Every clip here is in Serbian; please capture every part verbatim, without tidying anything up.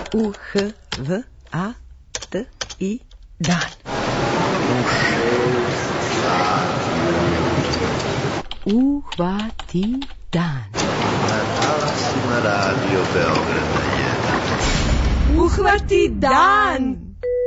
U H V A T I dan. Uhvati dan. Na talasima Radio Beograda jedan. Uhvati dan.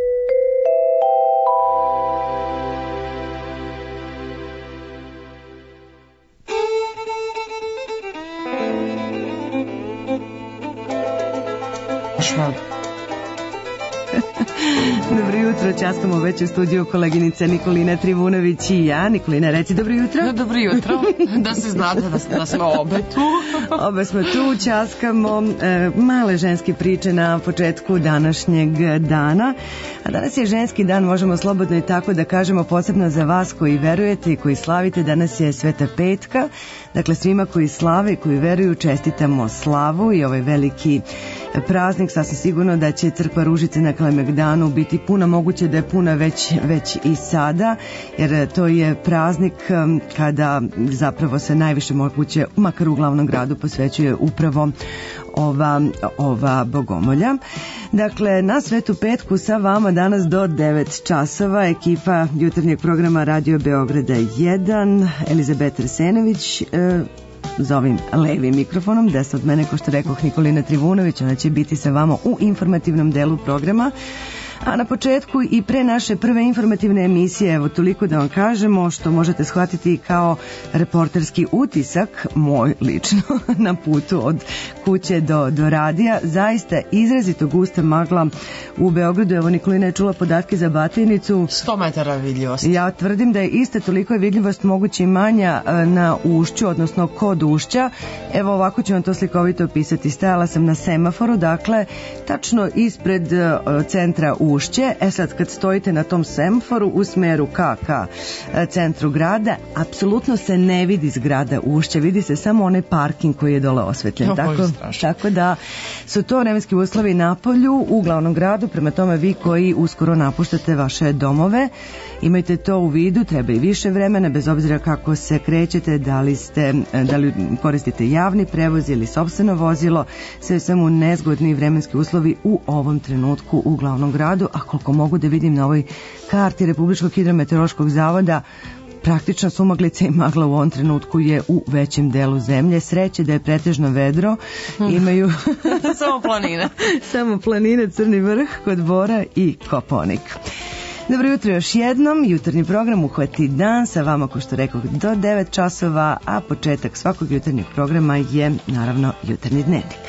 Dobro jutro, časkamo već u studiju koleginica Nikolina Trivunović i ja. Nikolina, reci dobro jutro. Dobro jutro, da se znate da, da smo obe tu. Obe smo tu, časkamo e, male ženske priče na početku današnjeg dana. A danas je ženski dan, možemo slobodno i tako da kažemo, posebno za vas koji verujete i koji slavite. Danas je Sveta Petka, dakle svima koji slave i koji veruju čestitamo slavu i ovaj veliki praznik. Sasvim sigurno da će crkva Ružice na Kalemegdanu biti puna, moguće da je puna već, već i sada, jer to je praznik kada zapravo se najviše moguće, makar u glavnom gradu, posvećuje upravo ova, ova bogomolja. Dakle, na Svetu Petku sa vama danas do devet časova ekipa jutarnjeg programa Radio Beograda jedan, Elizabeta Arsenović, e, za ovim levim mikrofonom, desno od mene, ko što rekoh, Nikolina Trivunović. Ona će biti sa vama u informativnom delu programa. A na početku i pre naše prve informativne emisije, evo toliko da vam kažemo, što možete shvatiti kao reporterski utisak, moj lično, na putu od kuće do, do radija. Zaista izrazito gusta magla u Beogradu. Evo, Nikolina je čula podatke za Batajnicu. sto metara vidljivost. Ja tvrdim da je ista toliko je vidljivost moguće i manja na Ušću, odnosno kod Ušća. Evo, ovako ću vam to slikovito opisati. Stajala sam na semaforu, dakle, tačno ispred centra Ušće. E sad, kad stojite na tom semaforu u smeru ka, ka centru grada, apsolutno se ne vidi zgrada Ušća, vidi se samo onaj parking koji je dole osvetljen. No, tako, tako da su to vremenski uslovi na polju u glavnom gradu. Prema tome, vi koji uskoro napuštate vaše domove, imajte to u vidu, treba i više vremena, bez obzira kako se krećete, da li, ste, da li koristite javni prevoz ili sopstveno vozilo, sve samo nezgodni vremenski uslovi u ovom trenutku u glavnom gradu. A koliko mogu da vidim na ovoj karti Republičkog hidrometeorološkog zavoda, praktično sumaglica i magla u ovom trenutku je u većem delu zemlje. Sreće da je pretežno vedro, imaju samo planine. Samo planine, Crni vrh, kod Bora i Kopaonik. Dobro jutro još jednom, jutarnji program Uhvati dan sa vama, ko što rekao, do devet časova, a početak svakog jutarnjeg programa je naravno jutarnji dnevnik.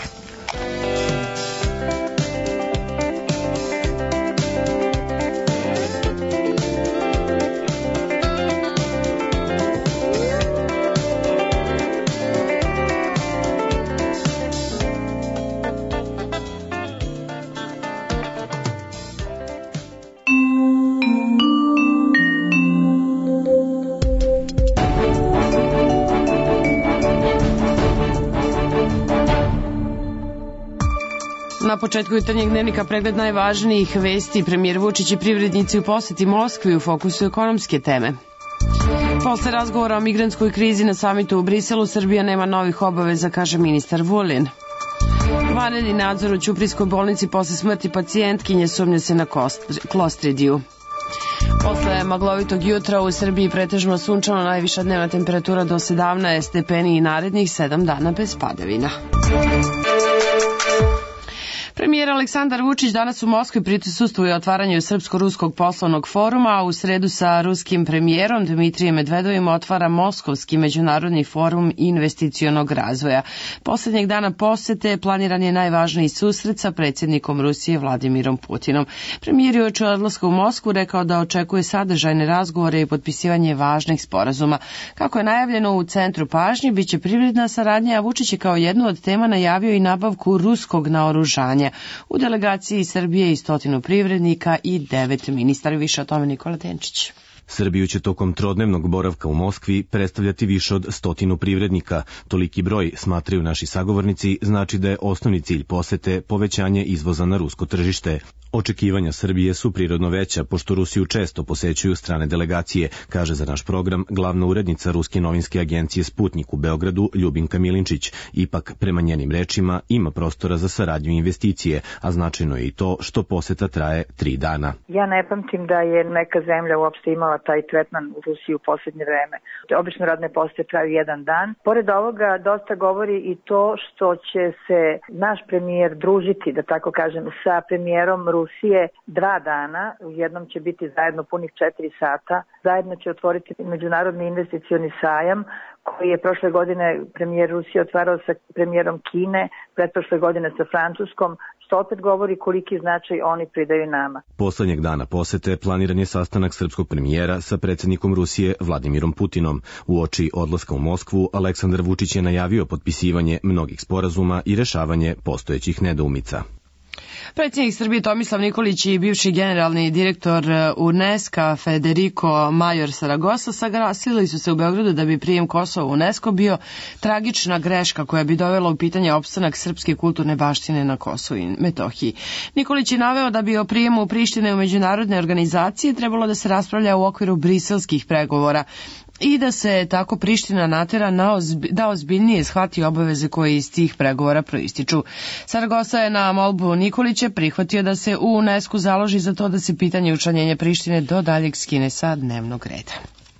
Na početku jutarnjeg dnevnika pregled najvažnijih vesti. Premijer Vučić i privrednici u poseti Moskvi u fokusu ekonomske teme. Posle razgovora o migrantskoj krizi na samitu u Briselu, Srbija nema novih obaveza, kaže ministar Vulin. Vanredni nadzor u Ćuprijskoj bolnici posle smrti pacijentkinje, sumnja se na klostridiju. Posle maglovitog jutra u Srbiji pretežno sunčano, najviša dnevna temperatura do sedamnaest stepeni i narednih sedam dana bez padavina. Premijer Aleksandar Vučić danas u Moskvi prisustvuje otvaranju Srpsko-ruskog poslovnog foruma, a u sredu sa ruskim premijerom Dmitrijem Medvedovim otvara Moskovski međunarodni forum investicionog razvoja. Poslednjeg dana posete planiran je najvažniji susret sa predsjednikom Rusije Vladimirom Putinom. Premijer je uoči odlaska u Moskvu rekao da očekuje sadržajne razgovore i potpisivanje važnih sporazuma. Kako je najavljeno u centru pažnje, biće privredna saradnja, a Vučić je kao jednu od tema najavio i nabavku ruskog naoružanja. U delegaciji Srbije i stotinu privrednika i devet ministara. Više o tome Nikola Tenčić. Srbiju će tokom trodnevnog boravka u Moskvi predstavljati više od stotinu privrednika. Toliki broj, smatraju naši sagovornici, znači da je osnovni cilj posete povećanje izvoza na rusko tržište. Očekivanja Srbije su prirodno veća, pošto Rusiju često posećuju strane delegacije, kaže za naš program glavna urednica Ruske novinske agencije Sputnik u Beogradu Ljubinka Milinčić. Ipak, prema njenim rečima, ima prostora za saradnju i investicije, a značajno je i to što poseta traje tri dana. Ja ne pamtim da je neka zemlja uopšte imala taj tretman u Rusiji u posljednje vreme. Obično radne posete traju jedan dan. Pored ovoga dosta govori i to što će se naš premijer družiti, da tako kažem, sa premijerom Rusije dva dana. U jednom će biti zajedno punih četiri sata. Zajedno će otvoriti međunarodni investicioni sajam koji je prošle godine premijer Rusije otvarao sa premijerom Kine, pretprošle godine sa Francuskom, što opet govori koliki značaj oni pridaju nama. Poslednjeg dana posete planiran je sastanak srpskog premijera sa predsjednikom Rusije Vladimirom Putinom. Uoči odlaska u Moskvu, Aleksandar Vučić je najavio potpisivanje mnogih sporazuma i rešavanje postojećih nedoumica. Predsjednik Srbije Tomislav Nikolić i bivši generalni direktor UNESCO Federico Major Saragosa saglasili su se u Beogradu da bi prijem Kosova u UNESCO bio tragična greška koja bi dovela u pitanje opstanak srpske kulturne baštine na Kosovu i Metohiji. Nikolić je naveo da bi o prijemu Prištine u međunarodne organizacije trebalo da se raspravlja u okviru briselskih pregovora i da se tako Priština natera na ozbi, da ozbiljnije shvati obaveze koje iz tih pregovora proističu. Saragosa je na molbu Nikolića prihvatio da se u UNESCO založi za to da se pitanje učlanjenja Prištine do daljeg skine sa dnevnog reda.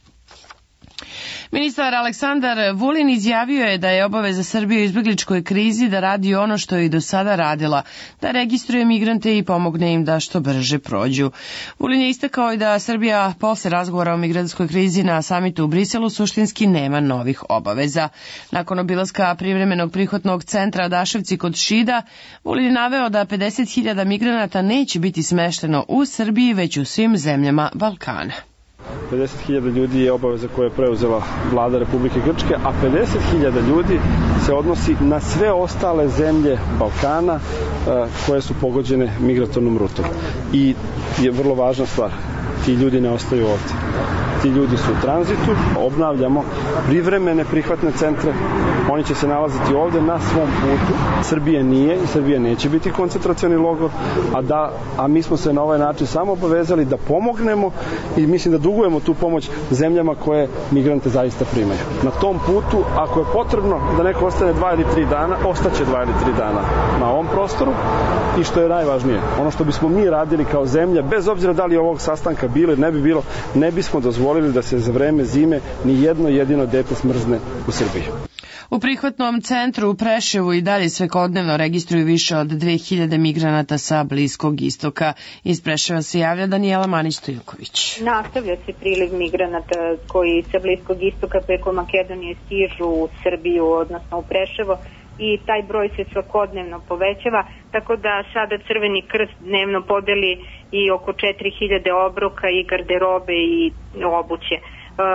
Ministar Aleksandar Vulin izjavio je da je obaveza Srbije u izbegličkoj krizi da radi ono što je i do sada radila, da registruje migrante i pomogne im da što brže prođu. Vulin je istakao i da Srbija posle razgovora o migrantskoj krizi na samitu u Briselu suštinski nema novih obaveza. Nakon obilaska privremenog prihvatnog centra Daševci kod Šida, Vulin je naveo da pedeset hiljada migranata neće biti smešteno u Srbiji, već u svim zemljama Balkana. pedeset hiljada ljudi je obaveza koje je preuzela vlada Republike Grčke, a pedeset hiljada ljudi se odnosi na sve ostale zemlje Balkana koje su pogođene migratornom rutom. I je vrlo važna stvar, ti ljudi ne ostaju ovdje. Ti ljudi su u tranzitu, obnavljamo privremene prihvatne centre, oni će se nalaziti ovdje na svom putu. Srbija nije i Srbija neće biti koncentracioni logor, a, da, a mi smo se na ovaj način samo obavezali da pomognemo i mislim da dugujemo tu pomoć zemljama koje migrante zaista primaju. Na tom putu, ako je potrebno da neko ostane dva ili tri dana, ostaće dva ili tri dana na ovom prostoru i što je najvažnije, ono što bismo mi radili kao zemlja, bez obzira da li ovog sastanka bilo ili ne bi bilo, ne bismo dozvolili da se za vreme zime ni jedno jedino dete smrzne u Srbiji. U prihvatnom centru u Preševu i dalje svakodnevno registruju više od dve hiljade migranata sa Bliskog istoka. Iz Preševa se javlja Danijela Manić-Stojković. Nastavlja se priliv migranata koji sa Bliskog istoka preko Makedonije stižu u Srbiju, odnosno u Preševo, i taj broj se svakodnevno povećava, tako da sada Crveni krst dnevno podeli i oko četiri hiljade obroka i garderobe i obuće. E,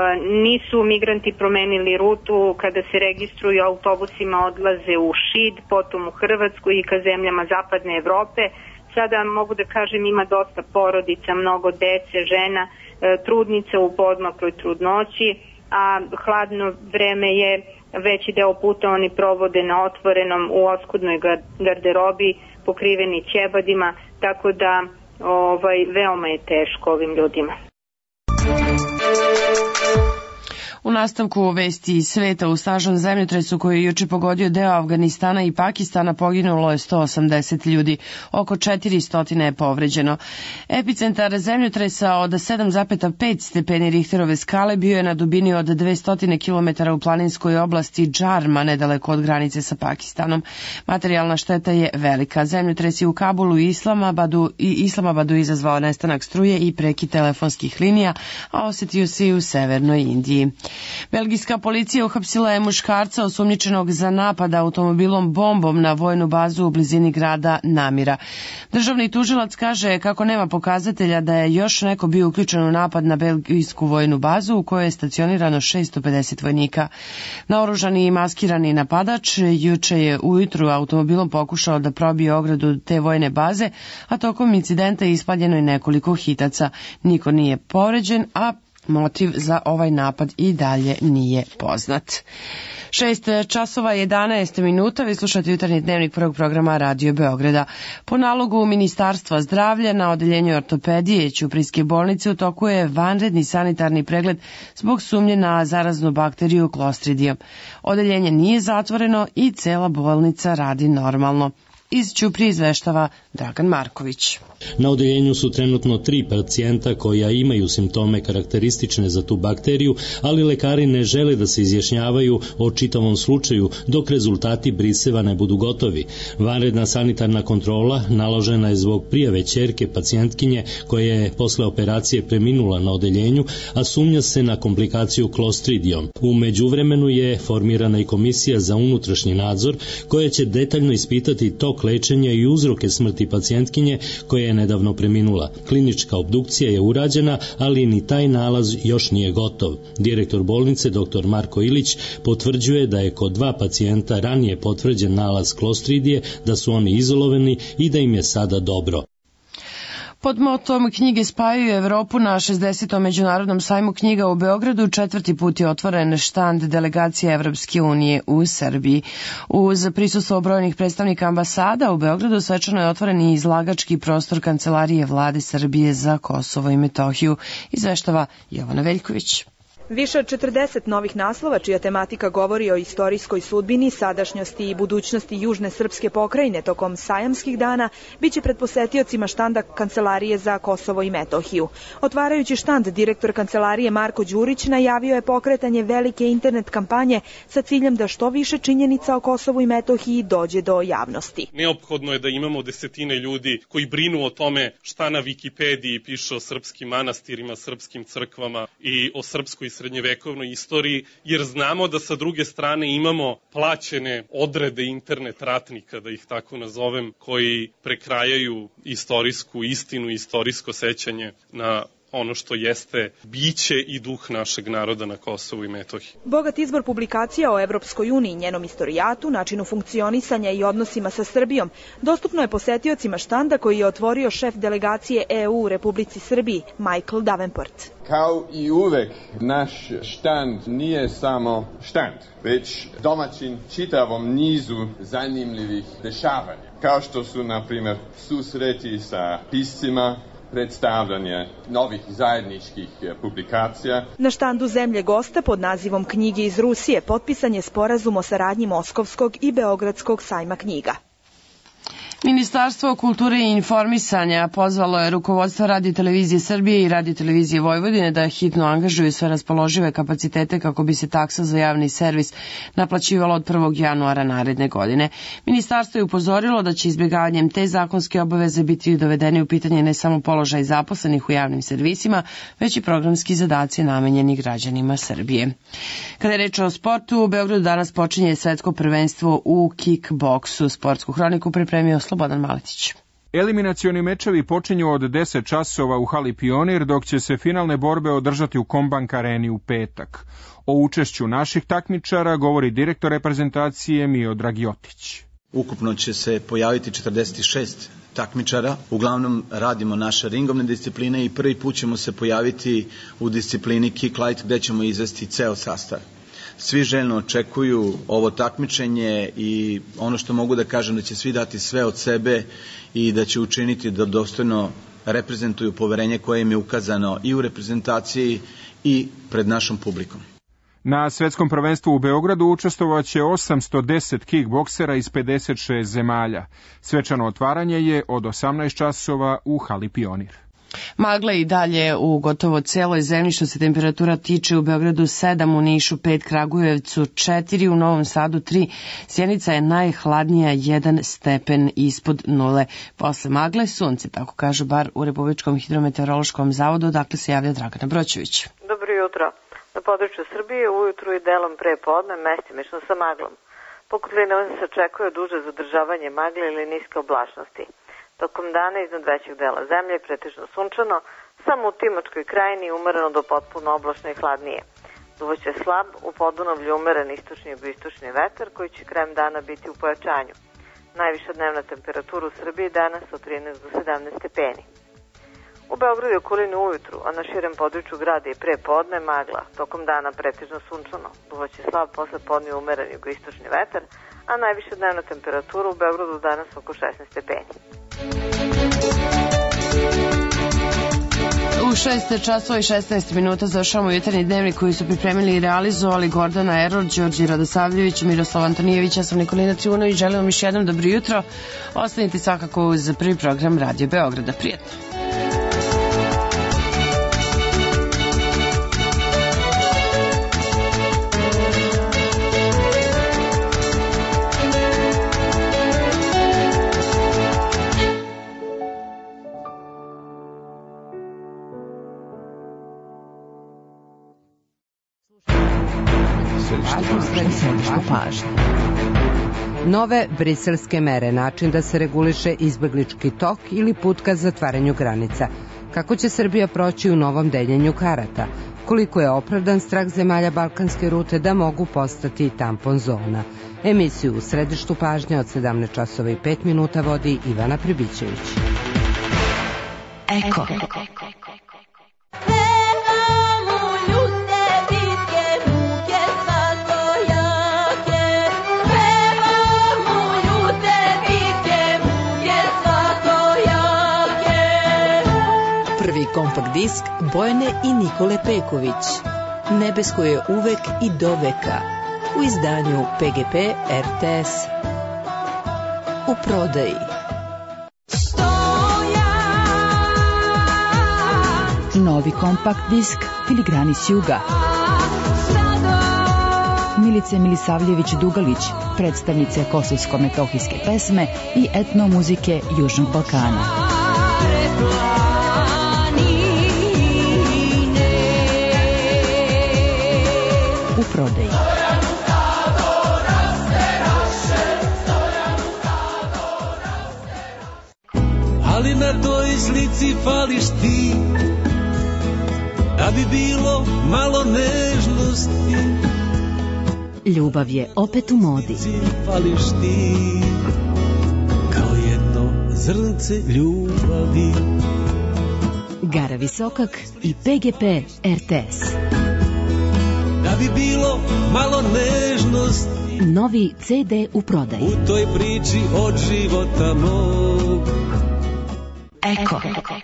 nisu migranti promenili rutu, kada se registruju autobusima odlaze u Šid, potom u Hrvatsku i ka zemljama zapadne Evrope. Sada mogu da kažem ima dosta porodica, mnogo dece, žena, e, trudnica u podmakloj trudnoći, a hladno vreme je veći deo puta oni provode na otvorenom u oskudnoj garderobi, pokriveni ćebadima, tako da ovaj, veoma je teško ovim ljudima. U nastavku vesti iz sveta, u snažnom zemljotresu koji je juče pogodio deo Afganistana i Pakistana poginulo je sto osamdeset ljudi, oko četiristo je povređeno. Epicentar zemljotresa od sedam zarez pet stepeni Richterove skale bio je na dubini od dvesta kilometara u planinskoj oblasti Džarma, nedaleko od granice sa Pakistanom. Materijalna šteta je velika. Zemljotres je u Kabulu i Islamabadu, i Islamabadu izazvao nestanak struje i prekid telefonskih linija, a osetio se i u severnoj Indiji. Belgijska policija uhapsila je muškarca osumnjičenog za napad automobilom bombom na vojnu bazu u blizini grada Namira. Državni tužilac kaže kako nema pokazatelja da je još neko bio uključen u napad na belgijsku vojnu bazu u kojoj je stacionirano šesto pedeset vojnika. Naoružani i maskirani napadač juče je ujutru automobilom pokušao da probije ogradu te vojne baze, a tokom incidenta je ispaljeno i nekoliko hitaca. Niko nije povređen, a Motiv za ovaj napad i dalje nije poznat. šest časova jedanaest minuta, vi slušate jutarnji dnevnik prvog programa Radio Beograda. Po nalogu Ministarstva zdravlja na odeljenju ortopedije Ćuprijske bolnice u toku je vanredni sanitarni pregled zbog sumnje na zaraznu bakteriju Clostridijom. Odeljenje nije zatvoreno i cela bolnica radi normalno. Iz Ćuprije izveštava Dragan Marković. Na odeljenju su trenutno tri pacijenta koja imaju simptome karakteristične za tu bakteriju, ali lekari ne žele da se izjašnjavaju o čitavom slučaju dok rezultati briseva ne budu gotovi. Vanredna sanitarna kontrola naložena je zbog prijave ćerke pacijentkinje koja je posle operacije preminula na odeljenju, a sumnja se na komplikaciju Clostridijom. U međuvremenu je formirana i komisija za unutrašnji nadzor koja će detaljno ispitati tok lečenja i uzroke smrti pacijentkinje koja je nedavno preminula. Klinička obdukcija je urađena, ali ni taj nalaz još nije gotov. Direktor bolnice, dr Marko Ilić, potvrđuje da je kod dva pacijenta ranije potvrđen nalaz Clostridije, da su oni izolovani i da im je sada dobro. Pod motom Knjige spajaju Evropu na šezdesetom međunarodnom sajmu knjiga u Beogradu četvrti put je otvoren štand delegacije Evropske unije u Srbiji. Uz prisustvo brojnih predstavnika ambasada u Beogradu svečano je otvoren i izlagački prostor Kancelarije Vlade Srbije za Kosovo i Metohiju, izveštava Jovana Veljković. Više od četrdeset novih naslova čija tematika govori o istorijskoj sudbini, sadašnjosti i budućnosti južne srpske pokrajine tokom sajamskih dana biće pred posetiocima štanda Kancelarije za Kosovo i Metohiju. Otvarajući štand, direktor Kancelarije Marko Đurić najavio je pokretanje velike internet kampanje sa ciljem da što više činjenica o Kosovu i Metohiji dođe do javnosti. Neophodno je da imamo desetine ljudi koji brinu o tome šta na Wikipediji piše o srpskim manastirima, srpskim crkvama i o srpskoj srednjevekovnoj istoriji, jer znamo da sa druge strane imamo plaćene odrede internet ratnika, da ih tako nazovem, koji prekrajaju istorijsku istinu, istorijsko sećanje na ono što jeste biće i duh našeg naroda na Kosovu i Metohiji. Bogat izbor publikacija o Evropskoj uniji, njenom istorijatu, načinu funkcionisanja i odnosima sa Srbijom dostupno je posetiocima štanda koji je otvorio šef delegacije E U u Republici Srbiji, Michael Davenport. Kao i uvek, naš štand nije samo štand, već domaćin čitavom nizu zanimljivih dešavanja, kao što su, na primjer, susreti sa piscima, predstavljanje novih zajedničkih publikacija. Na štandu zemlje gosta pod nazivom Knjige iz Rusije potpisan je sporazum o saradnji Moskovskog i Beogradskog sajma knjiga. Ministarstvo kulture i informisanja pozvalo je rukovodstvo Radio-televizije Srbije i Radio-televizije Vojvodine da hitno angažuju sve raspoložive kapacitete kako bi se taksa za javni servis naplaćivala od prvog januara naredne godine. Ministarstvo je upozorilo da će izbjegavanjem te zakonske obaveze biti dovedeni u pitanje ne samo položaj zaposlenih u javnim servisima, već i programski zadaci namenjeni građanima Srbije. Kada je reč o sportu, u Beogradu danas počinje svetsko prvenstvo u kickboksu. Sportsku hroniku pripremio Slobodan Maletić. Eliminacioni mečevi počinju od deset časova u hali Pionir, dok će se finalne borbe održati u Kombank areni u petak. O učešću naših takmičara govori direktor reprezentacije Miodrag Jotić. Ukupno će se pojaviti četrdeset šest takmičara. Uglavnom radimo naše ringovne discipline i prvi put ćemo se pojaviti u disciplini kick light gde ćemo izvesti ceo sastav. Svi željno očekuju ovo takmičenje i ono što mogu da kažem da će svi dati sve od sebe i da će učiniti da dostojno reprezentuju poverenje koje im je ukazano i u reprezentaciji i pred našom publikom. Na svetskom prvenstvu u Beogradu učestvovaće osamsto deset kickboksera iz pedeset šest zemalja. Svečano otvaranje je od osamnaest časova u hali Pionir. Magla i dalje u gotovo celoj zemlji što se temperatura tiče. U Beogradu sedam, u Nišu pet, Kragujevcu četiri, u Novom Sadu tri. Sjenica je najhladnija jedan stepen ispod nule. Posle magle sunce, tako kaže bar u Republičkom hidrometeorološkom zavodu, dakle se javlja Dragana Broćević. Dobro jutro. Na području Srbije ujutru i delom pre podne mestimično sa maglom. Po kotlinama se očekuje duže zadržavanje magle ili niske oblačnosti. Tokom dana iznad većeg dela zemlje je pretežno sunčano, samo u Timočkoj krajini umereno do potpuno oblačno i hladnije. Duvaće slab, u Podunavlju umeren istočni i jugoistočni vetar koji će krajem dana biti u pojačanju. Najviša dnevna temperatura u Srbiji danas od trinaest do sedamnaest stepeni. U Beogradu i okolini ujutru, a na širem području grada i pre podne magla, tokom dana pretežno sunčano, duvaće slab posle podne umeren jugoistočni vetar, a najviša dnevna temperatura u Beogradu danas oko šesnaest stepeni. U šest časova i šesnaest minuta završavamo jutarnji dnevnik koji su pripremili i realizovali Gordana Erol, Đorđe Radosavljević, Miroslav Antonijević, ja sam Nikolina Trivunović, želim vam još jednom dobro jutro. Ostanite svakako uz prvi program Radio Beograda. Prijetno. Nove briselske mere, način da se reguliše izbeglički tok ili put ka zatvaranju granica. Kako će Srbija proći u novom deljenju karata? Koliko je opravdan strah zemalja balkanske rute da mogu postati tampon zona? Emisiju u središtu pažnje od sedamnaest časova i pet minuta vodi Ivana Pribićević. Eko. Prvi kompakt disk Bojane i Nikole Peković. Nebesko je uvek i doveka. U izdanju P G P R T S. U prodaji. Novi kompakt disk Filigrani s juga. Milice Milisavljević-Dugalić, predstavnice kosovsko-metohijske pesme i etnomuzike Južnog Balkana. U prodaji. Ali na toj slici fališ ti, da bi bilo malo nežnosti. Ljubav je opet u modi. Fališ ti, kao jedno zrnce ljubavi. Gara Visokak i P G P R T S. Da bi bilo malo nežnosti. Novi C D u prodaji. U toj priči od života mog. Eko.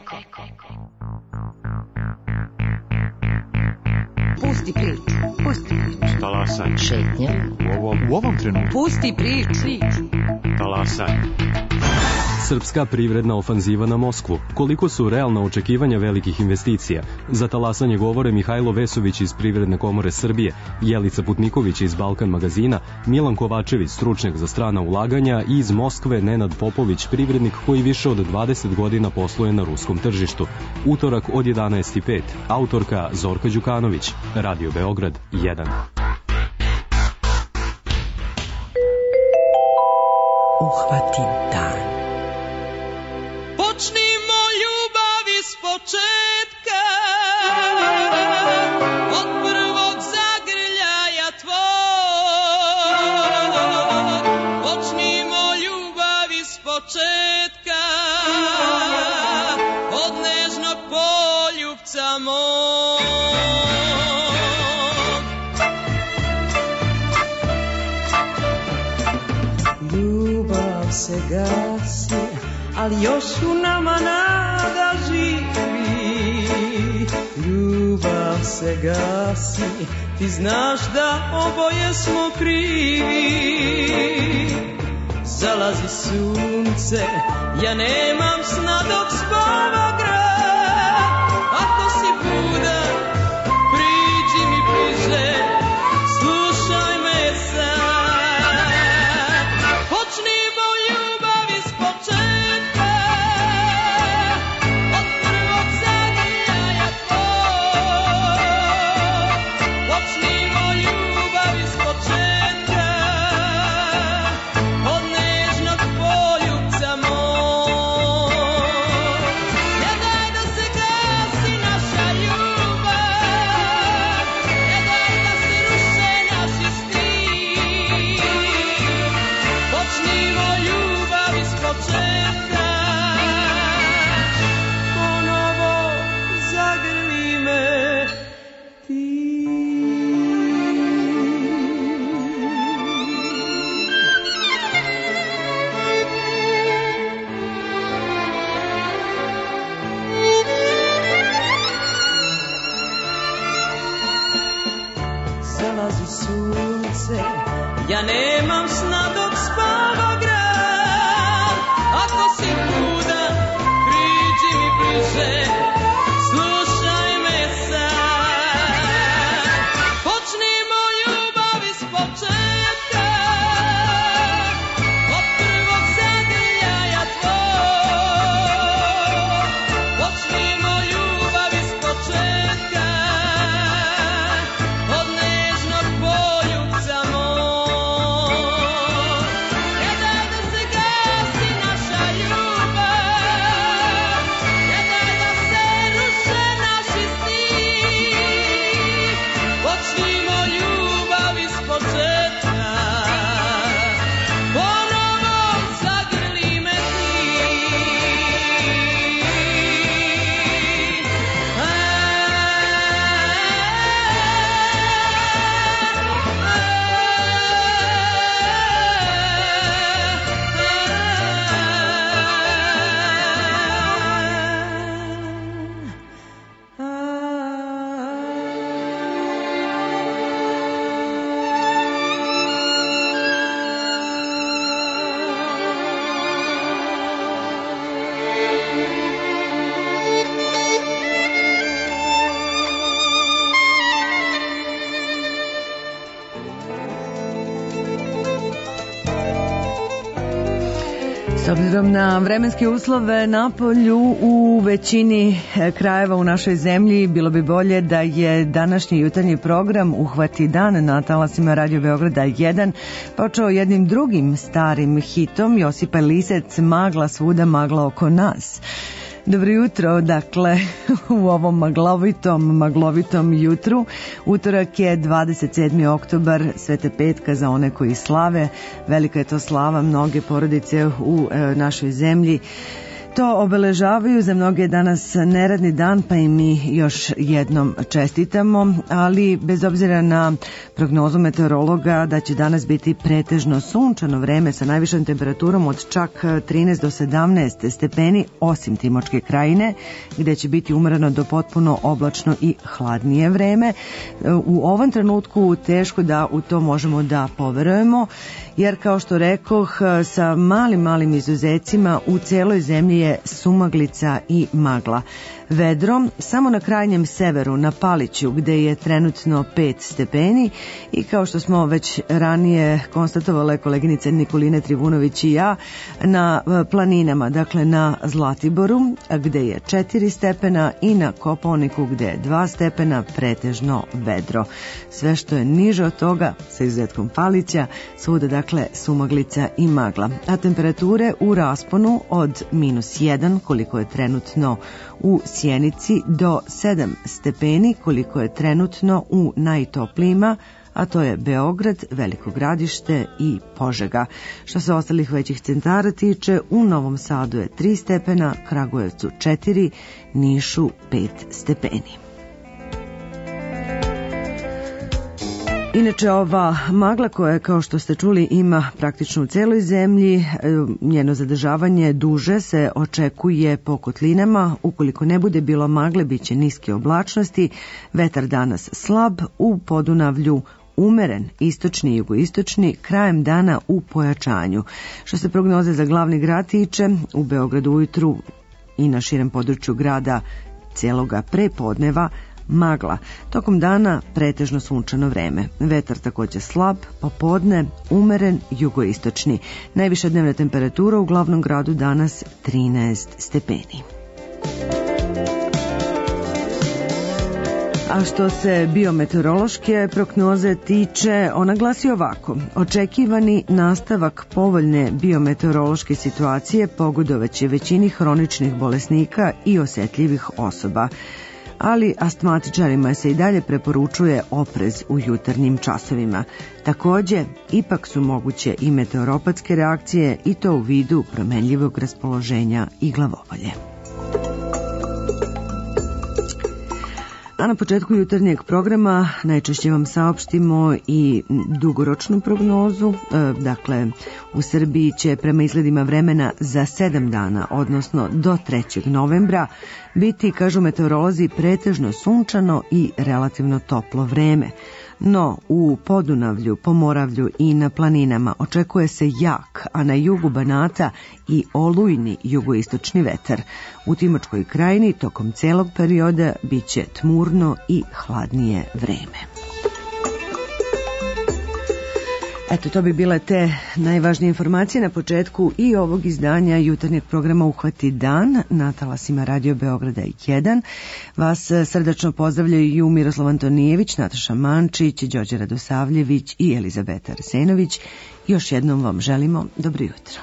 Pusti priču, pusti priču. Talasanje. Šetnja. U ovom, u ovom trenutku. Pusti priču. Talasanje. Srpska privredna ofanziva na Moskvu. Koliko su realna očekivanja velikih investicija? Za talasanje govore Mihajlo Vesović iz Privredne komore Srbije, Jelica Putniković iz Balkan magazina, Milan Kovačević, stručnjak za strana ulaganja, i iz Moskve Nenad Popović, privrednik koji više od dvadeset godina posluje na ruskom tržištu. Utorak od jedanaest i pet. Autorka Zorka Đukanović. Radio Beograd jedan. Uhvati dan. Počnimo ljubav iz početka, od prvog zagrljaja tvoj. Počnimo ljubav iz početka, od nežnog poljubca moj. Ljubav se gasi, ali još u nama nada živi. Ljubav se gasi, ti znaš da oboje smo krivi. Zalazi sunce, ja nemam sna dok spava grad. Ako si budan, priđi mi bliže, slušaj me sad. Počnimo ljubav iz početka, od prvog zagrljaja tvoj. Počnimo ljubav iz početka, od nežnog poljubca moj. Ne daj da se ja nemam sna dok spava grad. Ako si budan, priđi mi bliže, slušaj me sad. Počnimo ljubav iz početka, od prvog zagrljaja tvoj. Počnimo ljubav iz početka, od nežnog poljubca moj. Ne daj da se gasi naša ljubav, ne daj da se ruše naši sni. Počnimo ljubav iz početka, ponovo zagrli me ti. S obzirom na vremenske uslove na polju u većini krajeva u našoj zemlji, bilo bi bolje da je današnji jutarnji program Uhvati dan na talasima Radio Beograda jedan počeo jednim drugim starim hitom Josipa Lisec, Magla svuda, magla oko nas. Dobro jutro, dakle, u ovom maglovitom, maglovitom jutru. Utorak je dvadeset sedmi oktobar, Svete petka za one koji slave. Velika je to slava, mnoge porodice u e, našoj zemlji to obeležavaju. Za mnoge je danas neradni dan, pa i mi još jednom čestitamo, ali bez obzira na prognozu meteorologa da će danas biti pretežno sunčano vreme sa najvišom temperaturom od čak trinaest do sedamnaest stepeni, osim Timočke krajine, gde će biti umrano do potpuno oblačno i hladnije vreme. U ovom trenutku teško da u to možemo da poverujemo, jer kao što rekoh, sa malim, malim izuzecima u celoj zemlji je sumaglica i magla. Vedro samo na krajnjem severu, na Paliću, gde je trenutno pet stepeni, i kao što smo već ranije konstatovale koleginice Nikoline Trivunović i ja, na planinama, dakle na Zlatiboru, gde je četiri stepena, i na Kopaoniku, gde je dva stepena, pretežno vedro. Sve što je niže od toga, sa izuzetkom Palića, svuda dakle sumaglica i magla. A temperature u rasponu od minus jedan, koliko je trenutno u Sjenici, do sedam stepeni, koliko je trenutno u najtoplijima, a to je Beograd, Veliko Gradište i Požega. Što se ostalih većih centara tiče, u Novom Sadu je tri stepena, Kragujevcu četiri, Nišu pet stepeni. Inače, ova magla koja, kao što ste čuli, ima praktično u celoj zemlji, njeno zadržavanje duže se očekuje po kotlinama. Ukoliko ne bude bilo magle, bit će niske oblačnosti, vetar danas slab, u Podunavlju umeren, istočni i jugoistočni, krajem dana u pojačanju. Što se prognoze za glavni grad tiče, u Beogradu ujutru i na širem području grada cijeloga prepodneva magla. Tokom dana pretežno sunčano vreme. Vetar također slab, popodne umeren, jugoistočni. Najviša dnevna temperatura u glavnom gradu danas trinaest stepeni. A što se biometeorološke prognoze tiče, ona glasi ovako: očekivani nastavak povoljne biometeorološke situacije pogodovaće većini hroničnih bolesnika i osjetljivih osoba, ali astmatičarima se i dalje preporučuje oprez u jutarnjim časovima. Također, ipak su moguće i meteoropatske reakcije, i to u vidu promenljivog raspoloženja i glavobolje. A na početku jutarnjeg programa najčešće vam saopštimo i dugoročnu prognozu. Dakle, u Srbiji će prema izgledima vremena za sedam dana, odnosno do trećeg novembra, biti, kažu meteorolozi, pretežno sunčano i relativno toplo vreme. No, u Podunavlju, Pomoravlju i na planinama očekuje se jak, a na jugu Banata i olujni jugoistočni vetar. U Timočkoj krajini tokom celog perioda biće tmurno i hladnije vreme. Eto, to bi bile te najvažnije informacije na početku i ovog izdanja jutarnjeg programa Uhvati dan na talasima Radio Beograda jedan. Vas srdačno pozdravljaju Miroslav Antonijević, Nataša Mančić, Đorđe Radosavljević i Elizabeta Arsenović. Još jednom vam želimo dobro jutro.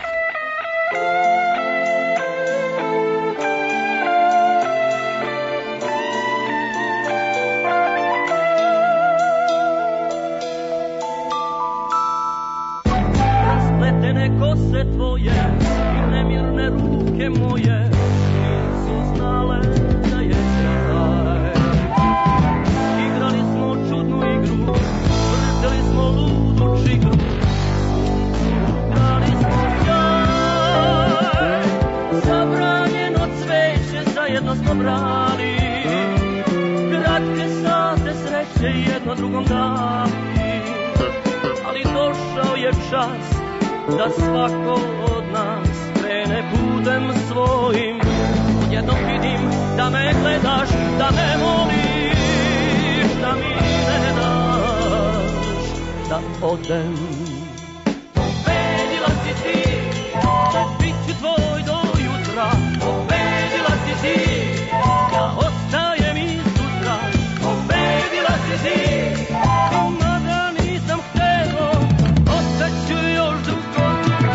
Da svako od nas krene putem svojim. Odjednom vidim da me gledaš, da me moliš, da mi ne daš da odem. Pobedila si ti, bit ću tvoj do jutra. Pobedila si ti, ja ostajem i sutra. Pobedila si ti, mada nisam hteo, ostaću još drugo.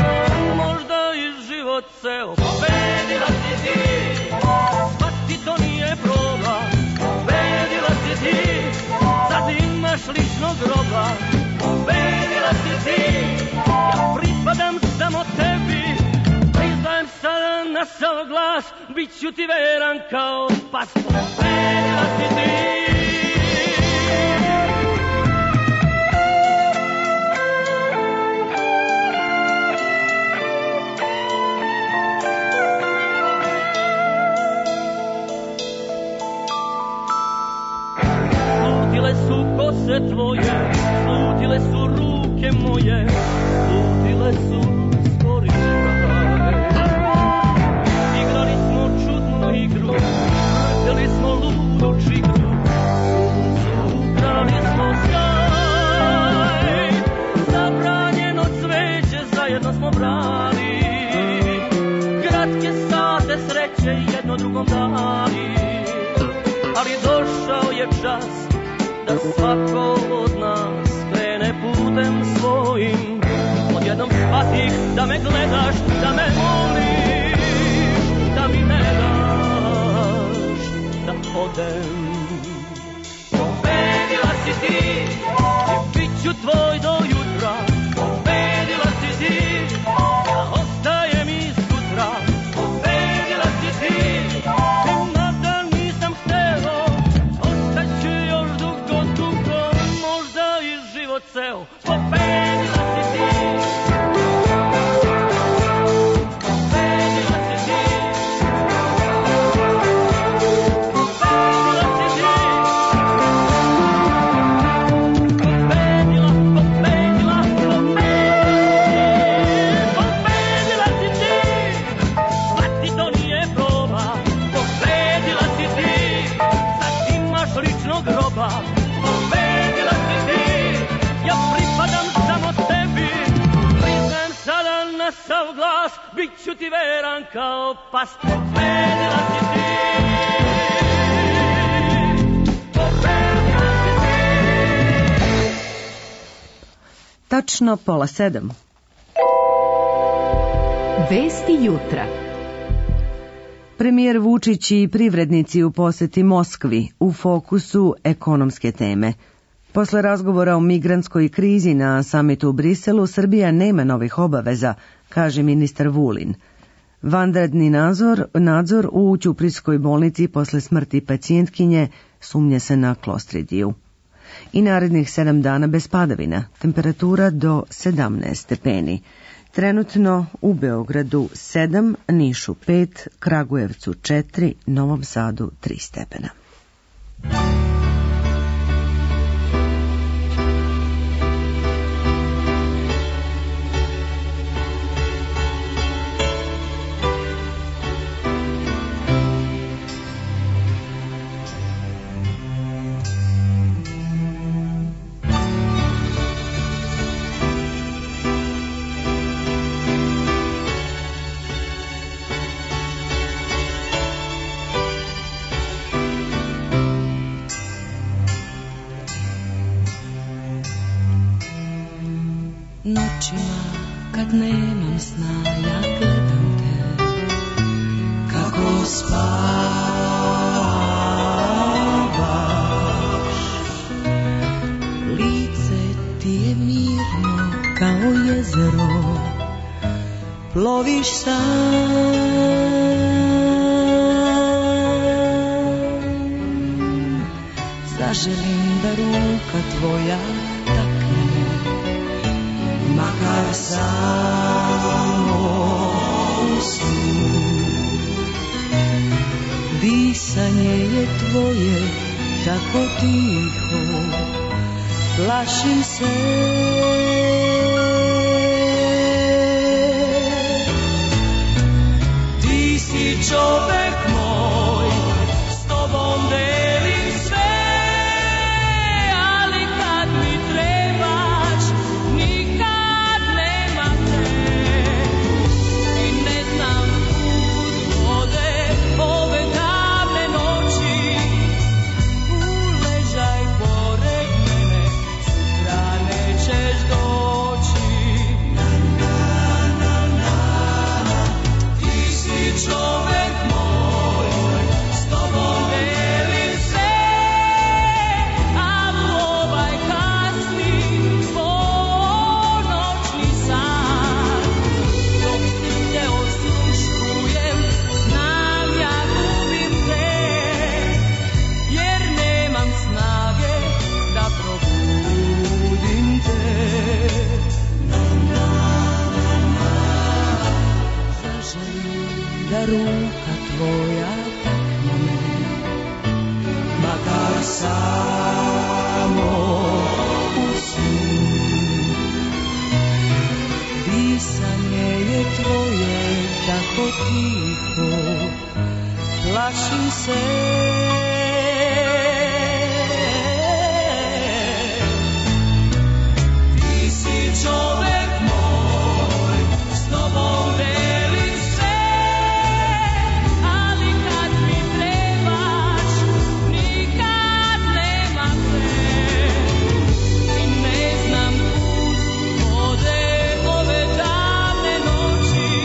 Ceo. Pobedila si ti, shvati to nije proba. Pobedila si ti, sad imaš ličnog groba. Pobedila si ti, ja pripadam samo tebi. Priznajem sada na sav glas, bit ću ti veran kao pas. Pobedila si ti. Slutile su kose tvoje, slutile su ruke moje, slutile su skori kraj. Igrali smo čudnu igru, vrteli smo ludu čigru, suncu ukrali smo sjaj. Zabranjeno cveće zajedno smo brali, kratke sate sreće jedno drugom dali. Ali došao je čas da svako od nas krene putem svojim. Odjednom shvatih da me gledaš, da me moliš, da mi ne daš da odem. Pobedila si ti i bit ću tvoj do jutra. Pobedila si ti, ja ostajem i sutra. Pobedila si ti, ceo. Pobedila si ti, pobedila si ti, pobedila si ti, pobedila, pobedila, pobedila si ti, shvati to nije proba. Pobedila si ti, sad imaš ličnog groba. Pobedila si ti, ja pripadam samo tebi, priznajem sada na sav glas, bit ću ti veran kao pas. Pobedila si ti, pobedila si ti. Tačno pola sedam. Vesti jutra. Premijer Vučić i privrednici u poseti Moskvi, u fokusu ekonomske teme. Posle razgovora o migrantskoj krizi na samitu u Briselu, Srbija nema novih obaveza, kaže ministar Vulin. Vanredni nadzor, nadzor u Ćuprijskoj bolnici posle smrti pacijentkinje sumnja se na klostridiju. I narednih sedam dana bez padavina, temperatura do sedamnaest stepeni. Trenutno u Beogradu sedam, Nišu pet, Kragujevcu četiri, Novom Sadu tri stepena. noćima kad nemam sna ja gledam te kako spavaš, lice ti je mirno kao jezero, ploviš sam, zaželim da ruka tvoja takne me, makar samo u snu. Disanje je tvoje tako tiho, plašim se. Ti si čovek moj, s tobom delim sve, ali kad mi trebaš, nikad nema te. I ne znam kud vode ove davne noći, uležaj pored mene, sutra nećeš doći. Na, na, na, na. Ti si čovek moj, s tobom delim sve, ali ovaj kasni ponoćni san, dok ti te osluškujem, znam ja gubim te, jer nemam snage da probudim te. Zaželim da ruka tvoja takne me, makar samo u snu. Disanje je tvoje tako tiho, plašim se. Ti si čovek moj, s tobom delim sve, ali kad mi trebaš, nikad nema te. I ne znam kud vode ove davne noći,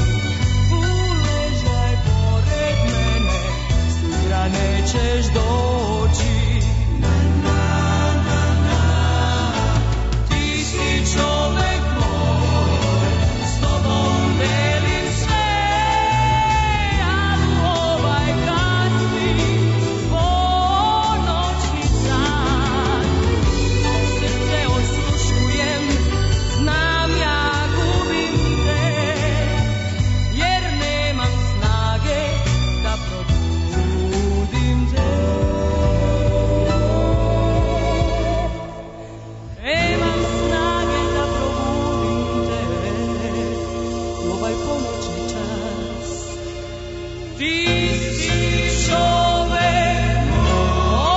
uležaj pored mene, sutra nećeš doći. Na, na, na, na. Ti si čovek moj, s tobom delim sve, ali ovaj kasni ponoćni san, srce osluškujem, znam ja gubim te, jer nemam snage da probudim te. Nemam snage da probudim te u ovaj ponoćni čas. Ti si čovek moj.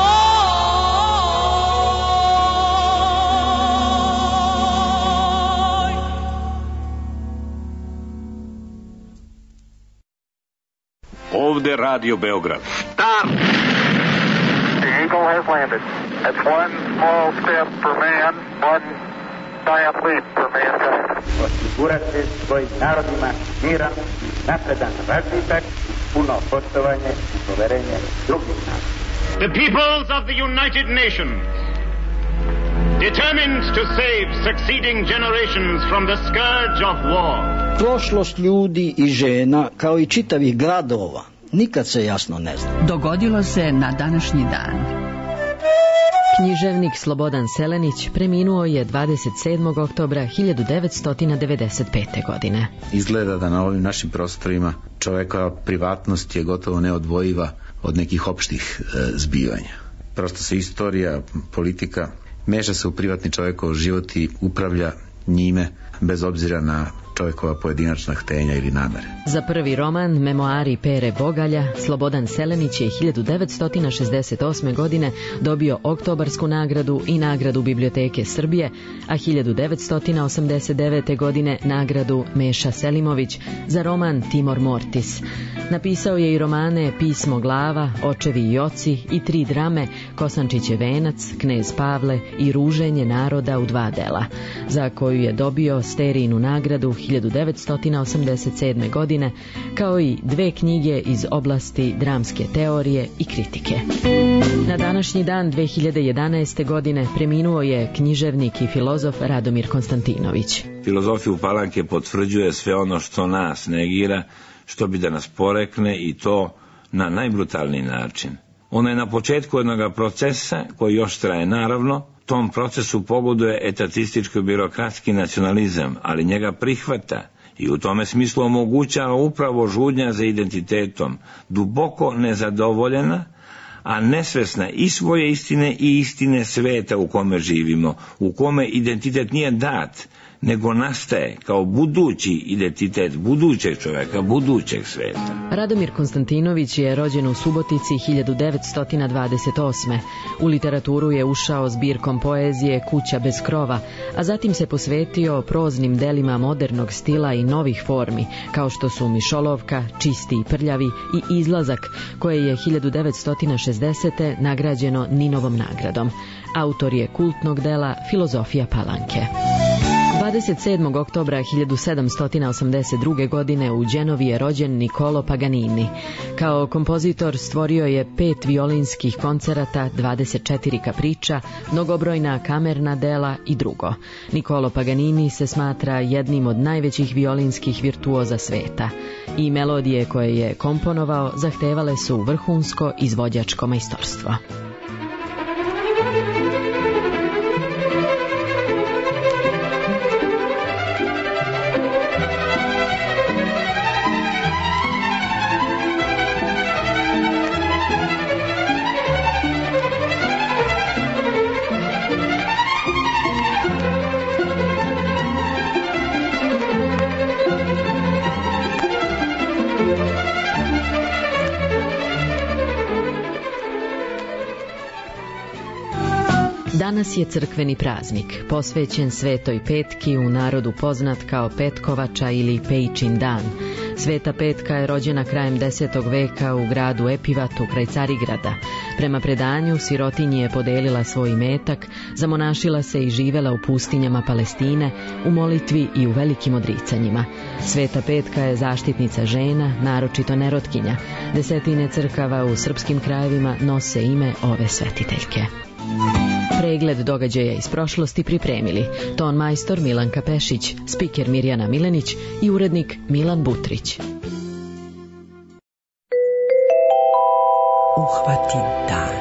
Ovde Radio Beograd. Stop! The Eagle has landed. That's one small step for man, one giant leap for mankind. Osigurati svojim narodima miran, napredan razvitak, puno poštovanje i poverenje drugih naroda. The peoples of the United Nations, determined to save succeeding generations from the scourge of war. Prošlost ljudi i žena, kao i čitavih gradova, nikad se jasno ne zna. Dogodilo se na današnji dan. Književnik Slobodan Selenić preminuo je dvadeset sedmog oktobra hiljadu devetsto devedeset pete. godine. Izgleda da na ovim našim prostorima čovekova privatnost je gotovo neodvojiva od nekih opštih e, zbivanja. Prosto se istorija, politika meša se u privatni čovekov život i upravlja njime bez obzira na čovjekova pojedinačna htenja ili namere. Za prvi roman, Memoari Pere Bogalja, Slobodan Selenić je hiljadu devetsto šezdeset osme. godine dobio Oktobarsku nagradu i nagradu Biblioteke Srbije, a hiljadu devetsto osamdeset devete. godine nagradu Meša Selimović za roman Timor Mortis. Napisao je i romane Pismo glava, Očevi i oci i tri drame Kosančićev venac, Knez Pavle i Ruženje naroda u dva dela, za koju je dobio Sterijinu nagradu hiljadu devetsto osamdeset sedme. godine, kao i dve knjige iz oblasti dramske teorije i kritike. Na današnji dan dve hiljade jedanaeste. godine preminuo je književnik i filozof Radomir Konstantinović. Filozofiju Palanke potvrđuje sve ono što nas negira, što bi da nas porekne, i to na najbrutalniji način. Ona je na početku jednog procesa koji još traje, naravno. Tom procesu pogoduje etatističko-birokratski nacionalizam, ali njega prihvata i u tome smislu omogućava upravo žudnja za identitetom, duboko nezadovoljena, a nesvesna i svoje istine i istine sveta u kome živimo, u kome identitet nije dat, nego nastaje kao budući identitet budućeg čoveka, budućeg sveta. Radomir Konstantinović je rođen u Subotici hiljadu devetsto dvadeset osme. U literaturu je ušao zbirkom poezije Kuća bez krova, a zatim se posvetio proznim delima modernog stila i novih formi, kao što su Mišolovka, Čisti i prljavi i Izlazak, koje je hiljadu devetsto šezdesete. nagrađeno Ninovom nagradom. Autor je kultnog dela Filozofija Palanke. dvadeset sedmog oktobra hiljadu sedamsto osamdeset druge. godine u Đenovi je rođen Niccolo Paganini. Kao kompozitor stvorio je pet violinskih koncerata, dvadeset četiri kapriča, mnogobrojna kamerna dela i drugo. Niccolo Paganini se smatra jednim od najvećih violinskih virtuoza sveta i melodije koje je komponovao zahtevale su vrhunsko izvođačko majstorstvo. Danas je crkveni praznik, posvećen Svetoj Petki, u narodu poznat kao Petkovača ili Pejčin dan. Sveta Petka je rođena krajem desetog veka u gradu Epivatu kraj Carigrada. Prema predanju, sirotinji je podelila svoj imetak, zamonašila se i živela u pustinjama Palestine, u molitvi i u velikim odricanjima. Sveta Petka je zaštitnica žena, naročito nerotkinja. Desetine crkava u srpskim krajevima nose ime ove svetiteljke. Pregled događaja iz prošlosti pripremili ton majstor Milanka Pešić, spiker Mirjana Milenić i urednik Milan Butrić. Uhvati dan.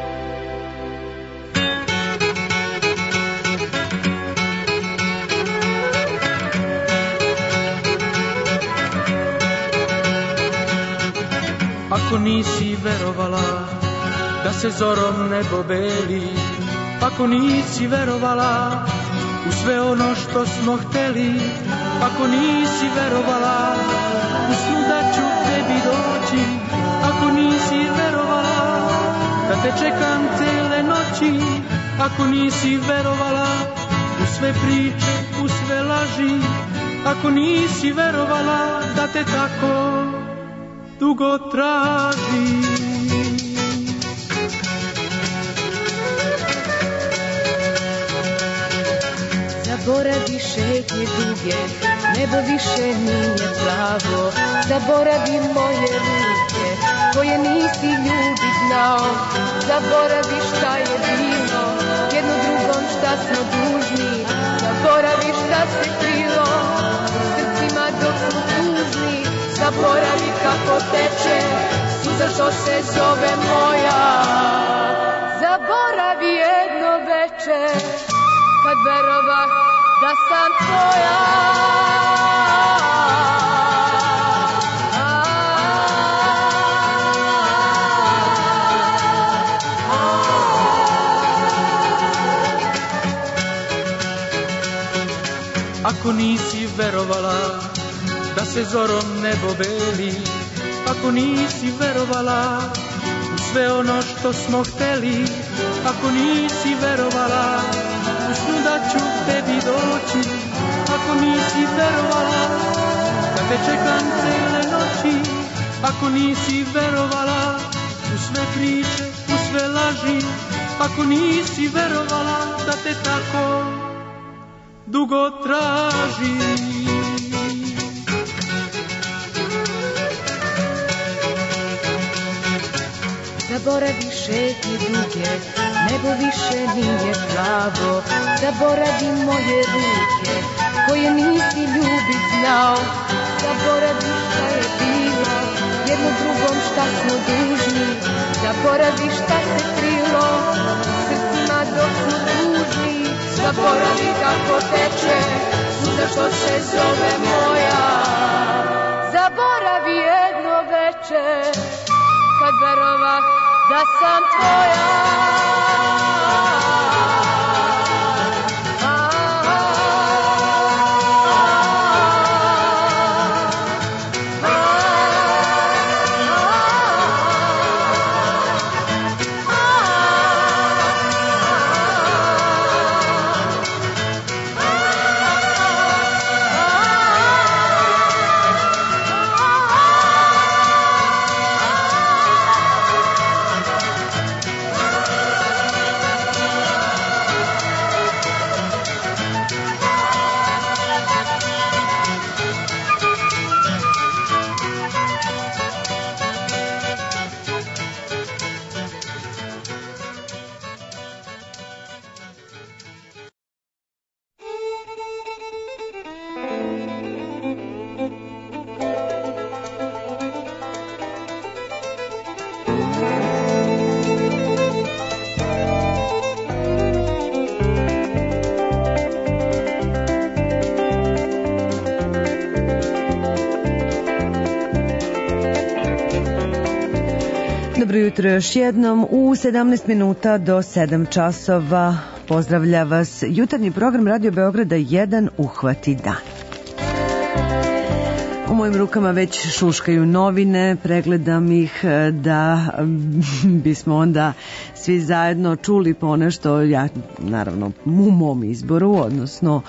Ako nisi verovala da se zorom nebo beli, ako nisi verovala u sve ono što smo hteli, ako nisi verovala u snu da ću tebi doći, ako nisi verovala da te čekam cele noći, ako nisi verovala u sve priče, u sve laži, ako nisi verovala da te tako dugo tražim. Zaboravi šetnje duge, nebo više nije plavo. Zaboravi moje ruke, koje nisi ljubit znao. Zaboravi šta je bilo, jedno drugom šta smo dužni. Zaboravi šta se krilo u srcima dok smo tužni. Zaboravi kako teče suza što se zove moja. Zaboravi jedno veče kad verovah da sam tvoja. Ako ako nisi verovala da se zorom nebo beli, ako nisi verovala u sve ono što smo hteli, ako nisi verovala u snu da ću tebi doći, ako nisi verovala da te čekam cele noći, ako nisi verovala u sve priče, u sve laži, ako nisi verovala da te tako dugo tražim. Zaboravi šetnje duge, nebo više nije pravo. Zaboravi moje ruke, koje nisi ljubit znao. Zaboravi šta je bilo, jedno drugom šta smo dužni. Zaboravi šta se krilo, srcima dok smo dužni. Zaboravi kako teče, suza što se zove moja. Zaboravi jedno veče, kad verovah da sam tvoja. Dobro jutro još jednom u sedamnaest minuta do sedam časova. Pozdravlja vas jutarnji program Radio Beograda jedan Uhvati dan. U mojim rukama već šuškaju novine, pregledam ih da bismo onda svi zajedno čuli ponešto, ja naravno u mom izboru, odnosno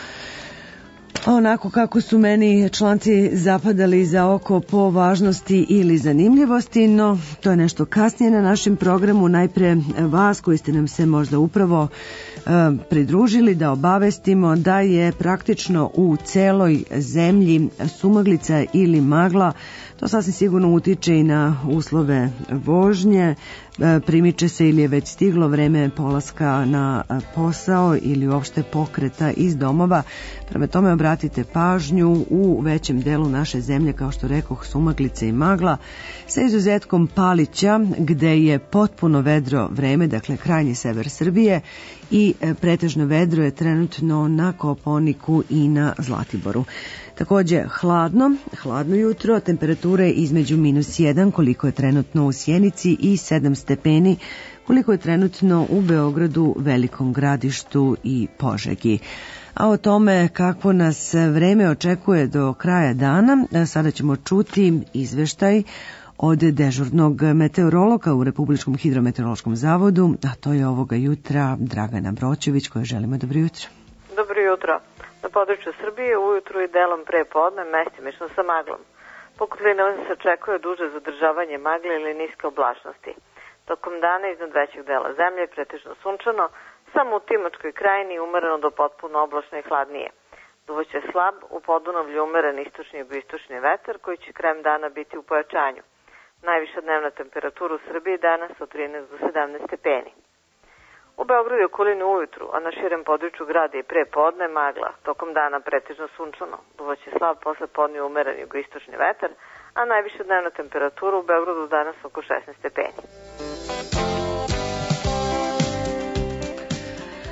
onako kako su meni članci zapadali za oko po važnosti ili zanimljivosti, no to je nešto kasnije na našem programu. Najpre vas koji ste nam se možda upravo e, pridružili da obavestimo da je praktično u celoj zemlji sumaglica ili magla. To sasvim sigurno utiče i na uslove vožnje. Primiče se ili je već stiglo vreme polaska na posao ili uopšte pokreta iz domova. Prema tome obratite pažnju u većem delu naše zemlje, kao što rekoh, sumaglice i magla, sa izuzetkom Palića, gde je potpuno vedro vreme, dakle krajnji sever Srbije, i pretežno vedro je trenutno na Kopaoniku i na Zlatiboru. Takođe hladno, hladno jutro, temperature između minus jedan, koliko je trenutno u Sjenici, i sedam stepeni, koliko je trenutno u Beogradu, Velikom Gradištu i Požegi. A o tome kako nas vreme očekuje do kraja dana, sada ćemo čuti izveštaj od dežurnog meteorologa u Republičkom hidrometeorološkom zavodu, a to je ovoga jutra Dragana Broćević, koje želimo dobro jutro. Dobro jutro. Na području Srbije ujutru i delom pre podne mestimično sa maglom. Po kotlinama se očekuje duže zadržavanje magle ili niske oblačnosti. Tokom dana iznad većeg dela zemlje je pretežno sunčano, samo u Timočkoj krajini umereno do potpuno oblačno i hladnije. Duvaće slab, u Podunavlju umeren istočni i jugoistočni vetar koji će krajem dana biti u pojačanju. Najviša dnevna temperatura u Srbiji danas od trinaest do sedamnaest stepeni. U Beogradu i okolini ujutru, a na širem području grada i pre podne magla, tokom dana pretežno sunčano. Duvaće slab, posle podne umeren jugoistočni vetar, a najviša dnevna temperatura u Beogradu danas oko šesnaest stepeni.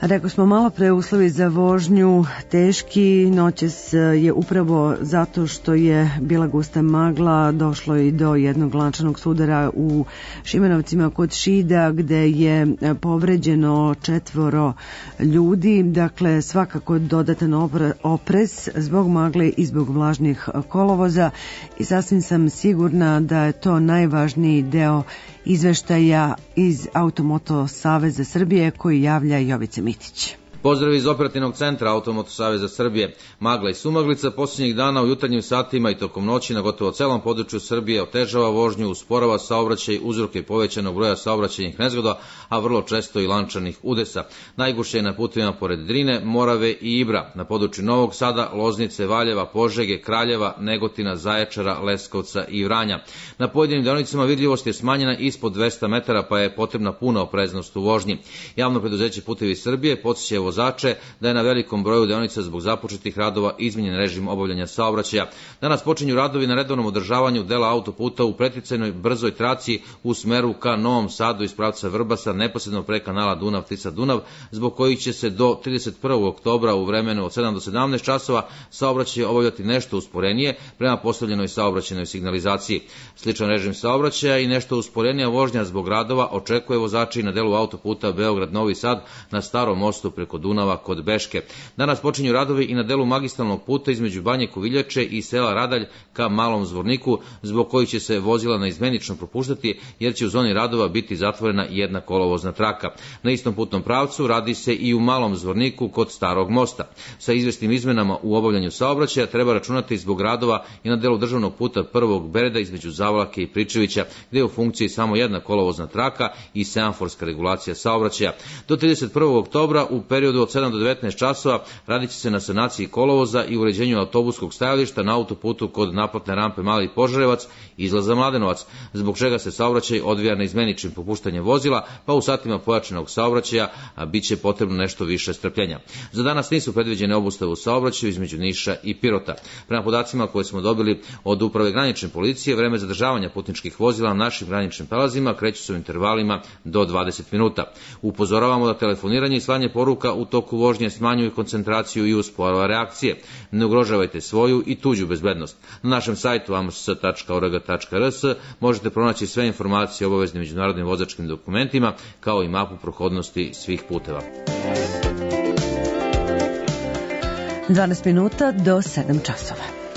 Rekao smo malo pre, uslovi za vožnju teški, noćas je upravo zato što je bila gusta magla, došlo i do jednog lančanog sudara u Šimanovcima kod Šida gde je povređeno četvoro ljudi, dakle svakako dodatan oprez zbog magle i zbog vlažnih kolovoza i sasvim sam sigurna da je to najvažniji deo izveštaja iz Automoto Saveza Srbije koji javlja Jovica Mitić. Pozdrav iz operativnog centra Automoto Saveza Srbije. Magla i sumaglica posljednjih dana u jutarnjim satima i tokom noći na gotovo celom području Srbije otežava vožnju, usporava saobraćaj, uzrok je povećanog broja saobraćajnih nezgoda, a vrlo često i lančanih udesa. Najgušće je na putovima pored Drine, Morave i Ibra, na području Novog Sada, Loznice, Valjeva, Požege, Kraljeva, Negotina, Zaječara, Leskovca i Vranja. Na pojedinim deonicama vidljivost je smanjena ispod dvesta metara, pa je potrebna puna opreznost u vožnji. Javno preduzeće Putevi Srbije podsjeća vozače da je na velikom broju deonica zbog započetih radova izmenjen režim obavljanja saobraćaja. Danas počinju radovi na redovnom održavanju dela autoputa u preticajnoj brzoj traci u smeru ka Novom Sadu iz pravca Vrbasa, neposredno pre kanala Dunav-Tisa-Dunav, zbog kojih će se do trideset prvog oktobra u vremenu od sedam do sedamnaest časova saobraćaj obavljati nešto usporenije prema postavljenoj saobraćajnoj signalizaciji. Sličan režim saobraćaja i nešto usporenija vožnja zbog radova očekuje vozači i na delu autoputa Beograd-Novi Sad na starom mostu preko Dunava kod Beške. Danas počinju radovi i na delu magistralnog puta između Banje Koviljače i sela Radalj ka Malom Zvorniku, zbog kojih će se vozila naizmenično propuštati, jer će u zoni radova biti zatvorena jedna kolovozna traka. Na istom putnom pravcu radi se i u Malom Zvorniku kod Starog mosta. Sa izvesnim izmenama u obavljanju saobraćaja treba računati zbog radova i na delu državnog puta Prvog Bereda između Zavlake i Pričevića, gde je u funkciji samo jedna kolovozna traka i semaforska regulacija saobraćaja. Do trideset prvog oktobra u periodu od sedam do devetnaest časova radit će se na sanaciji kolovoza i uređenju autobuskog stajališta na autoputu kod naplatne rampe Mali Požarevac, izlaza Mladenovac, zbog čega se saobraćaj odvija na izmeničnim popuštanjem vozila, pa u satima pojačanog saobraćaja a bit će potrebno nešto više strpljenja. Za danas nisu predviđene obustave u saobraćaju između Niša i Pirota. Prema podacima koje smo dobili od Uprave granične policije, vreme zadržavanja putničkih vozila na našim graničnim prelazima kreću se u intervalima do dvadeset minuta. Upozoravamo da telefoniranje i slanje poruka u toku vožnje smanjuju koncentraciju i usporava reakcije. Ne ugrožavajte svoju i tuđu bezbednost. Na našem sajtu a m s tačka o r g tačka r s možete pronaći sve informacije o obaveznim međunarodnim vozačkim dokumentima, kao i mapu prohodnosti svih puteva. dvanaest minuta do sedam časova.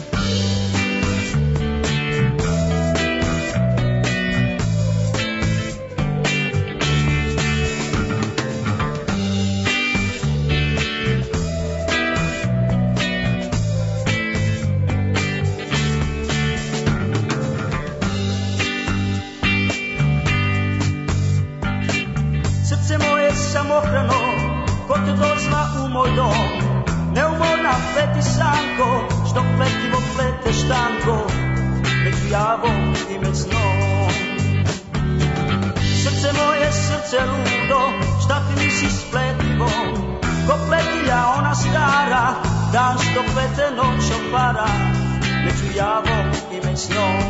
Dan što plete noć opara među javom i među snom.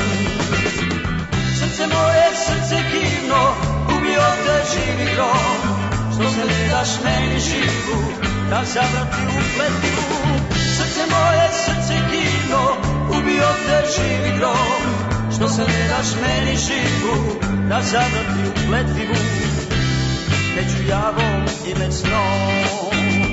Srce moje, srce divno, ubio te živi grom. Što se ne daš meni živu, da zavrti u pletivu. Srce moje, srce divno, ubio te živi grom. Što se ne daš meni živu, da zavrti u pletivu. Među javom i među snom.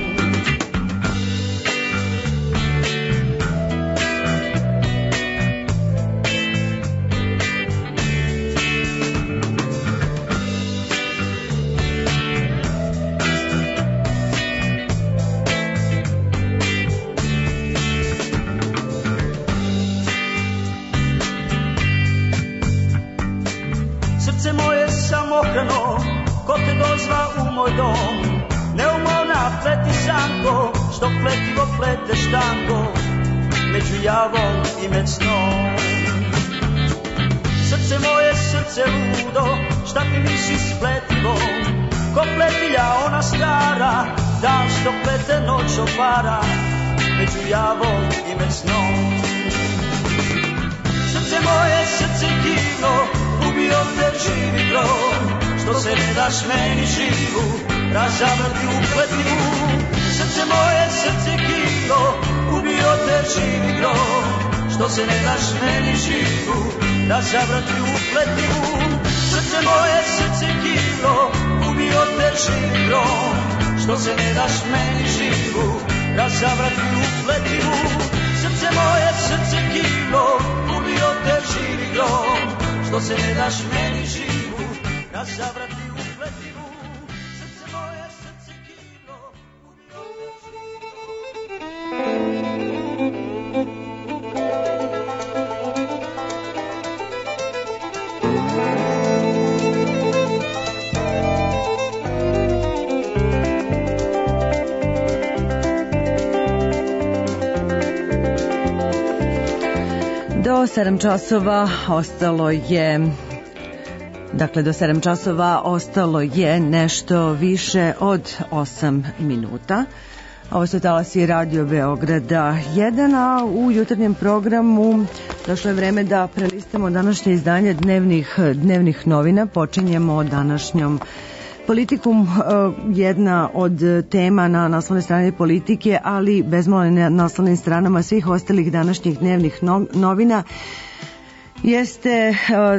Ko te dozva u moj dom, neumorna pleti sanko, što pletivo pleteš tango, među javom i među snom. Srce moje, srce ludo, šta ti misliš s pletivom, ko pletilja ona stara, dan što plete noć opara, među javom i među snom. Srce moje, srce divno, ubio te živi grom, što se ne daš meni živu, razavrti upletljivu. Srce moje, srce kilo, ubio te živi grom, što se ne daš meni živu, razavrti upletljivu. Srce moje, srce kilo, ubio te živi grom, što se ne daš meni živu, razavrti upletljivu. Srce moje, srce kilo, ubio te živi grom, što se ne daš meni živu, razavrati upletljivu. Srce moje, srce kilo, ubio te Do sedam časova ostalo je, dakle do sedam časova ostalo je nešto više od osam minuta. Ovo su talasi Radio Beograda jedan, a u jutarnjem programu došlo je vreme da prelistamo današnje izdanje dnevnih, dnevnih novina. Počinjemo današnjom Politikum, jedna od tema na naslovnoj strani Politike, ali bezmalo na naslovnim stranama svih ostalih današnjih dnevnih novina, jeste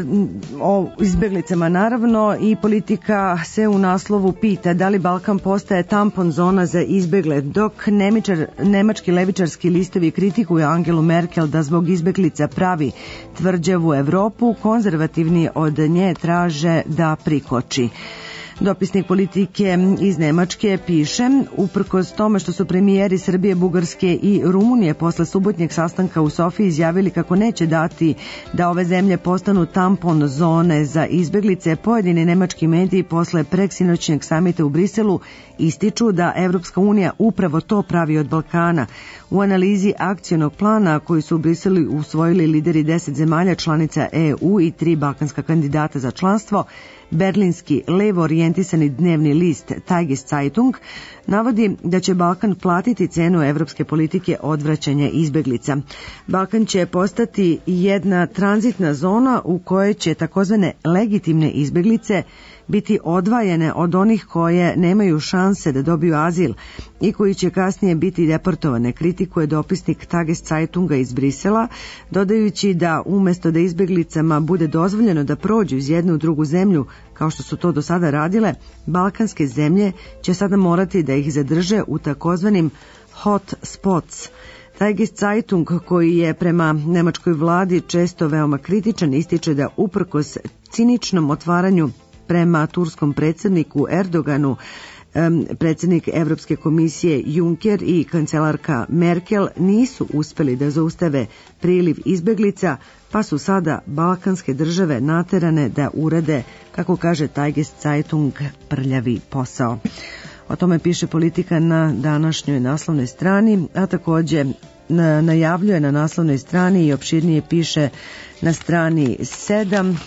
o izbeglicama naravno, i Politika se u naslovu pita da li Balkan postaje tampon zona za izbegle, dok nemičar, nemački levičarski listovi kritikuju Angelu Merkel da zbog izbeglica pravi tvrđavu Evropu, konzervativni od nje traže da prikoči. Dopisnik Politike iz Nemačke piše: uprkos tome što su premijeri Srbije, Bugarske i Rumunije posle subotnjeg sastanka u Sofiji izjavili kako neće dati da ove zemlje postanu tampon zone za izbeglice, pojedini nemački mediji posle preksinoćnjeg samita u Briselu ističu da Evropska unija upravo to pravi od Balkana. U analizi akcionog plana koji su u Briselu usvojili lideri deset zemalja članica E U i tri balkanska kandidata za članstvo, berlinski levo orijentisani dnevni list Tageszeitung navodi da će Balkan platiti cenu evropske politike odvraćanja izbeglica. Balkan će postati jedna tranzitna zona u kojoj će takozvane legitimne izbeglice biti odvajene od onih koje nemaju šanse da dobiju azil i koji će kasnije biti deportovane, kritikuje dopisnik Tageszeitunga iz Brisela, dodajući da umesto da izbeglicama bude dozvoljeno da prođu iz jedne u drugu zemlju, kao što su to do sada radile, balkanske zemlje će sada morati da ih zadrže u takozvanim hot spots. Tageszeitung, koji je prema nemačkoj vladi često veoma kritičan, ističe da uprkos ciničnom otvaranju prema turskom predsjedniku Erdoganu, predsjednik Evropske komisije Juncker i kancelarka Merkel nisu uspeli da zaustave priliv izbeglica, pa su sada balkanske države naterane da urade, kako kaže Tageszeitung, prljavi posao. O tome piše Politika na današnjoj naslovnoj strani, a također najavljuje na naslovnoj strani i opširnije piše na strani sedam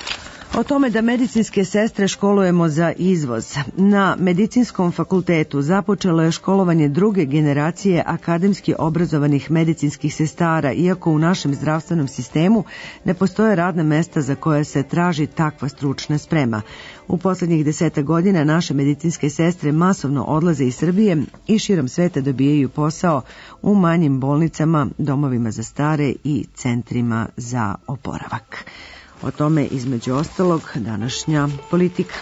o tome da medicinske sestre školujemo za izvoz. Na Medicinskom fakultetu započelo je školovanje druge generacije akademski obrazovanih medicinskih sestara, iako u našem zdravstvenom sistemu ne postoje radna mesta za koje se traži takva stručna sprema. U posljednjih deseta godina naše medicinske sestre masovno odlaze iz Srbije i širom sveta dobijaju posao u manjim bolnicama, domovima za stare i centrima za oporavak. O tome između ostalog današnja Politika.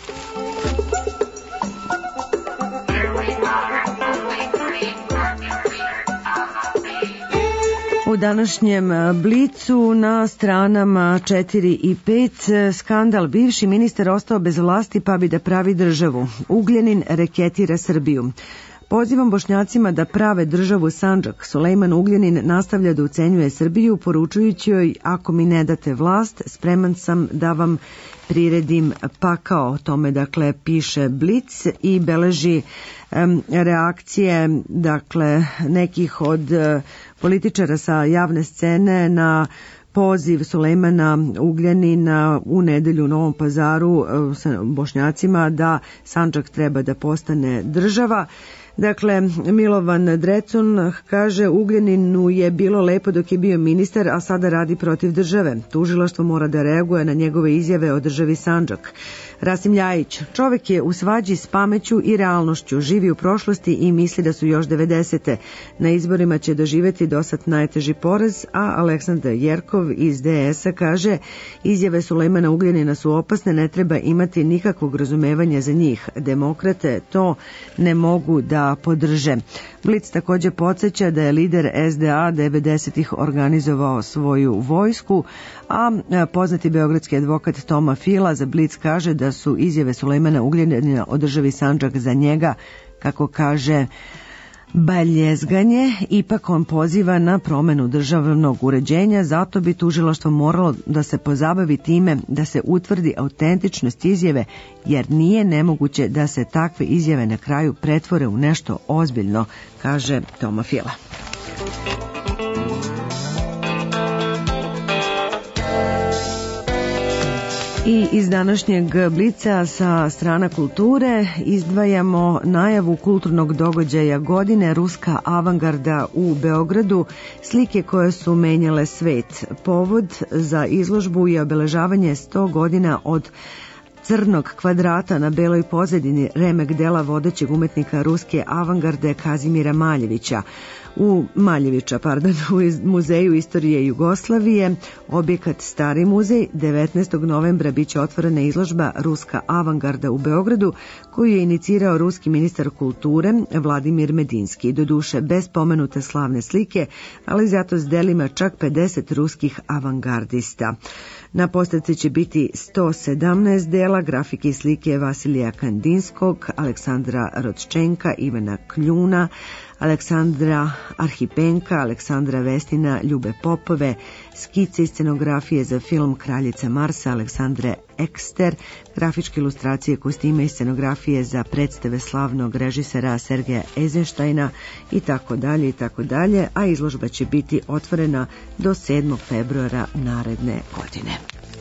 U današnjem Blicu na stranama četiri i pet skandal: bivši ministar ostao bez vlasti pa bi da pravi državu. Ugljanin reketira Srbiju. Pozivam Bošnjacima da prave državu Sandžak. Sulejman Ugljanin nastavlja da ucenjuje Srbiju, poručujući joj: ako mi ne date vlast, spreman sam da vam priredim pakao. O tome dakle piše Blic i beleži um, reakcije dakle nekih od uh, političara sa javne scene na poziv Sulejmana Ugljanina u nedelju u Novom Pazaru uh, sa Bošnjacima da Sandžak treba da postane država. Dakle, Milovan Drecun kaže Ugljaninu je bilo lepo dok je bio ministar, a sada radi protiv države. Tužilaštvo mora da reaguje na njegove izjave o državi Sandžak. Rasim Ljajić, čovek je u svađi s pameću i realnošću, živi u prošlosti i misli da su još devedesete. Na izborima će doživeti dosad najteži poraz, a Aleksandar Jerkov iz D S-a kaže izjave Sulejmana Ugljanina su opasne, ne treba imati nikakvog razumevanja za njih. Demokrate to ne mogu da podrže. Blic također podsjeća da je lider S D A devedesetih organizovao svoju vojsku, a poznati beogradski advokat Toma Fila za Blic kaže da su izjave Sulejmana Ugljanina o državi Sandžak za njega, kako kaže, baljezganje. Ipak on poziva na promenu državnog uređenja, zato bi tužilaštvo moralo da se pozabavi time da se utvrdi autentičnost izjave, jer nije nemoguće da se takve izjave na kraju pretvore u nešto ozbiljno, kaže Toma Fila. I iz današnjeg Blica sa strana kulture izdvajamo najavu kulturnog događaja godine, ruska avangarda u Beogradu, slike koje su menjale svet. Povod za izložbu je obeležavanje sto godina od crnog kvadrata na beloj pozadini, remek dela vodećeg umetnika ruske avangarde Kazimira Maljevića. U Maljevića, pardon, u Muzeju istorije Jugoslavije, objekat Stari muzej, devetnaestog novembra biće otvorena izložba Ruska avangarda u Beogradu, koju je inicirao ruski ministar kulture Vladimir Medinski. Doduše bez pomenute slavne slike, ali zato s delima čak pedeset ruskih avangardista. Na postavci će biti sto sedamnaest dela, grafike i slike Vasilija Kandinskog, Aleksandra Rodčenka, Ivana Kljuna, Aleksandra Arhipenka, Aleksandra Vestina, Ljube Popove, skice i scenografije za film Kraljica Marsa, Aleksandre Ekster, grafičke ilustracije, kostime i scenografije za predstave slavnog režisera Sergeja Eizenštajna i tako dalje i tako dalje, a izložba će biti otvorena do sedmog februara naredne godine.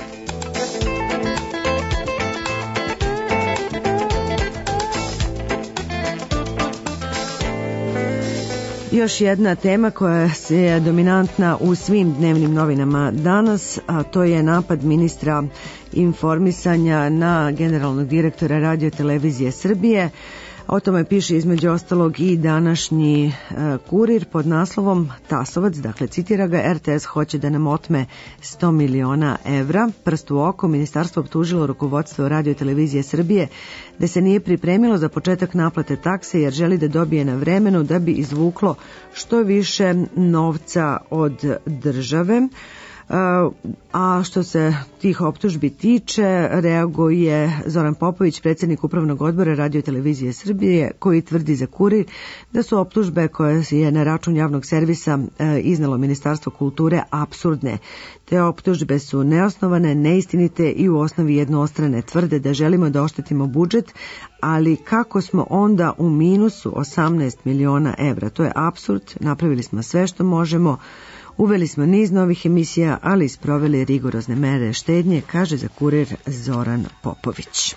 Još jedna tema koja je dominantna u svim dnevnim novinama danas, a to je napad ministra informisanja na generalnog direktora Radio televizije Srbije. O tome piše između ostalog i današnji e, Kurir pod naslovom Tasovac, dakle citira ga, R T S hoće da nam otme sto miliona evra. Prst u oko, ministarstvo optužilo rukovodstvo Radio televizije Srbije da se nije pripremilo za početak naplate takse jer želi da dobije na vremenu da bi izvuklo što više novca od države. A što se tih optužbi tiče, reaguje Zoran Popović, predsjednik upravnog odbora Radio televizije Srbije, koji tvrdi za Kurir da su optužbe koje je na račun javnog servisa iznalo Ministarstvo kulture apsurdne. Te optužbe su neosnovane, neistinite i u osnovi jednostrane. Tvrde da želimo da oštetimo budžet, ali kako smo onda u minusu osamnaest miliona evra? To je apsurd, napravili smo sve što možemo. Uveli smo niz novih emisija, ali i sproveli rigorozne mere štednje, kaže za Kurir Zoran Popović.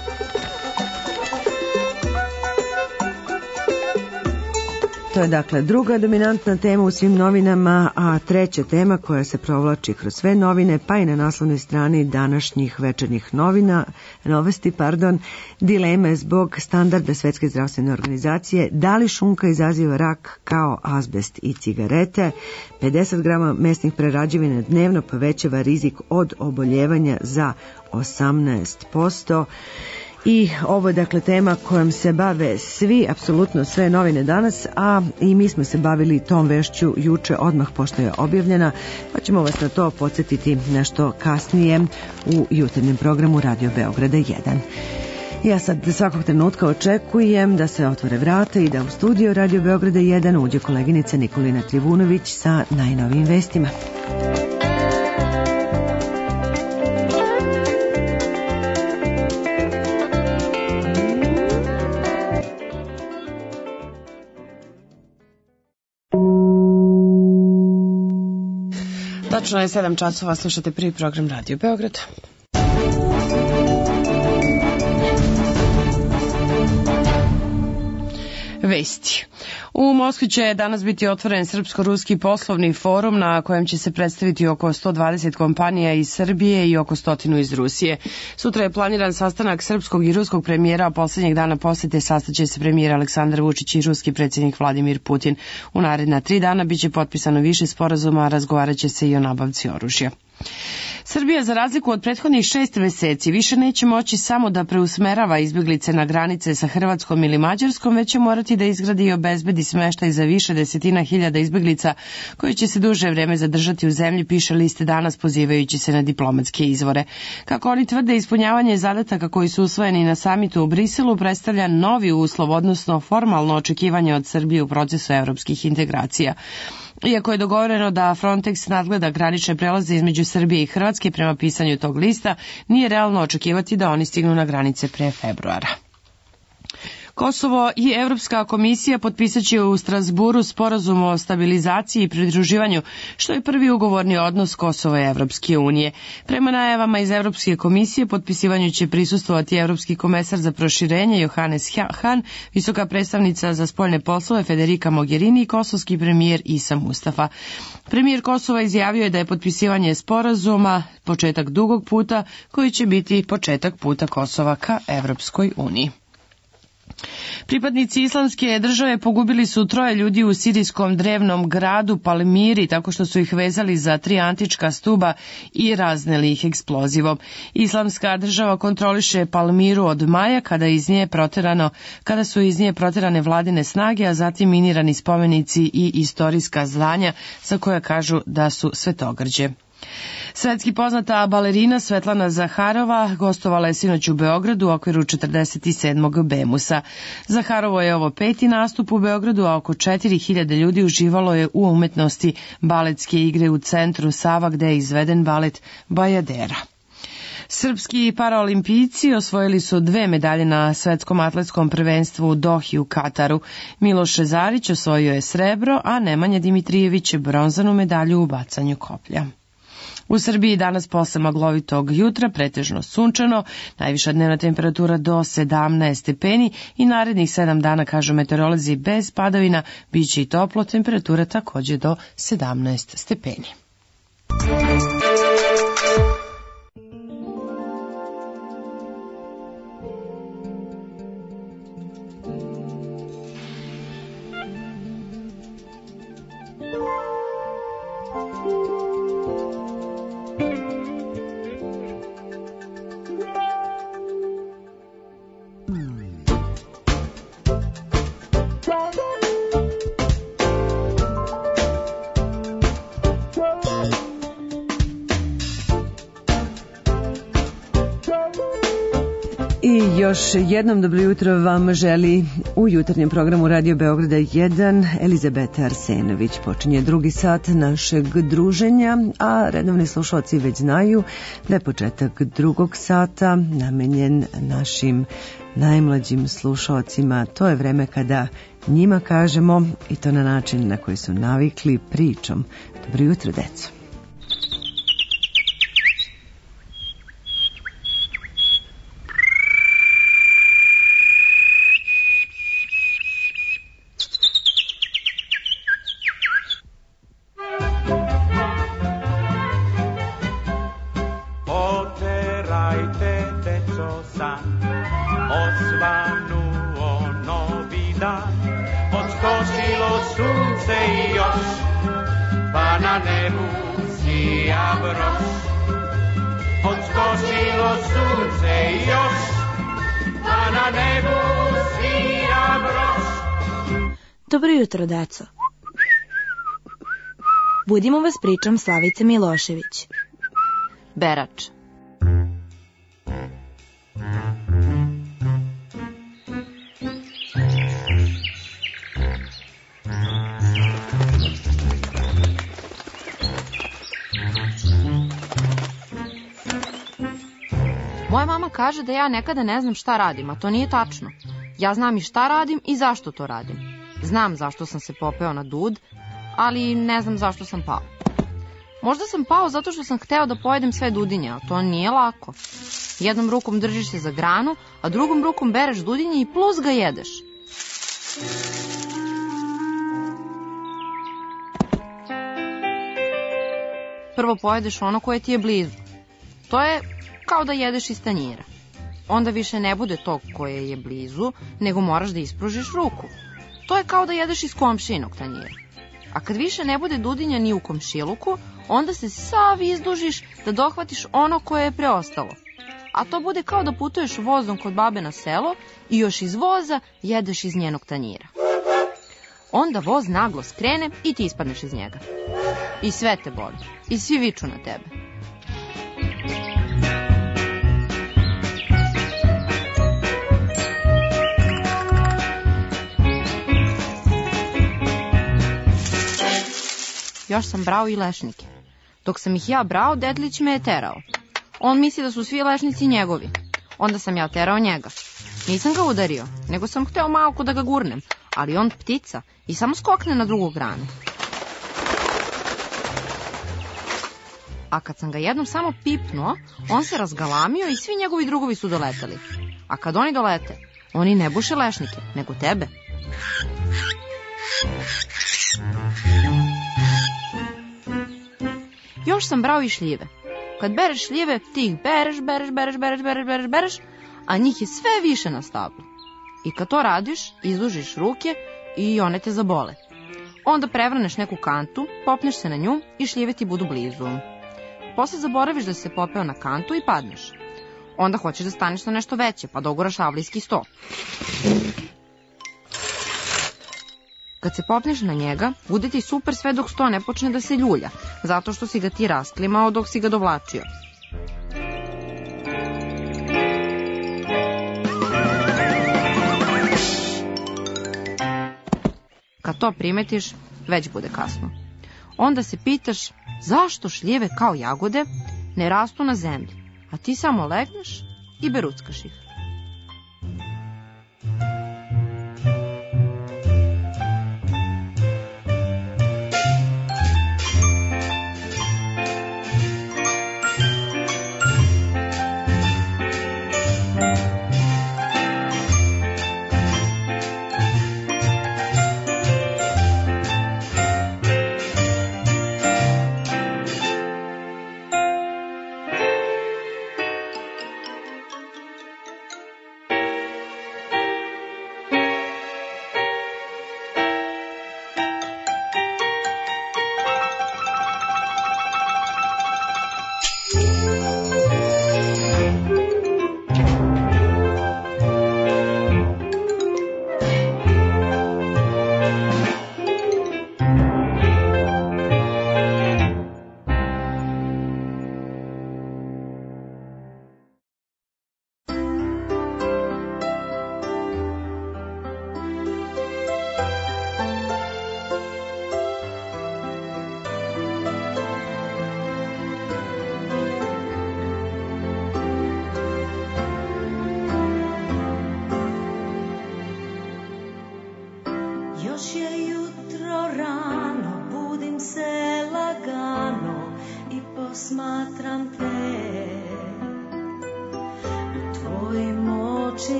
To je dakle druga dominantna tema u svim novinama, a treća tema koja se provlači kroz sve novine, pa i na naslovnoj strani današnjih večernjih novina, novosti, pardon, dileme zbog standarda Svetske zdravstvene organizacije, da li šunka izaziva rak kao azbest i cigarete, pedeset grama mesnih prerađevina dnevno povećava rizik od oboljevanja za osamnaest posto. I ovo je dakle tema kojom se bave svi, apsolutno sve novine danas, a i mi smo se bavili tom vešću juče odmah pošto je objavljena, pa ćemo vas na to podsjetiti nešto kasnije u jutarnjem programu Radio Beograda jedan. Ja sad svakog trenutka očekujem da se otvore vrata i da u studio Radio Beograda jedan uđe koleginica Nikolina Trivunović sa najnovijim vestima. Tačno je sedam časova, slušate prvi program Radio Beograd. Vesti. U Moskvi će danas biti otvoren Srpsko-ruski poslovni forum na kojem će se predstaviti oko sto dvadeset kompanija iz Srbije i oko stotinu iz Rusije. Sutra je planiran sastanak srpskog i ruskog premijera, a poslednjeg dana posete sastaće se premijer Aleksandar Vučić i ruski predsjednik Vladimir Putin. U naredna tri dana biće potpisano više sporazuma, a razgovarat će se i o nabavci oružja. Srbija, za razliku od prethodnih šest meseci, više neće moći samo da preusmerava izbjeglice na granice sa Hrvatskom ili Mađarskom, već će morati da izgradi i obezbedi smeštaj za više desetina hiljada izbjeglica koji će se duže vreme zadržati u zemlji, piše list Danas pozivajući se na diplomatske izvore. Kako oni tvrde, ispunjavanje zadataka koji su usvojeni na samitu u Briselu predstavlja novi uslov, odnosno formalno očekivanje od Srbije u procesu evropskih integracija. Iako je dogovoreno da Frontex nadgleda granične prelaze između Srbije i Hrvatske, prema pisanju tog lista, nije realno očekivati da oni stignu na granice pre februara. Kosovo i Evropska komisija potpisaće u Strasburu sporazum o stabilizaciji i pridruživanju, što je prvi ugovorni odnos Kosova i Evropske unije. Prema najavama iz Evropske komisije, potpisivanju će prisustvovati Evropski komesar za proširenje Johannes Hahn, visoka predstavnica za spoljne poslove Federica Mogherini i kosovski premijer Isa Mustafa. Premijer Kosova izjavio je da je potpisivanje sporazuma početak dugog puta koji će biti početak puta Kosova ka Evropskoj uniji. Pripadnici islamske države pogubili su troje ljudi u sirijskom drevnom gradu Palmiri tako što su ih vezali za tri antička stuba i razneli ih eksplozivom. Islamska država kontroliše Palmiru od maja kada, iz nje proterano, kada su iz nje proterane vladine snage, a zatim minirani spomenici i istorijska zdanja za koja kažu da su svetogrđe. Svetski poznata balerina Svetlana Zaharova gostovala je sinoć u Beogradu u okviru četrdeset sedmog Bemusa. Zaharovo je ovo peti nastup u Beogradu, a oko četiri hiljade ljudi uživalo je u umetnosti baletske igre u centru Sava, gde je izveden balet Bajadera. Srpski paraolimpijci osvojili su dve medalje na svetskom atletskom prvenstvu u Dohi u Kataru. Miloš Zarić osvojio je srebro, a Nemanja Dimitrijević bronzanu medalju u bacanju koplja. U Srbiji danas posle maglovitog jutra pretežno sunčano, najviša dnevna temperatura do sedamnaest stepeni i narednih sedam dana, kažu meteorolozi, bez padavina, bit će i toplo, temperatura takođe do sedamnaest stepeni. I još jednom dobro jutro vam želi u jutarnjem programu Radio Beograda jedan Elizabeta Arsenović. Počinje drugi sat našeg druženja, a redovni slušalci već znaju da je početak drugog sata namenjen našim najmlađim slušalcima. To je vreme kada njima kažemo, i to na način na koji su navikli, pričom. Dobro jutro, deco. Dobro jutro, deco. Budimo vas pričom Slavice Milošević. Berač. Moja mama kaže da ja nekada ne znam šta radim, a to nije tačno. Ja znam i šta radim i zašto to radim. Znam zašto sam se popeo na dud, ali ne znam zašto sam pao. Možda sam pao zato što sam hteo da pojedem sve dudinje, a to nije lako. Jednom rukom držiš se za granu, a drugom rukom bereš dudinje i plus ga jedeš. Prvo pojedeš ono koje ti je blizu. To je kao da jedeš iz tanjira. Onda više ne bude to koje je blizu, nego moraš da ispružiš ruku. To je kao da jedeš iz komšijinog tanjira. A kad više ne bude dudinja ni u komšiluku, onda se sav izdužiš da dohvatiš ono koje je preostalo. A to bude kao da putuješ vozom kod babe na selo i još iz voza jedeš iz njenog tanjira. Onda voz naglo skrene i ti ispadneš iz njega. I sve te boli. I svi viču na tebe. Još sam brao i lešnike. Dok sam ih ja brao, Detlić me je terao. On misli da su svi lešnici njegovi. Onda sam ja terao njega. Nisam ga udario, nego sam hteo malko da ga gurnem, ali on ptica i samo skokne na drugu granu. A kad sam ga jednom samo pipnuo, on se razgalamio i svi njegovi drugovi su doletali. A kad oni dolete, oni ne buše lešnike, nego tebe. Još sam brao i šljive. Kad bereš šljive, ti ih bereš, bereš, bereš, bereš, bereš, bereš, bereš, a njih je sve više na stablu. I kad to radiš, izdužiš ruke i one te zabole. Onda prevrneš neku kantu, popneš se na nju i šljive ti budu blizu. Posle zaboraviš da si se popeo na kantu i padneš. Onda hoćeš da staneš na nešto veće, pa doguraš avlijski sto. Kad se popneš na njega, bude ti super sve dok sto ne počne da se ljulja, zato što si ga ti rasklimao dok si ga dovlačio. Kad to primetiš, već bude kasno. Onda se pitaš zašto šljive kao jagode ne rastu na zemlji, a ti samo legneš i beruckaš ih.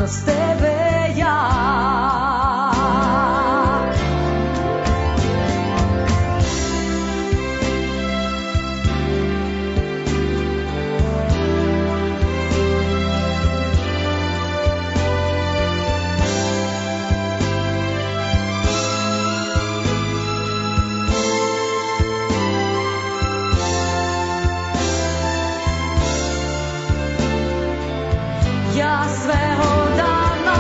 kroz tebe ja. Ja sve odavno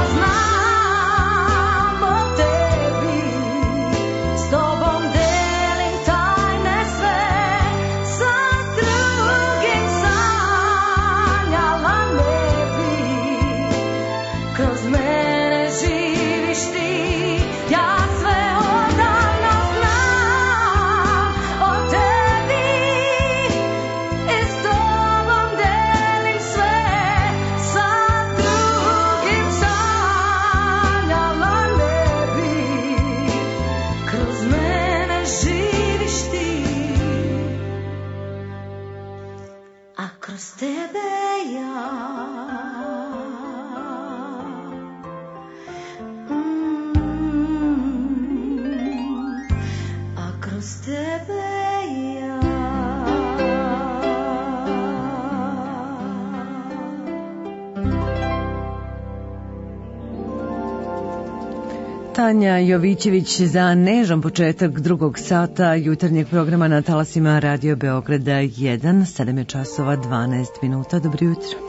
znam o tebi, s tobom delim tajne sve, sa drugim sanjala ne bi, kroz mene živiš ti. Ja sve odavno znam o tebi i s tobom delim sve, sa drugim sanjala ne bi, kroz mene živiš ti, a kroz tebe ja. Mm, a kroz tebe ja. Tanja Jovićević za nežan početak drugog sata jutarnjeg programa na talasima Radio Beograda jedan, sedam je časova dvanaest minuta. Dobro jutro.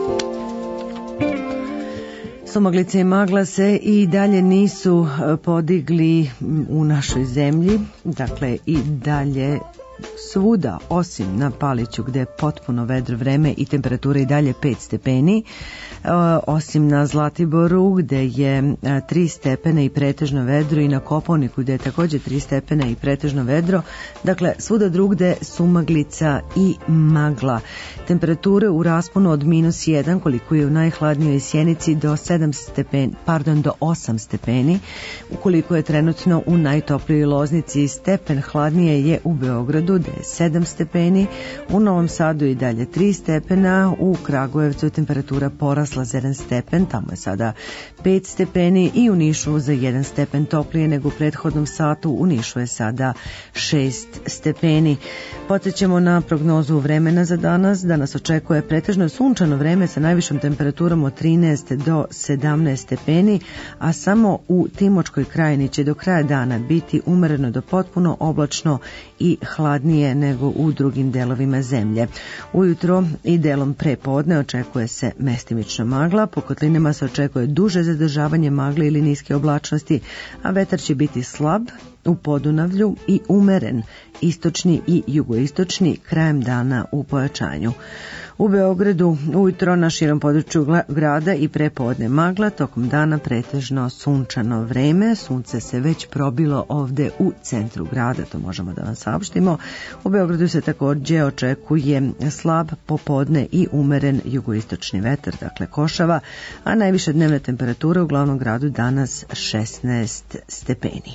Sumaglice i magla se i dalje nisu podigli u našoj zemlji, dakle i dalje svuda osim na Paliću gde je potpuno vedro vreme i temperatura i dalje pet stepeni, osim na Zlatiboru gde je tri stepena i pretežno vedro i na Kopaoniku gde je takođe tri stepena i pretežno vedro, dakle svuda drugde sumaglica i magla. Temperature u rasponu od minus jedan koliko je u najhladnijoj Sjenici do sedam stepeni, pardon do osam stepeni, ukoliko je trenutno u najtoplijoj Loznici. Stepen hladnije je u Beogradu gde je sedam stepeni, u Novom Sadu i dalje tri stepena, u Kragujevcu temperatura porasla za jedan stepen, tamo je sada pet stepeni i u Nišu za jedan stepen toplije nego u prethodnom satu, u Nišu je sada šest stepeni. Podsjećamo na prognozu vremena za danas. Danas očekuje pretežno sunčano vreme sa najvišom temperaturom od trinaest do sedamnaest stepeni, a samo u Timočkoj krajini će do kraja dana biti umereno do potpuno oblačno i hladnije nego u drugim delovima zemlje. Ujutro i delom pre podne očekuje se mestimična magla, po kotlinama se očekuje duže zadržavanje magle ili niske oblačnosti, a vetar će biti slab u Podunavlju i umeren, istočni i jugoistočni, krajem dana u pojačanju. U Beogradu ujutro na širom području grada i prepodne magla, tokom dana pretežno sunčano vreme. Sunce se već probilo ovde u centru grada, to možemo da vam saopštimo. U Beogradu se takođe očekuje slab popodne i umeren jugoistočni vetar, dakle košava, a najviša dnevna temperatura u glavnom gradu danas šesnaest stepeni.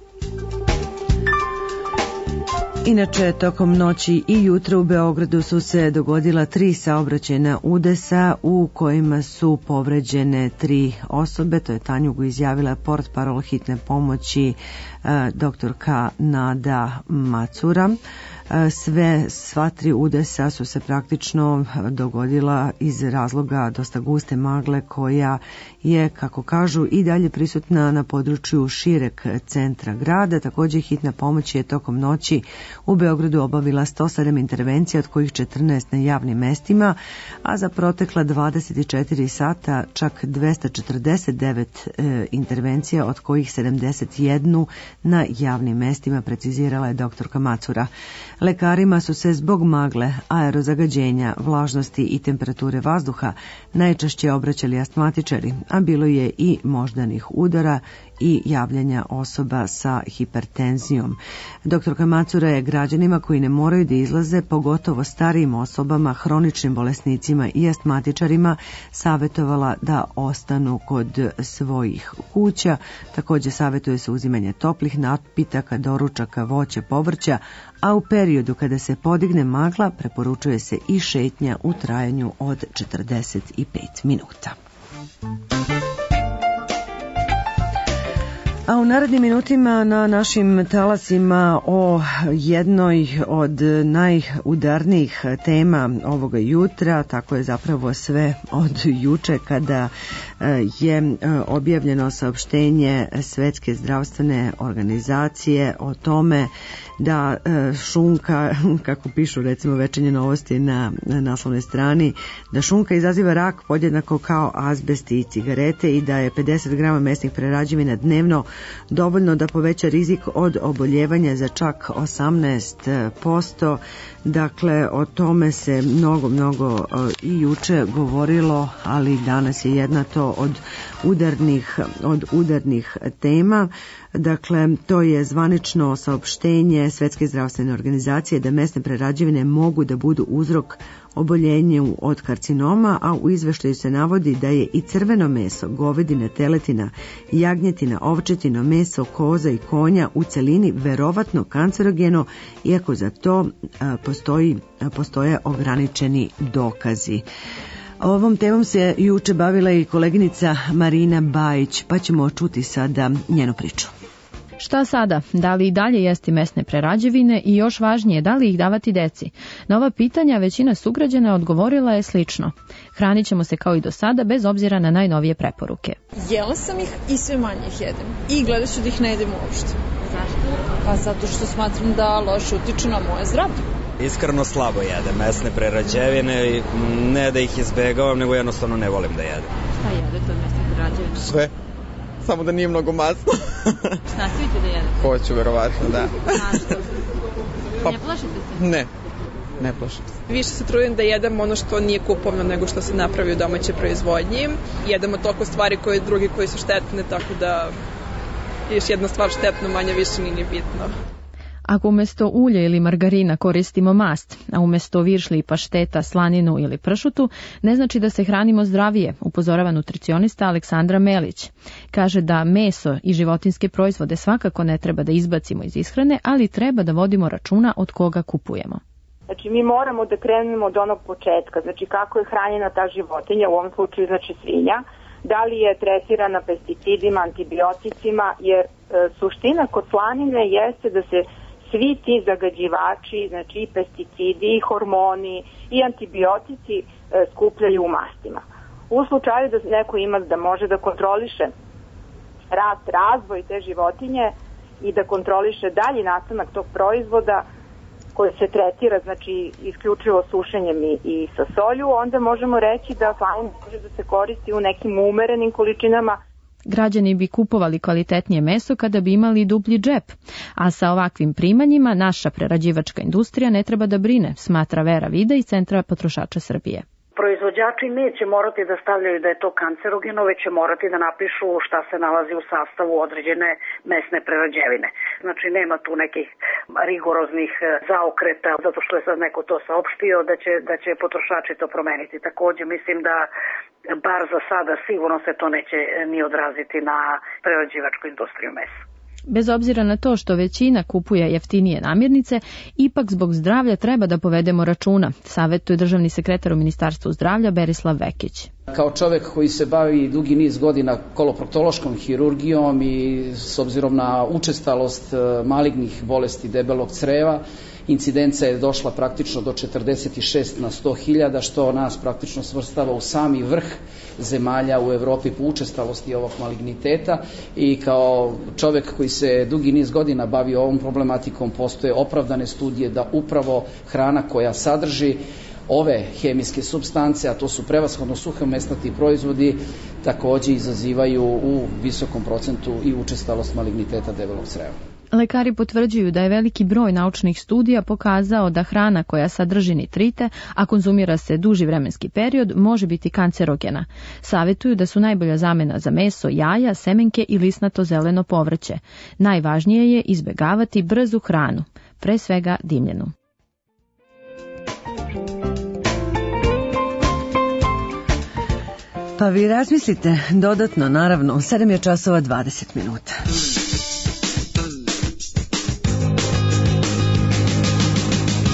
Inače, tokom noći i jutra u Beogradu su se dogodila tri saobraćajna udesa u kojima su povređene tri osobe. To je Tanjugu izjavila portparol hitne pomoći doktorka Nada Macura. Sve, sva tri udesa su se praktično dogodila iz razloga dosta guste magle koja je, kako kažu, i dalje prisutna na području šireg centra grada. Također hitna pomoć je tokom noći u Beogradu obavila sto sedam intervencija, od kojih četrnaest na javnim mestima, a za protekla dvadeset četiri sata čak dvesta četrdeset devet e, intervencija, od kojih sedamdeset jedna na javnim mestima, precizirala je doktorka Macura. Lekarima su se zbog magle, aerozagađenja, vlažnosti i temperature vazduha najčešće obraćali astmatičari, a bilo je i moždanih udara i javljanja osoba sa hipertenzijom. Doktorka Macura je građanima koji ne moraju da izlaze, pogotovo starijim osobama, hroničnim bolesnicima i astmatičarima, savjetovala da ostanu kod svojih kuća. Također savjetuje se uzimanje toplih napitaka, doručaka, voća, povrća, a u periodu kada se podigne magla preporučuje se i šetnja u trajanju od četrdeset pet minuta. A u narednim minutima na našim talasima o jednoj od najudarnijih tema ovoga jutra, tako je zapravo sve od juče kada je objavljeno saopštenje Svetske zdravstvene organizacije o tome da šunka, kako pišu recimo Večernje novosti na naslovnoj strani, da šunka izaziva rak podjednako kao azbest i cigarete i da je pedeset grama mesnih prerađevina dnevno dovoljno da poveća rizik od oboljevanja za čak osamnaest posto. Dakle, o tome se mnogo, mnogo i juče govorilo, ali danas je jedna to od udarnih, od udarnih tema. Dakle, to je zvanično saopštenje Svetske zdravstvene organizacije da mesne prerađevine mogu da budu uzrok oboljenju od karcinoma, a u izveštaju se navodi da je i crveno meso, govedina, teletina, jagnjetina, ovčetino meso, koza i konja u celini verovatno kancerogeno, iako za to a, postoji, a, postoje ograničeni dokazi. Ovom temom se juče bavila i koleginica Marina Bajić, pa ćemo čuti sada njenu priču. Šta sada? Da li i dalje jesti mesne prerađevine i još važnije, da li ih davati deci? Na ova pitanja većina sugrađana odgovorila je slično. Hranit ćemo se kao i do sada bez obzira na najnovije preporuke. Jela sam ih i sve manje ih jedem. I gledat ću da ih ne jedem uopšte. Zašto? Pa zato što smatram da loše utiču na moje zdravlje. Iskreno slabo jedem mesne prerađevine, ne da ih izbegavam, nego jednostavno ne volim da jedem. Šta jedete od mesne prerađevine? Sve. Samo da nije mnogo masno. Nastavite da jedete? Hoću, verovatno, da. Zašto? Pa, ne plašite se? Ne, ne plašim se. Više se trudim da jedem ono što nije kupovno nego što se napravi u domaćoj proizvodnji. Jedemo toliko stvari koje drugi koji su štetne, tako da još jedna stvar štetna, manje više nije bitno. Ako umjesto ulja ili margarina koristimo mast, a umjesto viršli, pašteta, slaninu ili pršutu, ne znači da se hranimo zdravije, upozorava nutricionista Aleksandra Melić. Kaže da meso i životinjske proizvode svakako ne treba da izbacimo iz ishrane, ali treba da vodimo računa od koga kupujemo. Znači mi moramo da krenemo od onog početka, znači kako je hranjena ta životinja, u ovom slučaju znači svinja, da li je tretirana pesticidima, antibioticima, jer e, suština kod slanine jeste da se svi ti zagađivači, znači i pesticidi, i hormoni, i antibiotici e, skupljaju u mastima. U slučaju da neko ima da može da kontroliše rast, razvoj te životinje i da kontroliše dalji nastanak tog proizvoda koji se tretira, znači isključivo sušenjem i, i sa solju, onda možemo reći da slanina može da se koristi u nekim umerenim količinama. Građani bi kupovali kvalitetnije meso kada bi imali dublji džep, a sa ovakvim primanjima naša prerađivačka industrija ne treba da brine, smatra Vera Vida iz Centra potrošača Srbije. Proizvođači neće morati da stavljaju da je to kancerogeno, već će morati da napišu šta se nalazi u sastavu određene mesne prerađevine. Znači nema tu nekih rigoroznih zaokreta, zato što je sad neko to saopštio da će, da će potrošači to promeniti. Takođe mislim da bar za sada sigurno se to neće ni odraziti na prerađivačku industriju mesa. Bez obzira na to što većina kupuje jeftinije namirnice, ipak zbog zdravlja treba da povedemo računa, savetuje državni sekretar u Ministarstvu zdravlja Berislav Vekić. Kao čovjek koji se bavi dugi niz godina koloproktološkom hirurgijom i s obzirom na učestalost malignih bolesti debelog creva, incidenca je došla praktično do četrdeset šest na sto hiljada, što nas praktično svrstava u sami vrh zemalja u Evropi po učestalosti ovog maligniteta, i kao čovjek koji se dugi niz godina bavi ovom problematikom, postoje opravdane studije da upravo hrana koja sadrži ove hemijske supstance, a to su prevashodno suhomesnati proizvodi, također izazivaju u visokom procentu i učestalost maligniteta debelog creva. Lekari potvrđuju da je veliki broj naučnih studija pokazao da hrana koja sadrži nitrite, a konzumira se duži vremenski period, može biti kancerogena. Savjetuju da su najbolja zamena za meso, jaja, semenke i lisnato zeleno povrće. Najvažnije je izbjegavati brzu hranu, pre svega dimljenu. Pa vi razmislite dodatno, naravno, sedam je časova dvadeset minuta.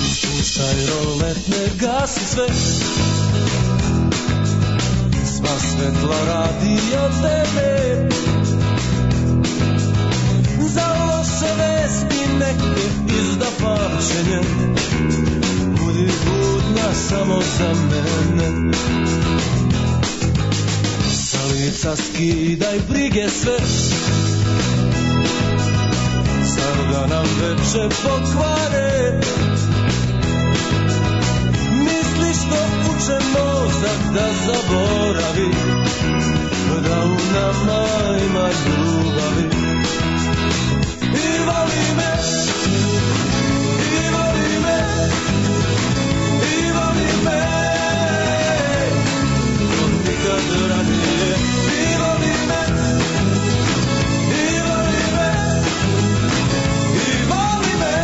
Puštaj rolet, ne gasi sve, sva svetla radija tebe. Za loše vesti neke izda pamćenje, budi budna samo za mene. Sa lica skidaj brige sve, zar da nam veče pokvare. Misliš da uče mozak da zaboravi, da u nama ima ljubavi. I voli me, i voli me, i voli me, od nikad ranije. I voli me, i voli me, i voli me,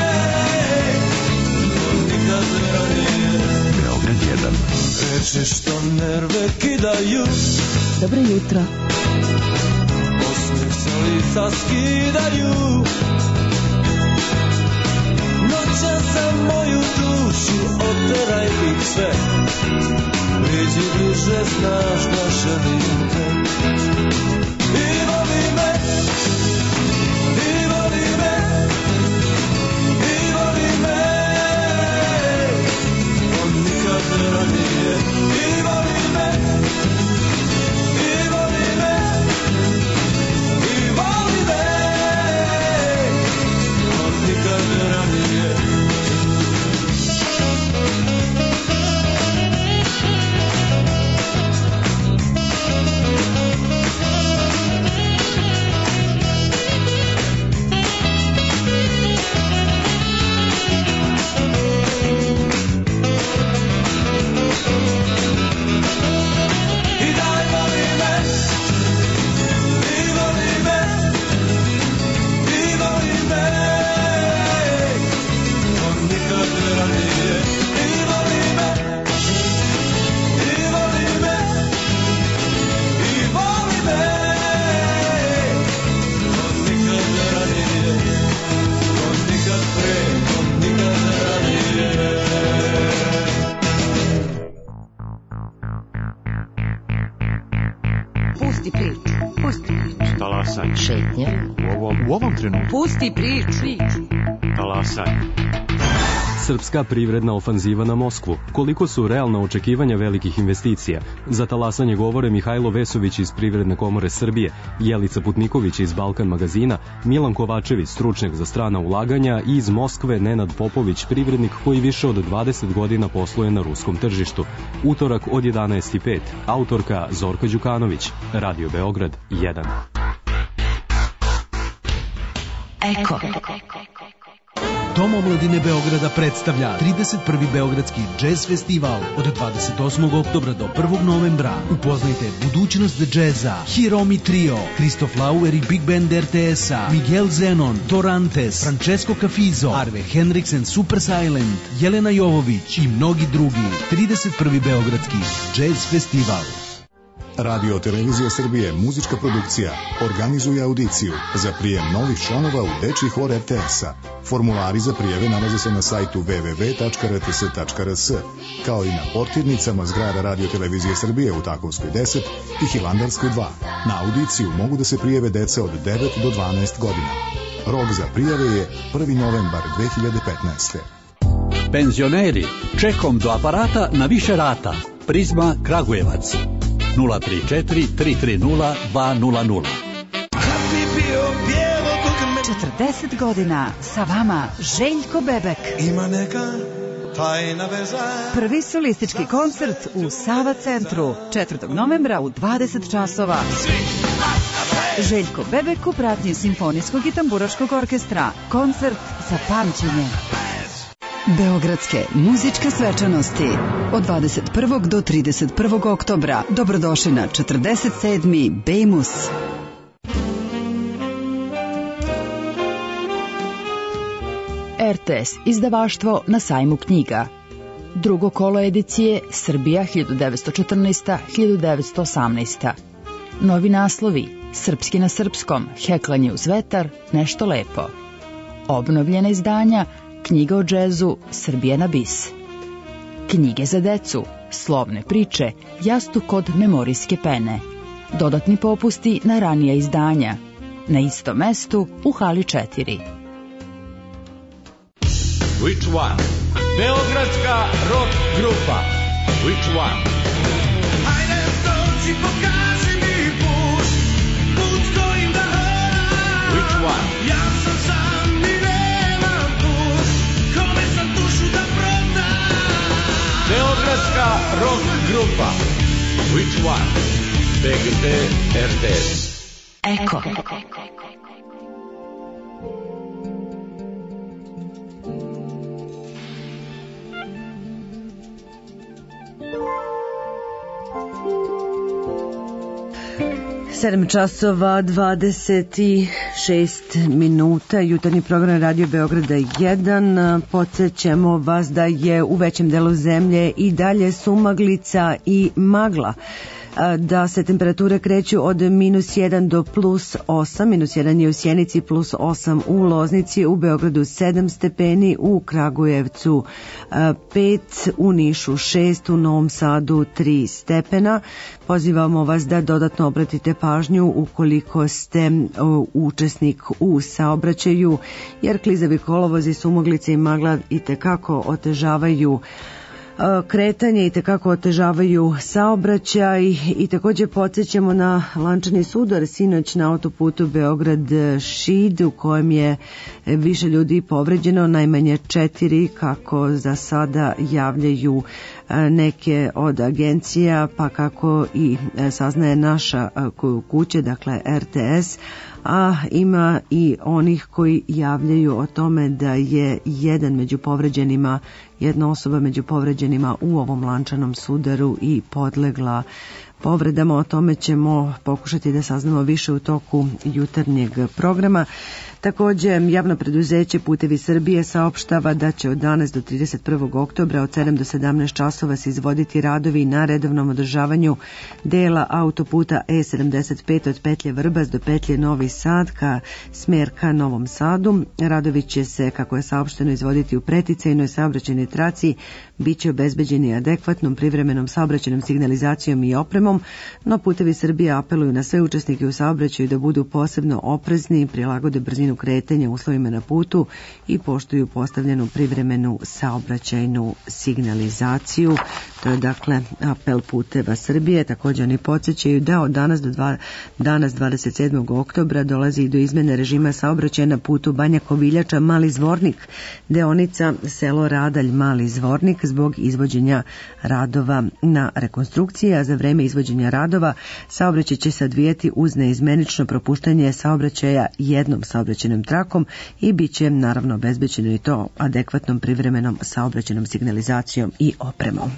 od nikad ranije. Beograd jedan. Reči što nerve kidaju. Dobro jutro. Osmih sa lica skidaju. Noća za moju dušu, oteraj ih sve. Priđi bliže, znaš da želim te. I voli me, i voli me, i voli me, od nikad ranije. I voli me, i voli me, i voli me, od nikad ranije. Šetnja. U ovom, u ovom trenutku. Pusti priču. Talasaj. Srpska privredna ofanziva na Moskvu. Koliko su realna očekivanja velikih investicija? Za talasanje govore Mihajlo Vesović iz Privredne komore Srbije, Jelica Putniković iz Balkan magazina, Milan Kovačević, stručnjak za strana ulaganja, i iz Moskve Nenad Popović, privrednik koji više od dvadeset godina posluje na ruskom tržištu. Utorak od jedanaest i pet. Autorka Zorka Đukanović. Radio Beograd jedan. Eko. Dom omladine Beograda predstavlja trideset prvi Beogradski džez festival od dvadeset osmog oktobra do prvog novembra. Upoznajte budućnost džeza, Hiromi Trio, Kristof Lauer i Big Band er te es-a, Miguel Zenon, Dorantes, Francesco Cafizo, Arve Henriks and Super Silent, Jelena Jovović i mnogi drugi. trideset prvi Beogradski džez festival. Radio Televizija Srbije, muzička produkcija, organizuje audiciju za prijem novih članova u dečiji hor er te es-a. Formulari za prijeve nalaze se na sajtu w w w tačka r t s tačka r s, kao i na portirnicama zgrada Radio Televizije Srbije u Takovskoj deset i Hilandarskoj dva. Na audiciju mogu da se prijeve deca od devet do dvanaest godina. Rok za prijave je prvi novembar dve hiljade petnaeste. Penzioneri, čekom do aparata na više rata. Prizma Kragujevac. nula tri četiri tri tri nula dva nula nula. četrdeset godina sa vama Željko Bebek. Ima neka tajna veza. Prvi solistički koncert u Sava centru četvrtog novembra u dvadeset časova. Željko Bebek u pratnji Simfonijskog i tamburaškog orkestra. Koncert za pamćenje. Beogradske muzičke svečanosti od dvadeset prvog do trideset prvog oktobra. Dobrodošli na četrdeset sedmi Bejmus. er te es izdavaštvo na sajmu knjiga. Drugo kolo edicije Srbija hiljadu devetsto četrnaesta do hiljadu devetsto osamnaesta. Novi naslovi Srpski na srpskom, Heklanje uz vetar, Nešto lepo. Obnovljena izdanja Knjiga o džezu, Srbija na bis. Knjige za decu, Slovne priče, Jastuk od memorijske pene. Dodatni popusti na ranija izdanja. Na istom mestu u hali četiri. Which one? Beogradska rock grupa. Which one? Hajde dođi, pokaži mi put, put kojim da hodam. Which one? Ja sam sam i nemam put, kome sam dušu da prodam. Beogradska rock grupa. Which one? B G T R T S. Eko. sedam časova dvadeset šest minuta, jutarnji program Radio Beograda jedan. Podsjećamo vas da je u većem delu zemlje i dalje sumaglica i magla, da se temperature kreću od minus jedan do plus osam, minus jedan je u Sjenici, plus osam u Loznici, u Beogradu sedam stepeni, u Kragujevcu pet, u Nišu šest, u Novom Sadu tri stepena. Pozivamo vas da dodatno obratite pažnju ukoliko ste učesnik u saobraćaju, jer klizavi kolovozi, sumaglice i magla itekako otežavaju kretanje i tekako otežavaju saobraćaj i također podsjećamo na lančani sudar sinoć na autoputu Beograd-Šid u kojem je više ljudi povređeno, najmanje četiri kako za sada javljaju neke od agencija, pa kako i saznaje naša kuća, dakle R T S, a ima i onih koji javljaju o tome da je jedan među povređenima, jedna osoba među povređenima u ovom lančanom sudaru i podlegla povredama. O tome ćemo pokušati da saznamo više u toku jutarnjeg programa. Također, javno preduzeće Putevi Srbije saopštava da će od danas do trideset prvog oktobra od sedam do sedamnaest časova se izvoditi radovi na redovnom održavanju dela autoputa E sedamdeset pet od petlje Vrbas do petlje Novi Sad ka smer ka Novom Sadu. Radovi će se, kako je saopšteno, izvoditi u preticajnoj saobraćajnoj traci, bit će obezbeđeni adekvatnom privremenom saobraćajnom signalizacijom i opremom, no Putevi Srbije apeluju na sve učesnike u saobraćaju da budu posebno oprezni, prilagode brzinu kretanja uslovima na putu i poštuju postavljenu privremenu saobraćajnu signalizaciju. To je dakle apel Puteva Srbije. Također oni podsjećaju da od danas do dva, danas dvadeset sedmog oktobra dolazi i do izmene režima saobraćaja na putu Banja Koviljača Mali Zvornik, deonica selo Radalj Mali Zvornik zbog izvođenja radova na rekonstrukciji, a za vreme izvođenja radova saobraćaj će se odvijati uz neizmenično propuštanje saobraćaja jednom saobraćajnom trakom i bit će naravno obezbeđeno i to adekvatnom privremenom saobraćajnom signalizacijom i opremom.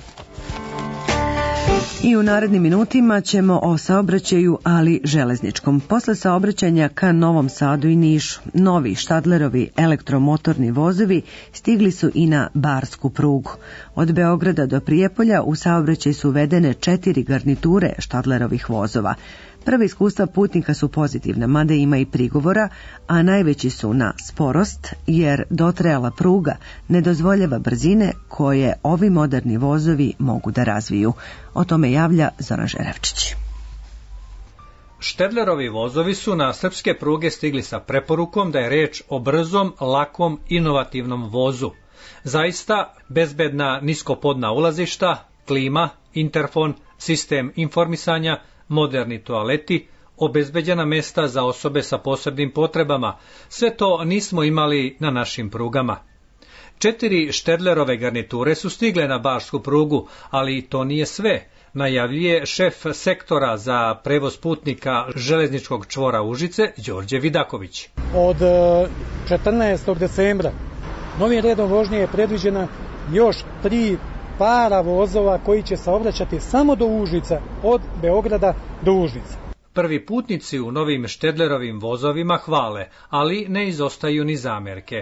I u narednim minutima ćemo o saobraćaju, ali železničkom. Posle saobraćanja ka Novom Sadu i Nišu, novi Štadlerovi elektromotorni vozovi stigli su i na barsku prugu. Od Beograda do Prijepolja u saobraćaj su uvedene četiri garniture Štadlerovih vozova. Prva iskustva putnika su pozitivna, mada ima i prigovora, a najveći su na sporost, jer dotrajala pruga ne dozvoljava brzine koje ovi moderni vozovi mogu da razviju. O tome javlja Zoran Žerevčić. Štedlerovi vozovi su na srpske pruge stigli sa preporukom da je reč o brzom, lakom, inovativnom vozu. Zaista bezbedna niskopodna ulazišta, klima, interfon, sistem informisanja, moderni toaleti, obezbeđena mesta za osobe sa posebnim potrebama. Sve to nismo imali na našim prugama. Četiri Štedlerove garniture su stigle na barsku prugu, ali to nije sve, najavljuje šef sektora za prevoz putnika železničkog čvora Užice, Đorđe Vidaković. Od četrnaestog decembra novim redom vožnje je predviđena još tri para vozova koji će saobraćati samo do Užica, od Beograda do Užica. Prvi putnici u novim Štedlerovim vozovima hvale, ali ne izostaju ni zamerke.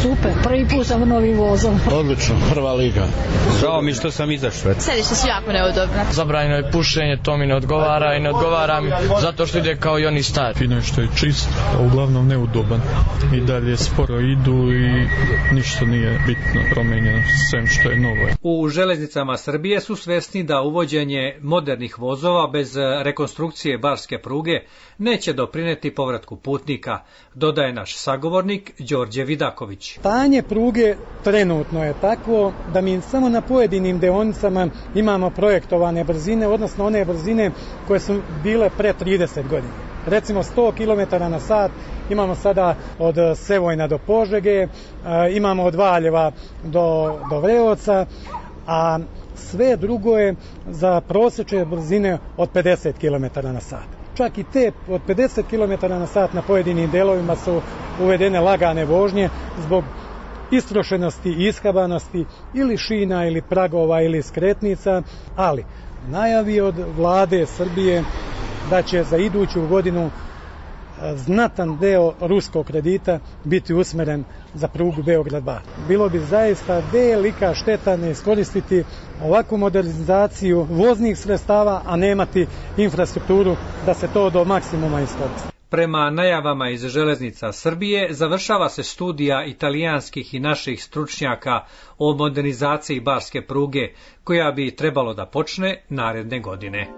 Super, prvi put sam novim vozom. Odlično, prva liga. Žao mi što sam izašao. Sedište su jako neudobno. Zabranjeno je pušenje, to mi ne odgovara i ne odgovara mi zato što ide kao i oni stari. Fino je što je čist, a uglavnom neudoban. I dalje sporo idu i ništa nije bitno promenjeno, sem što je novo. U železnicama Srbije su svesni da uvođenje modernih vozova bez rekonstrukcije barske pruge neće doprineti povratku putnika, dodaje naš sagovornik Đorđe Vidaković. Stanje pruge trenutno je takvo da mi samo na pojedinim deonicama imamo projektovane brzine, odnosno one brzine koje su bile pre trideset godina. Recimo sto kilometara na sat imamo sada od Sevojna do Požege, imamo od Valjeva do, do Vreoca, a sve drugo je za prosječne brzine od pedeset kilometara na sat. Čak i te od pedeset kilometara na sat na pojedinim delovima su uvedene lagane vožnje zbog istrošenosti i iskabanosti ili šina ili pragova ili skretnica, ali najavi od vlade Srbije da će za iduću godinu znatan deo ruskog kredita biti usmeren za prugu Beograd-Bar. Bilo bi zaista velika šteta ne iskoristiti ovakvu modernizaciju voznih sredstava, a nemati infrastrukturu da se to do maksimuma iskoristi. Prema najavama iz železnica Srbije završava se studija italijanskih i naših stručnjaka o modernizaciji barske pruge, koja bi trebalo da počne naredne godine.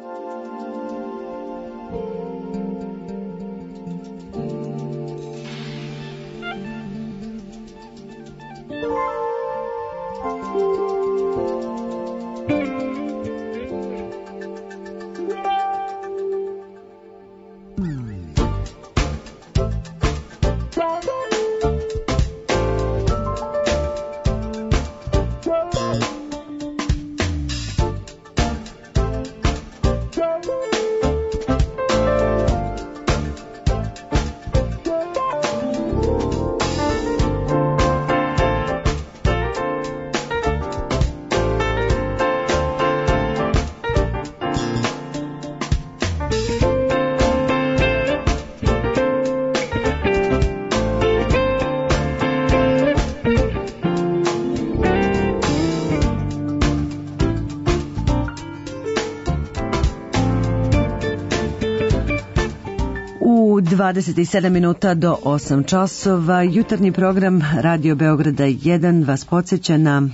dvadeset sedam minuta do osam časova. Jutarnji program Radio Beograda jedan vas podsjeća na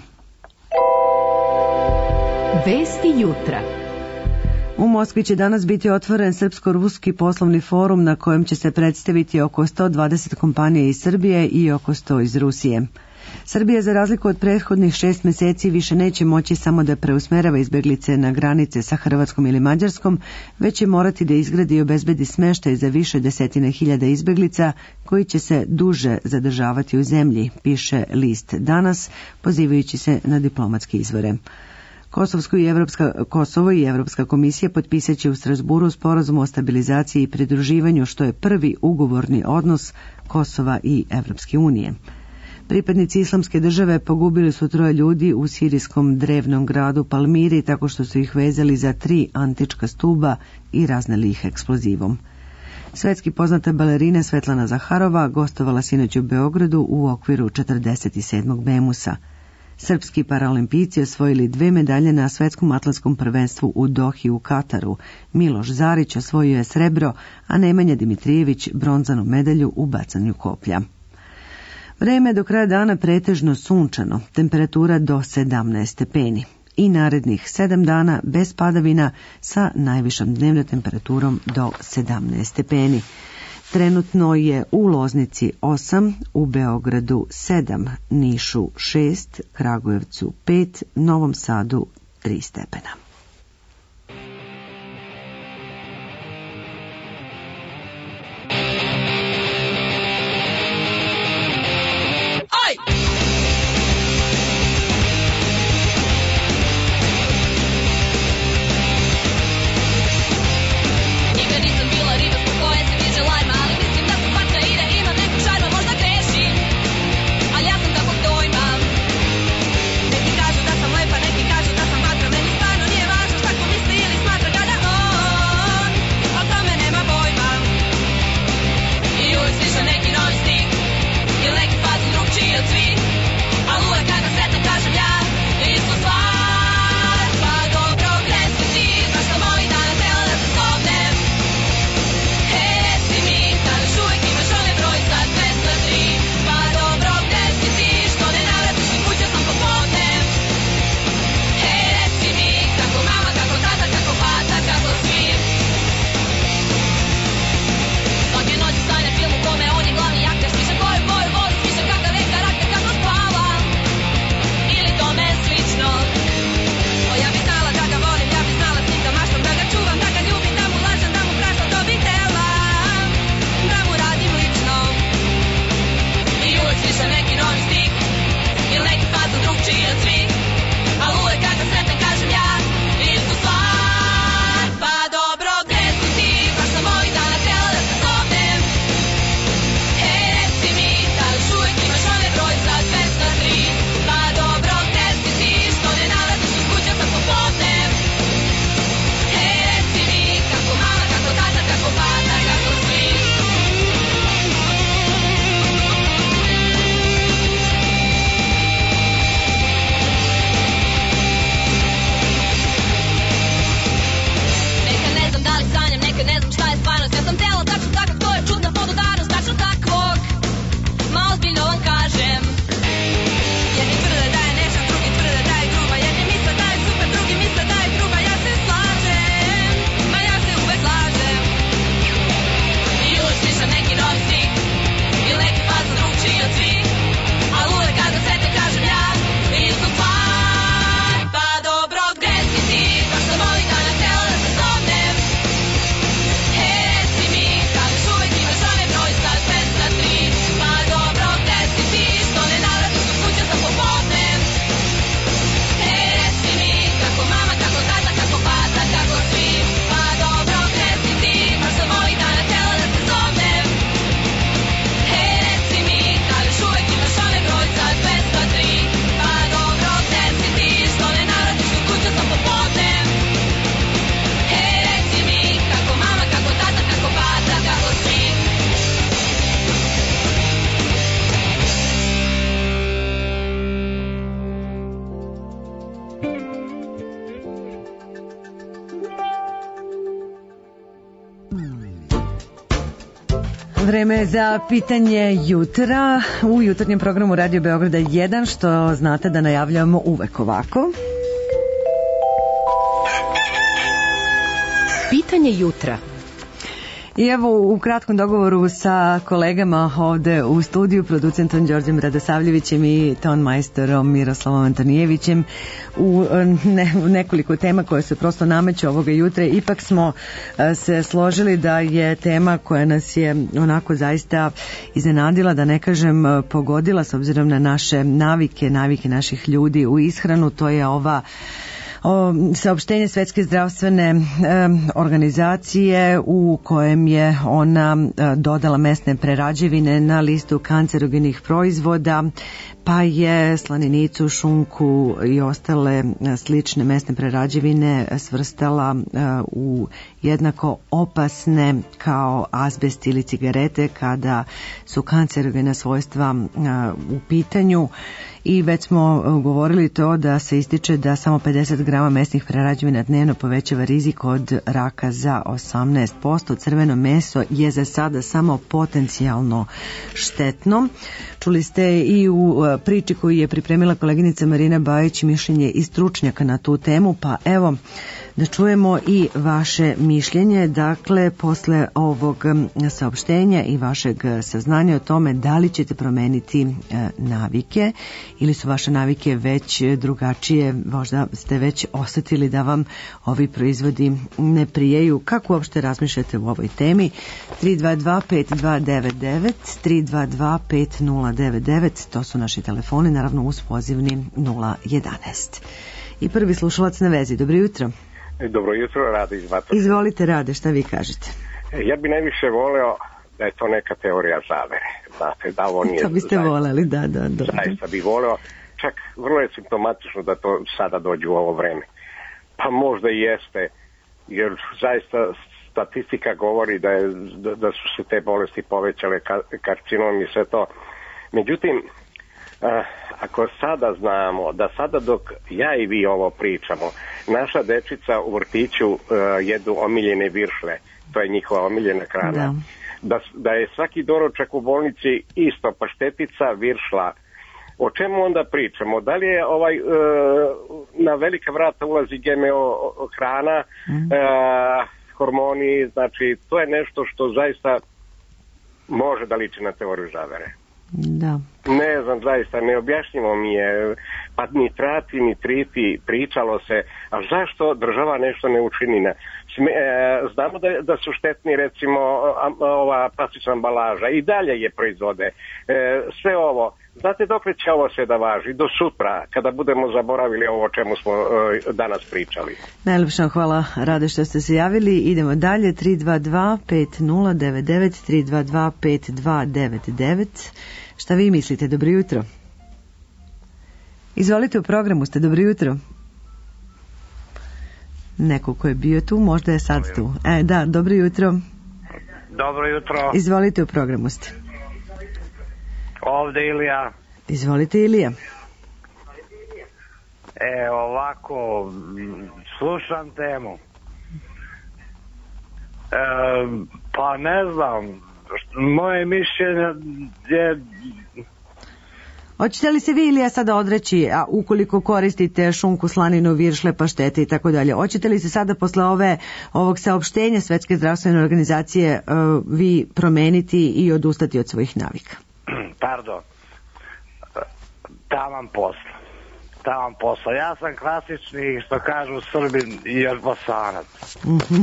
Vesti jutra. U Moskvi će danas biti otvoren Srpsko-ruski poslovni forum na kojem će se predstaviti oko sto dvadeset kompanija iz Srbije i oko sto iz Rusije. Srbija, za razliku od prethodnih šest meseci, više neće moći samo da preusmerava izbeglice na granice sa Hrvatskom ili Mađarskom, već će morati da izgradi i obezbedi smeštaj za više desetine hiljada izbeglica koji će se duže zadržavati u zemlji, piše list Danas, pozivajući se na diplomatske izvore. Kosovsko i Evropska, Kosovo i Evropska komisija potpisat će u Strasburu sporazum o stabilizaciji i pridruživanju, što je prvi ugovorni odnos Kosova i Evropske unije. Pripadnici islamske države pogubili su troje ljudi u sirijskom drevnom gradu Palmiri tako što su ih vezali za tri antička stuba i razneli ih eksplozivom. Svetski poznata balerina Svetlana Zaharova gostovala sinoć u Beogradu u okviru četrdeset sedmog Bemusa. Srpski paraolimpijci osvojili dve medalje na svetskom atlatskom prvenstvu u Dohi u Kataru. Miloš Zarić osvojio je srebro, a Nemanja Dimitrijević bronzanu medalju u bacanju koplja. Vreme do kraja dana pretežno sunčano, temperatura do sedamnaest stepeni. I narednih sedam dana bez padavina sa najvišom dnevnom temperaturom do sedamnaest stepeni. Trenutno je u Loznici osam, u Beogradu sedam, Nišu šest, Kragujevcu pet, Novom Sadu tri stepena. Neki kažu da sam lepa, neki kažu da sam vatra, meni stvarno nije Vreme je za pitanje jutra u jutarnjem programu Radio Beograda jedan, što znate da najavljamo uvek ovako. Pitanje jutra. I evo u kratkom dogovoru sa kolegama ovde u studiju, producentom Đorđem Radosavljevićem i tonmajstorom Miroslavom Antonijevićem, u ne, nekoliko tema koje se prosto nameću ovoga jutra, ipak smo se složili da je tema koja nas je onako zaista iznenadila, da ne kažem pogodila, s obzirom na naše navike, navike naših ljudi u ishranu. To je ova O, saopštenje Svetske zdravstvene e, organizacije u kojem je ona e, dodala mesne prerađevine na listu kancerogenih proizvoda, pa je slaninicu, šunku i ostale e, slične mesne prerađevine svrstala e, u jednako opasne kao azbest ili cigarete kada su kancerogena svojstva e, u pitanju. I već smo govorili to da se ističe da samo pedeset grama mesnih prerađevina dnevno povećava rizik od raka za osamnaest posto. Crveno meso je za sada samo potencijalno štetno. Čuli ste i u priči koju je pripremila koleginica Marina Bajić mišljenje i stručnjaka na tu temu, pa evo da čujemo i vaše mišljenje, dakle, posle ovog saopštenja i vašeg saznanja o tome da li ćete promeniti e, navike ili su vaše navike već drugačije, možda ste već osetili da vam ovi proizvodi ne prijaju. Kako uopšte razmišljate u ovoj temi? tri dva dva pet dva devet devet, tri dva dva pet nula devet devet, to su naši telefoni, naravno uz pozivni nula jedanaest. I prvi slušalac na vezi, dobro jutro. Dobro jutro, Rade iz Vatrova. Izvolite, Rade, šta vi kažete? Ja bi najviše voleo da je to neka teorija zavere. Znate, da ovo nije... To biste zaista voleli, da, da, da. Zaista bi voleo. Čak vrlo je simptomatično da to sada dođe u ovo vreme. Pa možda i jeste, jer zaista statistika govori da, je, da, da su se te bolesti povećale, karcinom i sve to. Međutim, ako sada znamo da sada dok ja i vi ovo pričamo, naša dečica u vrtiću uh, jedu omiljene viršle, to je njihova omiljena hrana, da. Da, da je svaki doručak u bolnici isto paštetica, viršla, o čemu onda pričamo? Da li je ovaj uh, na velika vrata ulazi G M O hrana, mm. uh, hormoni, znači to je nešto što zaista može da liči na teoriju zavere. Da. Ne znam, zaista, neobjašnjivo mi je, pa nitrati, nitriti, pričalo se, a zašto država nešto ne učini? Na, sme, e, znamo da, da su štetni, recimo, a, ova plastična ambalaža, i dalje je proizvode, e, sve ovo. Znate dok će ovo sve da važi? Do sutra, kada budemo zaboravili ovo o čemu smo e, danas pričali. Najlepša hvala, Rade, što ste se javili. Idemo dalje, tri dva dva pet nula devet devet, tri dva dva pet dva devet devet. Šta vi mislite? Dobro jutro. Izvolite, u programu ste, dobro jutro. Neko ko je bio tu, možda je sad tu. E, da, dobro jutro. Dobro jutro. Izvolite, u programu ste. Ovde Ilija. Izvolite, Ilija. E, ovako, slušam temu. E, pa ne znam, moje mišljenje je... Hoćete li se vi, Ilija, sada odreći, a ukoliko koristite šunku, slaninu, viršle, paštete i tako dalje, hoćete li se sada posle ove, ovog saopštenja Svetske zdravstvene organizacije uh, vi promeniti i odustati od svojih navika? Pardon, taman posla. Taman posla. Ja sam klasični, što kažu Srbin i Bosanac.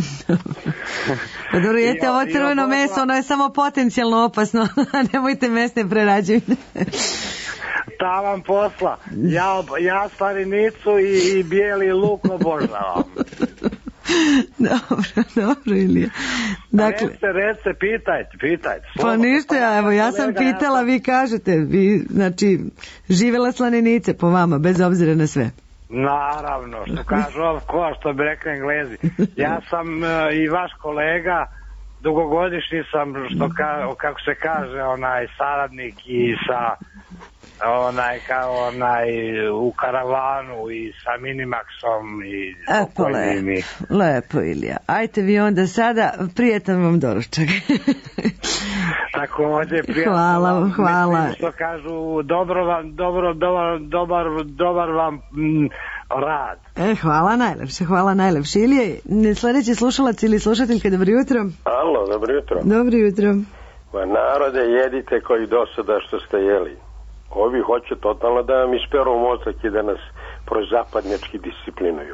Pa dobro, jeste ovo crveno meso, ono je samo potencijalno opasno, nemojte mesne prerađevine. Taman posla. Ja, ja slaninicu i, i bijeli luk obožavam. Dobro, dobro, Ilija. Dakle, rece, rece, pitajte, pitajte. Pa ništa, ja, evo, ja sam pitala, vi kažete, vi, znači, živela slaninice po vama, bez obzira na sve. Naravno, što kažu of course, što bi rekli Englezi. Ja sam uh, i vaš kolega, dugogodišnji sam, što ka, kako se kaže, onaj saradnik i sa onaj kao onaj u karavanu i sa Minimaxom i Epo, lepo, lepo, Ilija. Ajte vi onda sada, prijetan vam doručak. takođe. Prijatno Hvala, vam, hvala. mislim, što kažu, dobro vam, dobro, dobar, dobar, dobar vam mm, rad. E, hvala najlepše, hvala najlepše. Ili je sledeći slušalac ili slušateljka, dobro jutro. Alo, dobro jutro. Dobro jutro. Ma narode, jedite koji do sada što ste jeli. Ovi hoće totalno da vam isperu mozak i da nas prozapadnjački disciplinuju.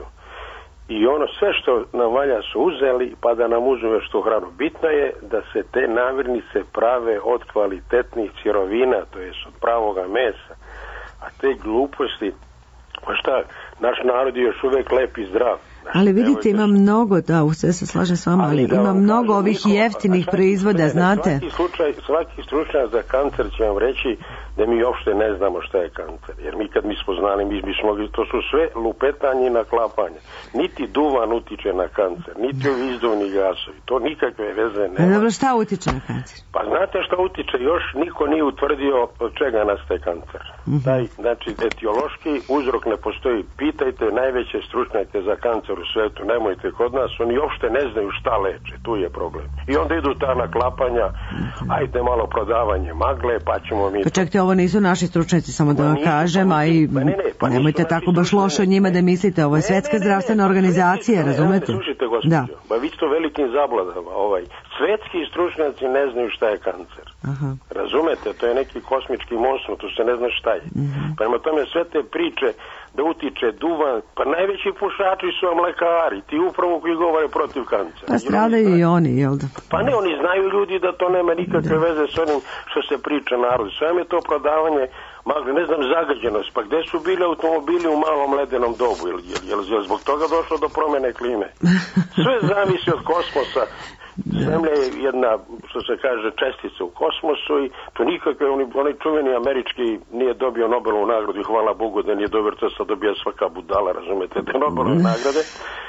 I ono sve što nam valja su uzeli, pa da nam uzme što hranu. Bitno je da se te namirnice prave od kvalitetnih sirovina, to jest od pravoga mesa. A te gluposti, pa šta, naš narod je još uvek lep i zdrav. Znači, ali vidite, ima mnogo, da, sve se slažem s vama, ali, ali ima mnogo kažem, ovih niko, jeftinih svaki, proizvoda, ne, znate. Svaki, slučaj, svaki stručnjak za kancer će vam reći da mi uopšte ne znamo šta je kancer. Jer mi kad mi smo znali, mi bismo, to su sve lupetanje i naklapanje. Niti duvan utiče na kancer, niti izduvni gasovi. To nikakve veze nema. Dobro, šta utiče na kancer? Pa znate šta utiče? Još niko nije utvrdio od čega nastaje kancer. Mm-hmm. Taj, znači, etiološki uzrok ne postoji. Pitajte najveće stručnjake za kancer u svetu, nemojte kod nas, oni uopšte ne znaju šta leče, tu je problem. I onda idu ta naklapanja, ajde malo prodavanje magle, pa ćemo mi... Pa čekajte, ovo nisu naši stručnjaci, samo da vam kažem, a i pa ne, ne, pa nemojte tako baš loše od njima da mislite, ovo je Svetska zdravstvena organizacija, razumete? Slušajte, gospođo, ba vi ste velikim zabladama, ovaj, svetski stručnjaci ne znaju šta je kancer. Aha. Razumete, to je neki kosmički monstrum, to se ne zna šta je. Mm-hmm. Prema tome sve te priče da utiče duvan, pa najveći pušači su vam lekari, ti upravo koji govore protiv kancera. Pa stradaju i oni, jel da? Pa ne, oni znaju ljudi da to nema nikakve da. veze s onim što se priča narodu. Sve je to prodavanje, magli, ne znam, zagađenost, pa gde su bili automobili u malom ledenom dobu, jel, jel, jel, jel zbog toga došlo do promene klime? Sve zavisi od kosmosa. Zemlja je jedna, što se kaže, čestica u kosmosu i to nikakve, onaj čuveni američki nije dobio Nobelovu nagradu i hvala Bogu da nije dobio, to sad dobija svaka budala, razumete, te Nobelove nagrade.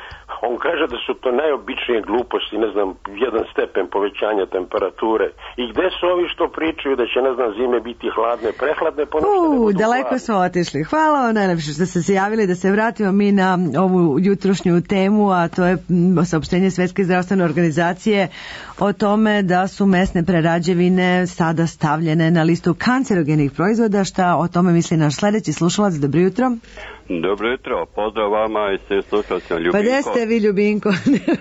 On kaže da su to najobičnije gluposti, ne znam, jedan stepen povećanja temperature. I gde su ovi što pričaju da će, ne znam, zime biti hladne, prehladne, ponošte ne budu daleko hladne. smo otišli. Hvala vam najlepše što ste se javili, da se vratimo mi na ovu jutrošnju temu, a to je saopštenje Svetske zdravstvene organizacije o tome da su mesne prerađevine sada stavljene na listu kancerogenih proizvoda. Šta o tome misli naš sledeći slušalac? Dobro jutro. Dobro jutro, pozdrav vama i sve slušalcima, Ljubinko. Pa gde ste vi, Ljubinko?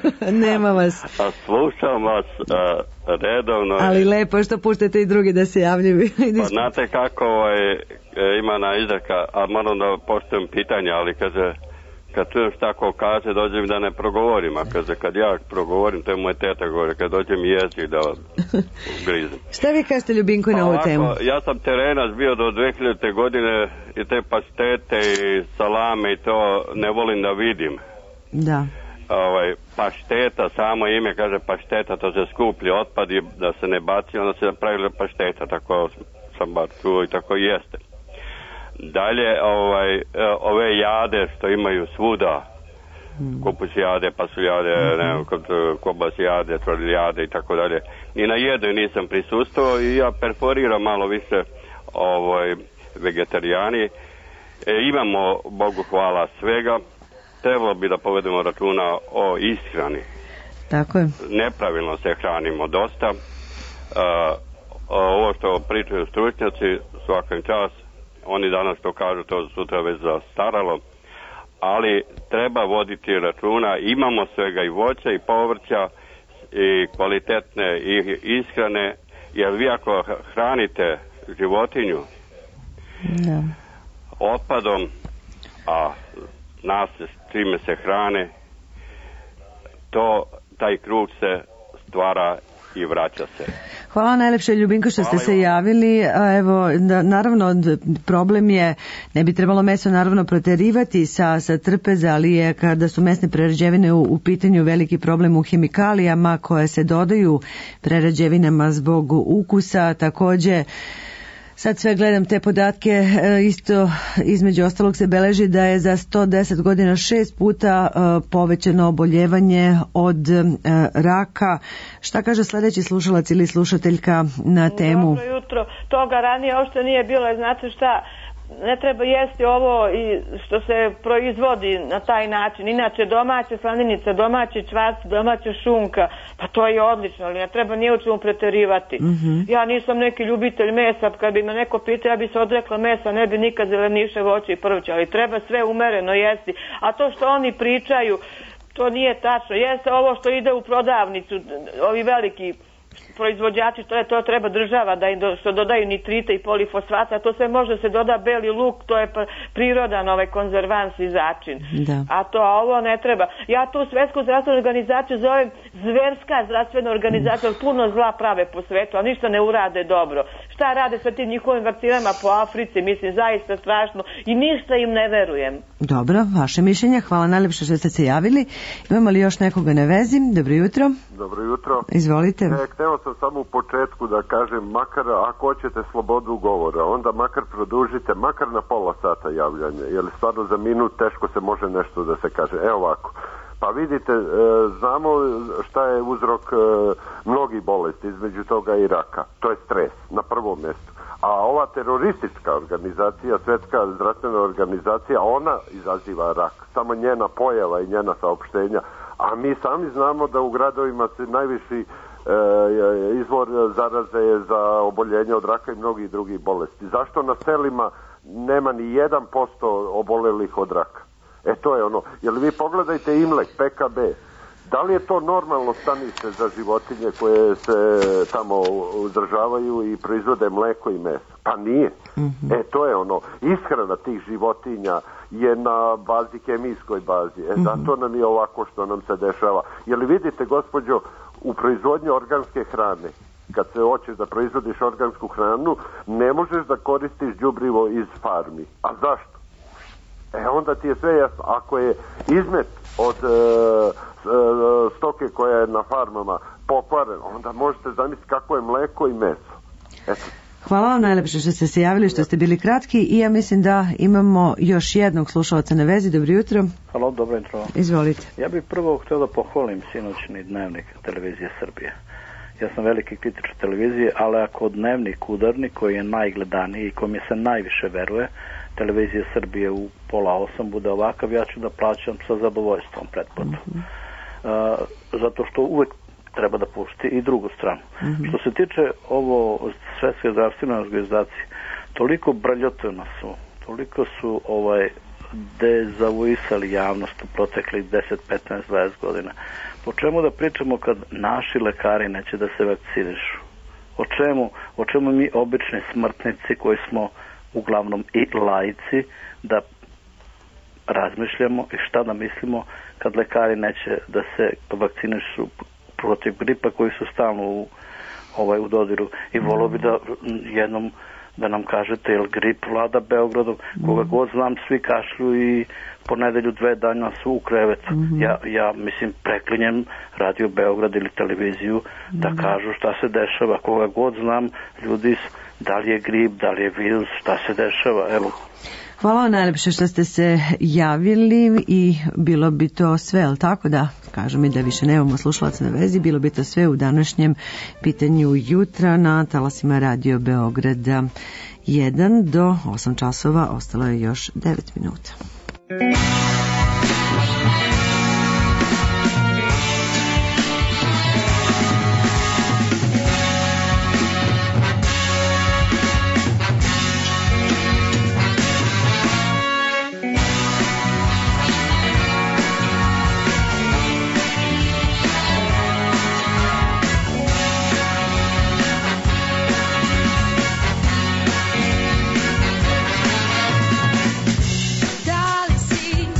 Nema vas. A slušam vas a, redovno. Ali lepo što puštate i drugi da se javljaju. Pa znate kako ovaj, ima na izreka, a moram da poštujem pitanje, ali kaže, kad čujem šta ko kaže, dođem da ne progovorim, a kaže, kad ja progovorim, to je moje teta govore, kad dođem jezik da grizem. Šta vi kažete, Ljubinko, na ovu temu? Ja sam terenac bio do dve hiljadite godine i te paštete i salame i to ne volim da vidim. Da. Ovaj, pašteta, samo ime kaže pašteta, to se skuplji otpad i da se ne baci, onda se napravili pašteta, tako sam bar čuo i tako jeste. Dalje, ovaj, ove jade što imaju svuda, hmm. kupus jade, pasulj jade, hmm. ne, kobas jade, trolj jade i tako dalje. Ni na jednoj nisam prisustvovao i ja perforiram malo više ovaj, vegetarijani. E, imamo, Bogu hvala, svega. Trebalo bi da povedemo računa o ishrani. Tako je. Nepravilno se hranimo dosta. A, ovo što pričaju stručnjaci, svakim čas, oni danas to kažu, to sutra već zastaralo, ali treba voditi računa, imamo svega i voća i povrća i kvalitetne i ishrane, jer vi ako hranite životinju da. otpadom, a nas s čime se hrane, to taj krug se stvara i vraća se. Hvala najlepše, Ljubinko, što ste se javili. A evo, da, naravno, problem je, ne bi trebalo meso naravno proterivati sa, sa trpeza, ali je kada su mesne prerađevine u, u pitanju veliki problem u hemikalijama koje se dodaju prerađevinama zbog ukusa. Takođe, sad sve gledam te podatke, isto između ostalog se beleži da je za sto deset godina šest puta povećano oboljevanje od raka. Šta kaže sledeći slušalac ili slušateljka na temu? Dobro jutro, toga ranije uopšte nije bilo, znate šta, ne treba jesti ovo i što se proizvodi na taj način. Inače, domaća slanica, domaći čvarc, domaća šunka, pa to je odlično, ali ne treba nije u čemu preterivati. Mm-hmm. Ja nisam neki ljubitelj mesa, kad bi me neko pitao, ja bi se odrekla mesa, ne bi nikad zeleniše, voće i prvoće, ali treba sve umereno jesti. A to što oni pričaju, to nije tačno. Jeste ovo što ide u prodavnicu, ovi veliki proizvođači, to je to treba država da im do, što dodaju nitrite i polifosfata, to sve može se doda beli luk, to je prirodan ovaj konzervans i začin. Da. A to a ovo ne treba. Ja tu svetsku zdravstvenu organizaciju zovem zverska zdravstvena organizacija, puno zla prave po svetu, a ništa ne urade dobro. Šta rade sa tim njihovim vakcinama po Africi, mislim zaista strašno i ništa im ne verujem. Dobro, vaše mišljenje, hvala najlepše što ste se javili. Imamo li još nekoga na vezi? Dobro jutro. Dobro jutro. Izvolite. E, hteo sam samo u početku da kažem, makar ako hoćete slobodu govora, onda makar produžite, makar na pola sata javljanja, jer stvarno za minut teško se može nešto da se kaže. Evo ovako. Pa vidite, e, znamo šta je uzrok e, mnogih bolesti, između toga i raka. To je stres, na prvom mjestu. A ova teroristička organizacija, Svetska zdravstvena organizacija, ona izaziva rak. Samo njena pojava i njena saopštenja. A mi sami znamo da u gradovima se najviši e, izvor zaraze je za oboljenje od raka i mnogih drugih bolesti. Zašto na selima nema ni jedan posto obolelih od raka? E to je ono. Jel vi pogledajte Imlek, P K B, da li je to normalno stanište za životinje koje se tamo uzdržavaju i proizvode mleko i meso? Pa nije. Mm-hmm. E to je ono. Ishrana tih životinja je na bazi, kemijskoj bazi. E zato nam je ovako što nam se dešava. Jel vidite, gospođo, u proizvodnju organske hrane, kad se hoćeš da proizvodiš organsku hranu, ne možeš da koristiš đubrivo iz farmi. A zašto? E onda ti je sve jasno. Ako je izmet od e, stoke koja je na farmama pokvaren, onda možete zamisliti kako je mleko i meso. Eto. Hvala vam najlepše što ste se javili, što ste bili kratki i ja mislim da imamo još jednog slušalca na vezi. Dobro jutro. Halo, dobro jutro. Izvolite. Ja bih prvo htio da pohvalim sinoćni dnevnik televizije Srbije. Ja sam veliki kritičar televizije, ali ako dnevnik udarnik koji je najgledaniji i kome se najviše veruje, televizija Srbije u pola osam bude ovakav, ja ću da plaćam sa zadovoljstvom pretplatu. Mm-hmm. Uh, zato što uvek treba da pušti i drugu stranu. Mm-hmm. Što se tiče ovo Svetske zdravstvene organizacije, toliko brljotona su, toliko su ovaj dezavuisali javnost u proteklih deset, petnaest, dvadeset godina. Po čemu da pričamo kad naši lekari neće da se vakcinišu? O čemu, o čemu mi obični smrtnici koji smo uglavnom i laici da razmišljamo i šta da mislimo kad lekari neće da se vakcinišu protiv gripa koji su stalno u, ovaj, u dodiru. I volio bi da jednom da nam kažete jel grip vlada Beogradom, koga god znam svi kašlju i po nedelju dve dana su u krevetu. Mm-hmm. Ja, ja mislim preklinjem Radio Beograd ili televiziju mm-hmm. da kažu šta se dešava, koga god znam ljudi, da li je grip, da li je virus, šta se dešava, evo. Hvala vam najlepše što ste se javili i bilo bi to sve, ali tako da kažem i da više nemamo slušalaca na vezi, bilo bi to sve u današnjem pitanju jutra na talasima Radio Beograda jedan do osam časova, ostalo je još devet minuta. Da li si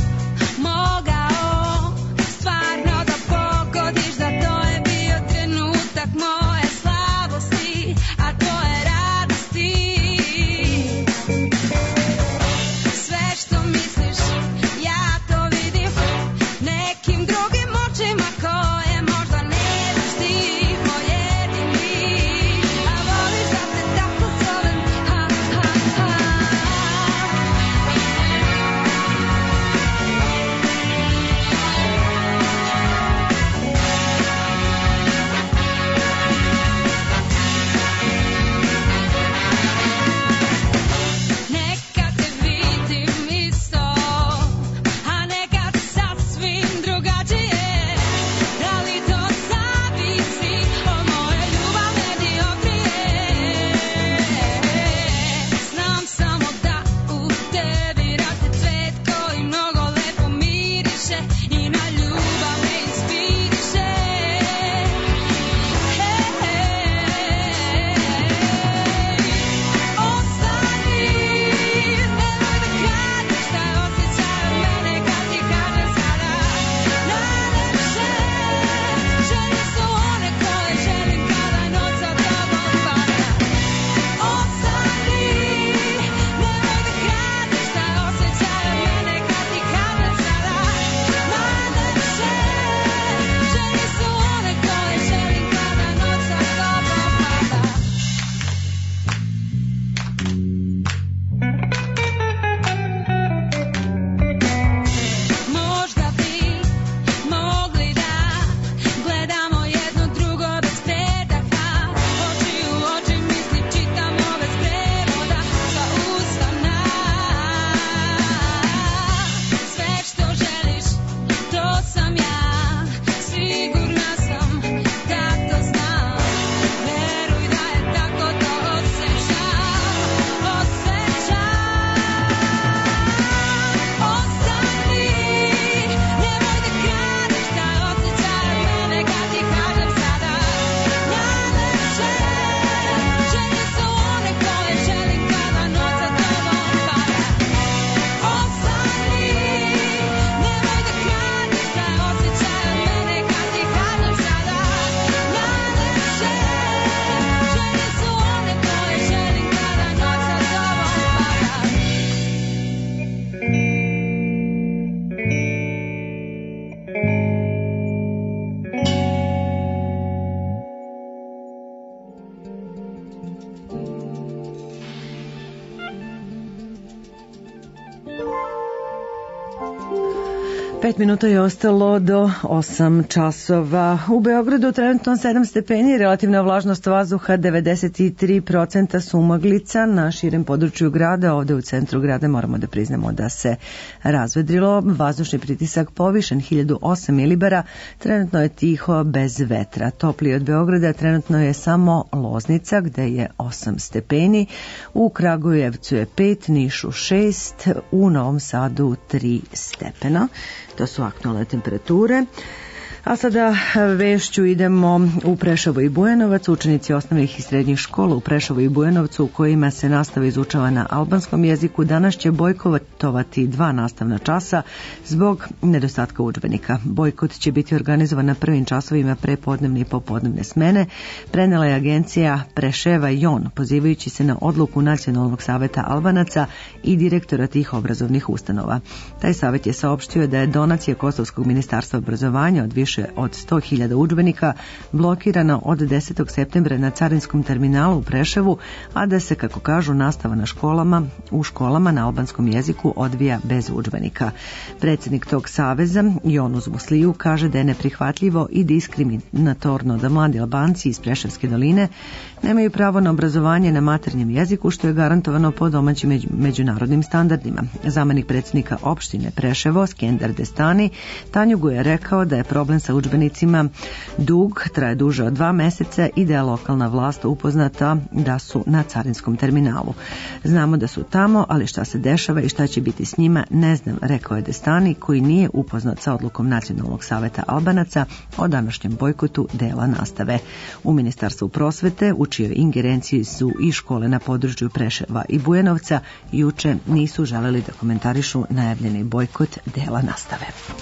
Pet minuta je ostalo do osam časova. U Beogradu trenutno sedam stepeni, relativna vlažnost vazduha devedeset tri procenta, sumaglica na širem području grada. Ovde u centru grada moramo da priznamo da se razvedrilo. Vazdušni pritisak povišen hiljadu osam milibara, trenutno je tiho bez vetra. Toplije od Beograda trenutno je samo Loznica gde je osam stepeni, u Kragujevcu je pet, Nišu šest, u Novom Sadu tri stepena. To su aktualne temperature. A sada vešću idemo u Preševo i Bujanovac. Učenici osnovnih i srednjih škola u Preševu i Bujanovcu u kojima se nastava izučava na albanskom jeziku danas će bojkotovati dva nastavna časa zbog nedostatka udžbenika. Bojkot će biti organizovan na prvim časovima prepodnevne i popodnevne smene, prenela je agencija Preševa Jon, pozivajući se na odluku Nacionalnog saveta Albanaca i direktora tih obrazovnih ustanova. Taj savet je saopštio da je donacija Kosovskog ministarstva obrazovanja od više od sto hiljada udžbenika blokirana od desetog septembra na carinskom terminalu u Preševu, a da se, kako kažu, nastava na školama, u školama na albanskom jeziku odvija bez udžbenika. Predsjednik tog saveza, Jonus Musliju, kaže da je neprihvatljivo i diskriminatorno da mladi Albanci iz Preševske doline nemaju pravo na obrazovanje na maternjem jeziku, što je garantovano po domaćim međunarodnim standardima. Zamenik predsjednika opštine Preševo, Skender Destani, Tanjugu je rekao da je problem sa udžbenicima dug, traje duže od dva meseca i da je lokalna vlast upoznata da su na carinskom terminalu. Znamo da su tamo, ali šta se dešava i šta će biti s njima, ne znam, rekao je Destani, koji nije upoznat sa odlukom Nacionalnog saveta Albanaca o današnjem bojkotu dela nastave. U Ministarstvu prosvete, u čijoj ingerenciji su i škole na području Preševa i Bujanovca, juče nisu želeli da komentarišu najavljeni bojkot dela nastave.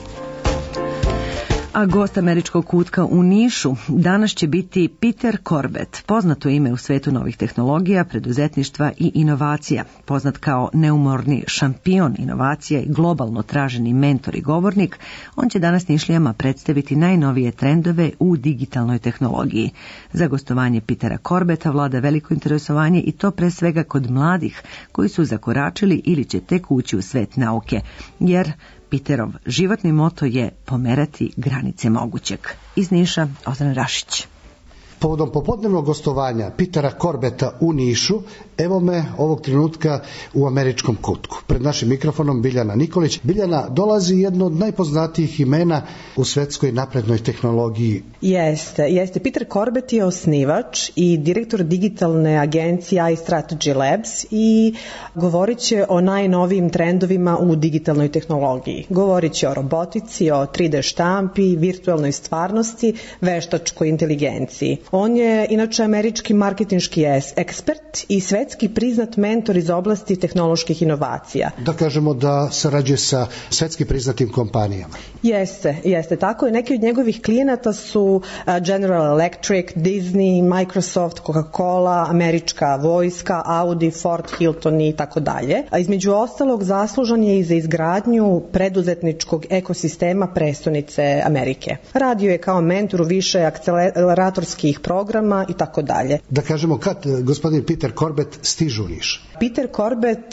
A gost američkog kutka u Nišu danas će biti Peter Corbett, poznato ime u svetu novih tehnologija, preduzetništva i inovacija. Poznat kao neumorni šampion inovacija i globalno traženi mentor i govornik, on će danas Nišlijama predstaviti najnovije trendove u digitalnoj tehnologiji. Za gostovanje Petera Corbetta vlada veliko interesovanje i to pre svega kod mladih koji su zakoračili ili će tek ući u svet nauke, jer Peterov životni moto je pomerati granice mogućeg. Iz Niša, Ozan Rašić. Povodom popodnevnog gostovanja Petera Corbetta u Nišu, evo me ovog trenutka u američkom kutku. Pred našim mikrofonom Biljana Nikolić. Biljana, dolazi jedno od najpoznatijih imena u svetskoj naprednoj tehnologiji. Jeste, jeste. Peter Corbett je osnivač i direktor digitalne agencije iStrategy Labs i govorit će o najnovijim trendovima u digitalnoj tehnologiji. Govorit će o robotici, o tri D štampi, virtualnoj stvarnosti, veštačkoj inteligenciji. On je inače američki marketinški ekspert i svetski priznat mentor iz oblasti tehnoloških inovacija. Da kažemo da sarađuje sa svetski priznatim kompanijama. Jeste, jeste. Tako je. Neki od njegovih klijenata su General Electric, Disney, Microsoft, Coca-Cola, američka vojska, Audi, Ford, Hilton i tako dalje. A između ostalog zaslužan je i za izgradnju preduzetničkog ekosistema prestonice Amerike. Radio je kao mentor u više akceleratorskih programa i tako dalje. Da kažemo kad gospodin Peter Corbett stiže u Niš? Peter Corbett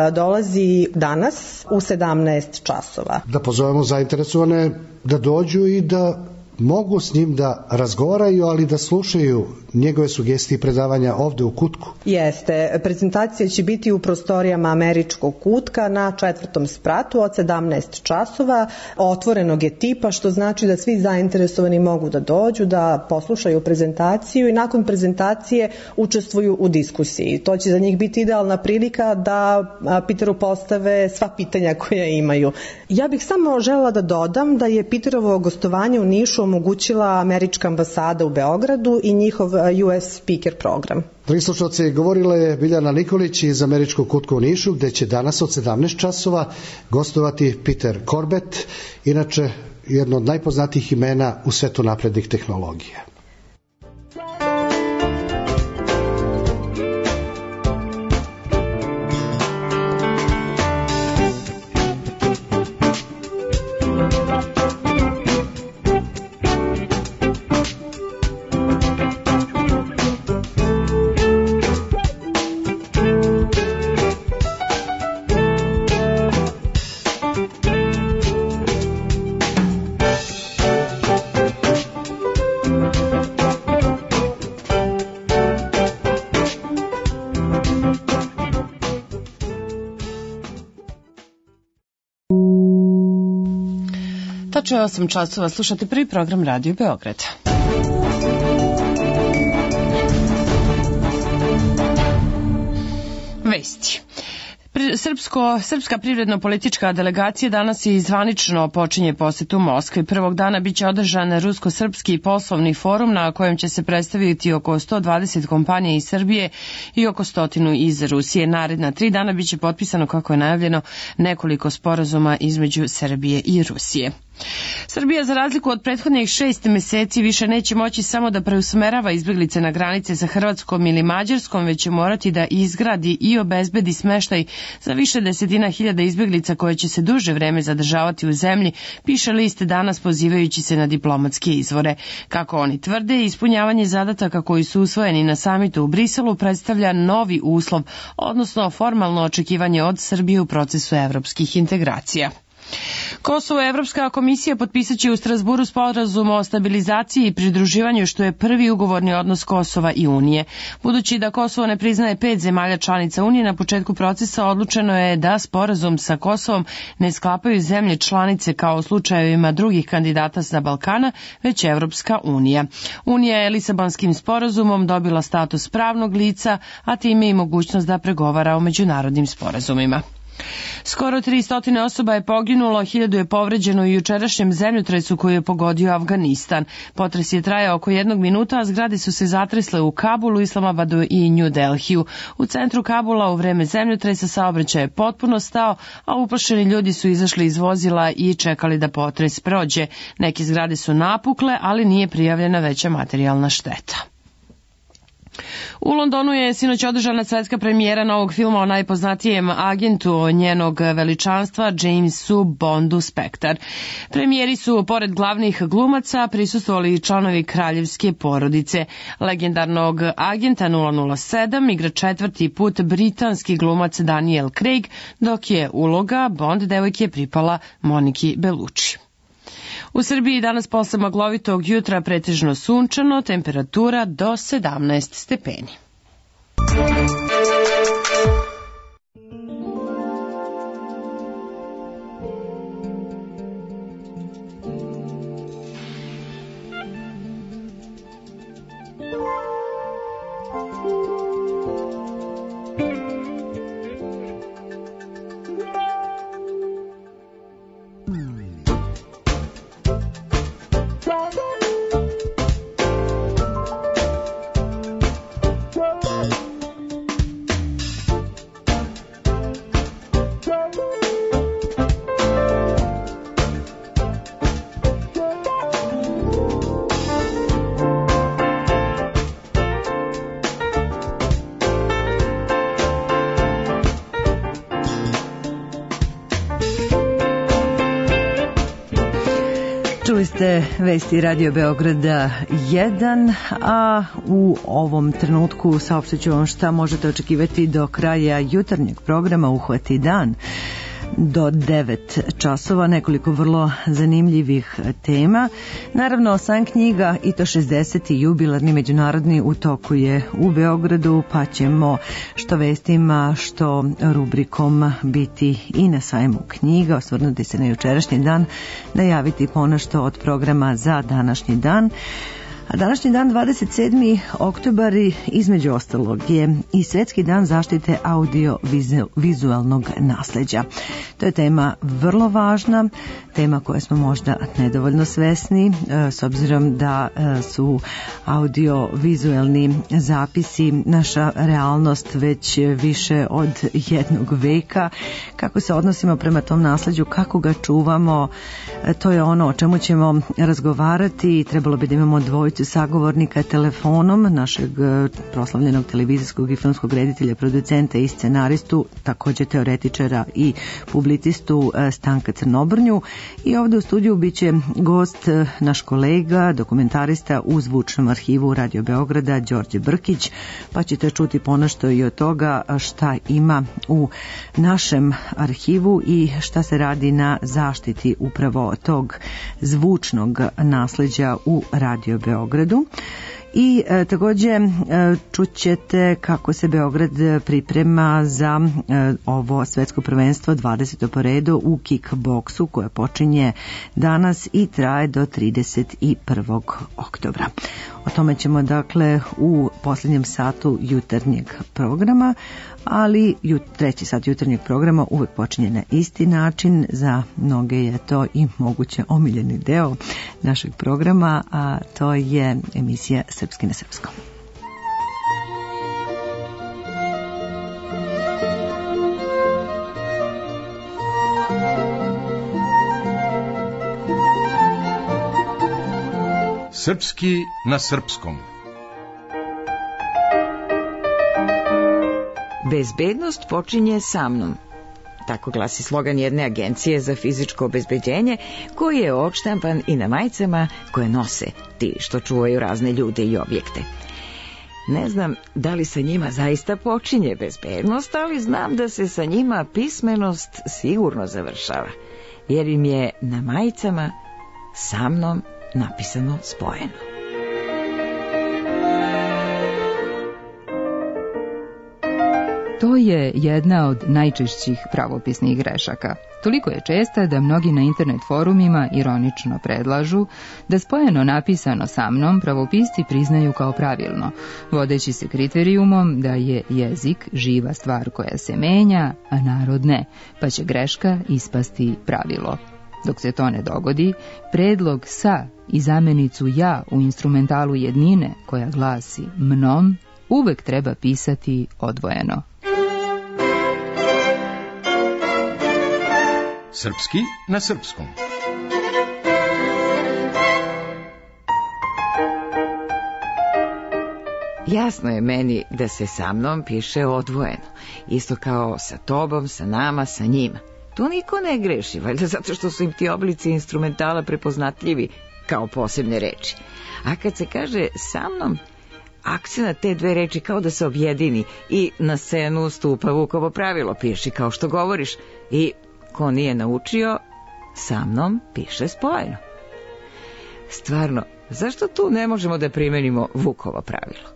dolazi danas u sedamnaest časova. Da pozovemo zainteresovane da dođu i da mogu s njim da razgovaraju, ali da slušaju njegove sugestije i predavanja ovde u kutku. Jeste. Prezentacija će biti u prostorijama američkog kutka na četvrtom spratu od sedamnaest časova. Otvorenog je tipa, što znači da svi zainteresovani mogu da dođu, da poslušaju prezentaciju i nakon prezentacije učestvuju u diskusiji. To će za njih biti idealna prilika da Peteru postave sva pitanja koja imaju. Ja bih samo želela da dodam da je Peterovo gostovanje u Nišu omogućila američka ambasada u Beogradu i njihov U S Speaker program. Dragi slušalci, govorila je Biljana Nikolić iz američkog kutka u Nišu, gde će danas od sedamnaest časova gostovati Peter Corbett, inače jedno od najpoznatijih imena u svetu naprednih tehnologija. Tačno je osam časova, slušate prvi program Radio Beograd. Vesti. Srpsko, srpska privredno-politička delegacija danas i zvanično počinje posetu Moskvi. Prvog dana biće održan rusko-srpski poslovni forum na kojem će se predstaviti oko sto dvadeset kompanija iz Srbije i oko stotinu iz Rusije. Naredna tri dana biće potpisano, kako je najavljeno, nekoliko sporazuma između Srbije i Rusije. Srbija, za razliku od prethodnih šest meseci, više neće moći samo da preusmerava izbjeglice na granice sa Hrvatskom ili Mađarskom, već će morati da izgradi i obezbedi smeštaj za više desetina hiljada izbjeglica koje će se duže vreme zadržavati u zemlji, piše list danas pozivajući se na diplomatske izvore. Kako oni tvrde, ispunjavanje zadataka koji su usvojeni na samitu u Briselu predstavlja novi uslov, odnosno formalno očekivanje od Srbije u procesu evropskih integracija. Kosovo i Evropska komisija potpisat će u Strazburu sporazum o stabilizaciji i pridruživanju, što je prvi ugovorni odnos Kosova i Unije. Budući da Kosovo ne priznaje pet zemalja članica Unije, na početku procesa odlučeno je da sporazum sa Kosovom ne sklapaju zemlje članice kao u slučajevima drugih kandidata sa Balkana, već Evropska unija. Unija je Lisabonskim sporazumom dobila status pravnog lica, a time i mogućnost da pregovara o međunarodnim sporazumima. Skoro tristo osoba je poginulo, hiljadu je povređeno u jučerašnjem zemljotresu koji je pogodio Afganistan. Potres je trajao oko jednog minuta, a zgrade su se zatresle u Kabulu, Islamabadu i New Delhiju. U centru Kabula u vreme zemljotresa saobraćaj je potpuno stao, a uplašeni ljudi su izašli iz vozila i čekali da potres prođe. Neke zgrade su napukle, ali nije prijavljena veća materijalna šteta. U Londonu je sinoć održana svetska premijera novog filma o najpoznatijem agentu njenog veličanstva Jamesu Bondu Spector. Premijeri su, pored glavnih glumaca, prisustvovali i članovi kraljevske porodice. Legendarnog agenta nula nula sedam igra četvrti put britanski glumac Daniel Craig, dok je uloga Bond devojke pripala Moniki Bellucci. U Srbiji danas posle maglovitog jutra pretežno sunčano, temperatura do sedamnaest stepeni. Čuli ste vesti Radio Beograda jedan, a u ovom trenutku saopštit ću vam šta možete očekivati do kraja jutarnjeg programa Uhvati dan. Do devet časova, nekoliko vrlo zanimljivih tema. Naravno, san knjiga i to šezdeseti jubilarni međunarodni u toku je u Beogradu, pa ćemo što vestima, što rubrikom biti i na sajmu knjiga, osvrnuti se na jučerašnji dan, najaviti ponešto od programa za današnji dan. A današnji dan, dvadeset sedmi oktobar, između ostalog je i Svetski dan zaštite audio-vizualnog nasleđa. To je tema vrlo važna, tema koja smo možda nedovoljno svesni, s obzirom da su audio-vizualni zapisi naša realnost već više od jednog veka. Kako se odnosimo prema tom nasleđu, kako ga čuvamo, to je ono o čemu ćemo razgovarati. Trebalo bi da imamo dvojicu sagovornika telefonom, našeg proslavljenog televizijskog i filmskog reditelja, producenta i scenaristu, također teoretičara i publicistu Stanka Crnobrnju. I ovdje u studiju bit će gost naš kolega, dokumentarista u zvučnom arhivu Radio Beograda, Đorđe Brkić, pa ćete čuti ponešto i od toga šta ima u našem arhivu i šta se radi na zaštiti upravo tog zvučnog nasleđa u Radio Beogradu. I e, takođe e, čućete kako se Beograd priprema za e, ovo svetsko prvenstvo dvadeseto po redu u kickboksu koje počinje danas i traje do trideset prvog oktobra. O tome ćemo dakle u posljednjem satu jutarnjeg programa, ali ju, treći sat jutarnjeg programa uvek počinje na isti način. Za mnoge je to i moguće omiljeni deo našeg programa, a to je emisija Srpski na srpskom. Srpski na srpskom. Bezbednost počinje sa mnom. Tako glasi slogan jedne agencije za fizičko obezbeđenje koji je odštampan i na majicama koje nose ti što čuvaju razne ljude i objekte. Ne znam da li sa njima zaista počinje bezbednost, ali znam da se sa njima pismenost sigurno završava, jer im je na majicama sa mnom napisano spojeno. To je jedna od najčešćih pravopisnih grešaka. Toliko je česta da mnogi na internet forumima ironično predlažu da spojeno napisano sa mnom pravopisci priznaju kao pravilno, vodeći se kriterijumom da je jezik živa stvar koja se menja, a narod ne, pa će greška ispasti pravilo. Dok se to ne dogodi, predlog sa i zamenicu ja u instrumentalu jednine koja glasi mnom uvek treba pisati odvojeno. Srpski na srpskom. Jasno je meni da se sa mnom piše odvojeno, isto kao sa tobom, sa nama, sa njima. Tu niko ne greši, valjda zato što su im ti oblici instrumentala prepoznatljivi kao posebne reči. A kad se kaže sa mnom, akcenat te dve reči kao da se objedini i na scenu stupa Vukovo pravilo, piši kao što govoriš, i ko nije naučio, sa mnom piše spojeno. Stvarno, zašto tu ne možemo da primenimo Vukovo pravilo?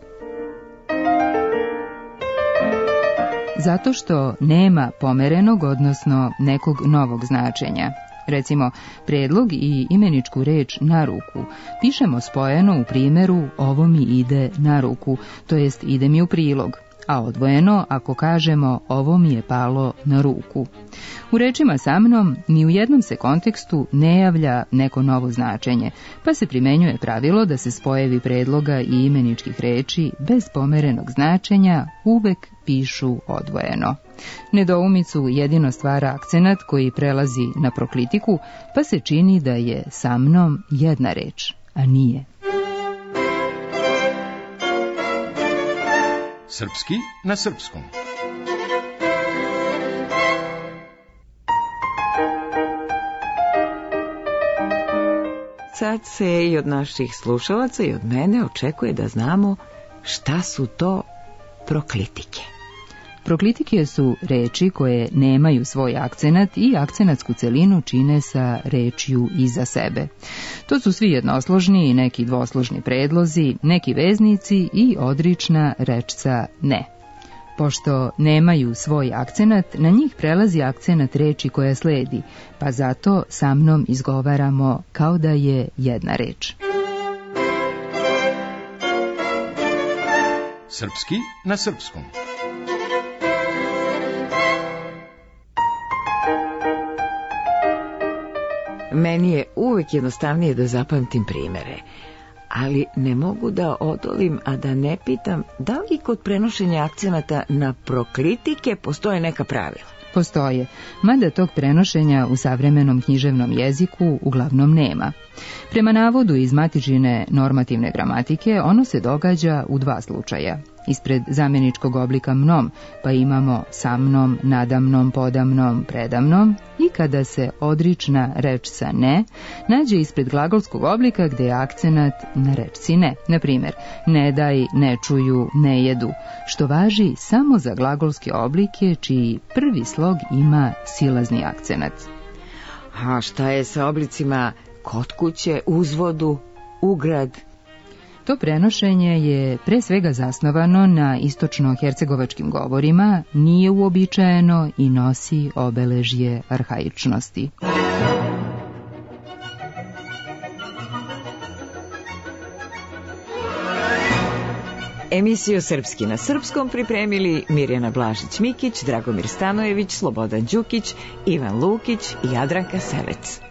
Zato što nema pomerenog, odnosno nekog novog značenja. Recimo, predlog i imeničku reč na ruku pišemo spojeno u primjeru ovo mi ide na ruku, to jest ide mi u prilog, a odvojeno ako kažemo ovo mi je palo na ruku. U rečima sa mnom ni u jednom se kontekstu ne javlja neko novo značenje, pa se primenjuje pravilo da se spojevi predloga i imeničkih reči bez pomerenog značenja uvek pišu odvojeno. Nedoumicu jedino stvara akcenat koji prelazi na proklitiku, pa se čini da je sa mnom jedna reč, a nije. Srpski na srpskom. Sad se i od naših slušalaca i od mene očekuje da znamo šta su to proklitike. Proklitike su reči koje nemaju svoj akcenat i akcenatsku celinu čine sa rečju iza sebe. To su svi jednosložni i neki dvosložni predlozi, neki veznici i odrična rečca ne. Pošto nemaju svoj akcenat, na njih prelazi akcenat reči koja sledi, pa zato sa mnom izgovaramo kao da je jedna reč. Srpski na srpskom. Meni je uvek jednostavnije da zapamtim primere, ali ne mogu da odolim, a da ne pitam da li kod prenošenja akcenata na proklitike postoje neka pravila. Postoje, mada tog prenošenja u savremenom književnom jeziku uglavnom nema. Prema navodu iz Matičine normativne gramatike, ono se događa u dva slučaja. Ispred zamjeničkog oblika mnom, pa imamo sa mnom, nadamnom, podamnom, predamnom, i kada se odrična rečca ne nađe ispred glagolskog oblika gde je akcenat na rečci ne. Na primjer, ne daj, ne čuju, ne jedu, što važi samo za glagolske oblike čiji prvi slog ima silazni akcenat. A šta je sa oblicima kod kuće, uzvodu, ugrad? To prenošenje je pre svega zasnovano na istočno-hercegovačkim govorima, nije uobičajeno i nosi obeležje arhaičnosti. Emisiju Srpski na srpskom pripremili Mirjana Blažić-Mikić, Dragomir Stanojević, Slobodan Đukić, Ivan Lukić i Jadranka Selec.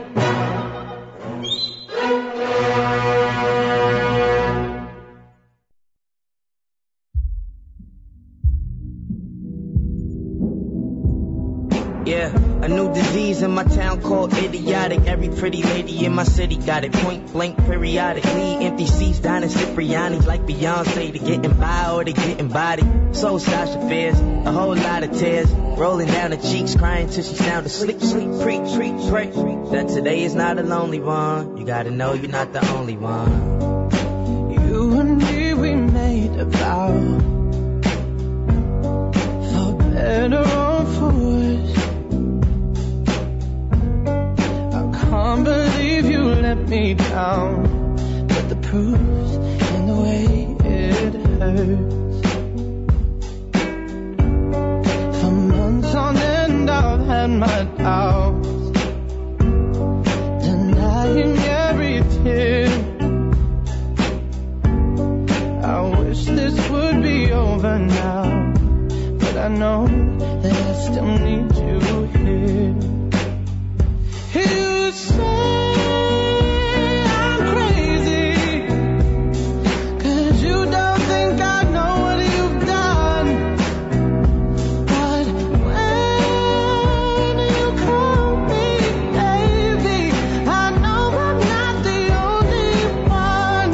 Yeah, a new disease in my town called idiotic. Every pretty lady in my city got it point blank periodically. Empty seats down in Cipriani's like Beyonce. To getting by or to getting body. So Sasha Fierce, a whole lot of tears rolling down her cheeks, crying till she sound asleep. Sleep, preach, preach, pray that today is not a lonely one. You gotta know you're not the only one. You and me, we made a vow, for better or for worse. Can't believe you let me down, but the proof's in the way it hurts. For months on end I've had my doubts, denying every tear. I wish this would be over now, but I know that I still need you here. You say I'm crazy, 'cause you don't think I know what you've done. But when you call me baby, I know I'm not the only one.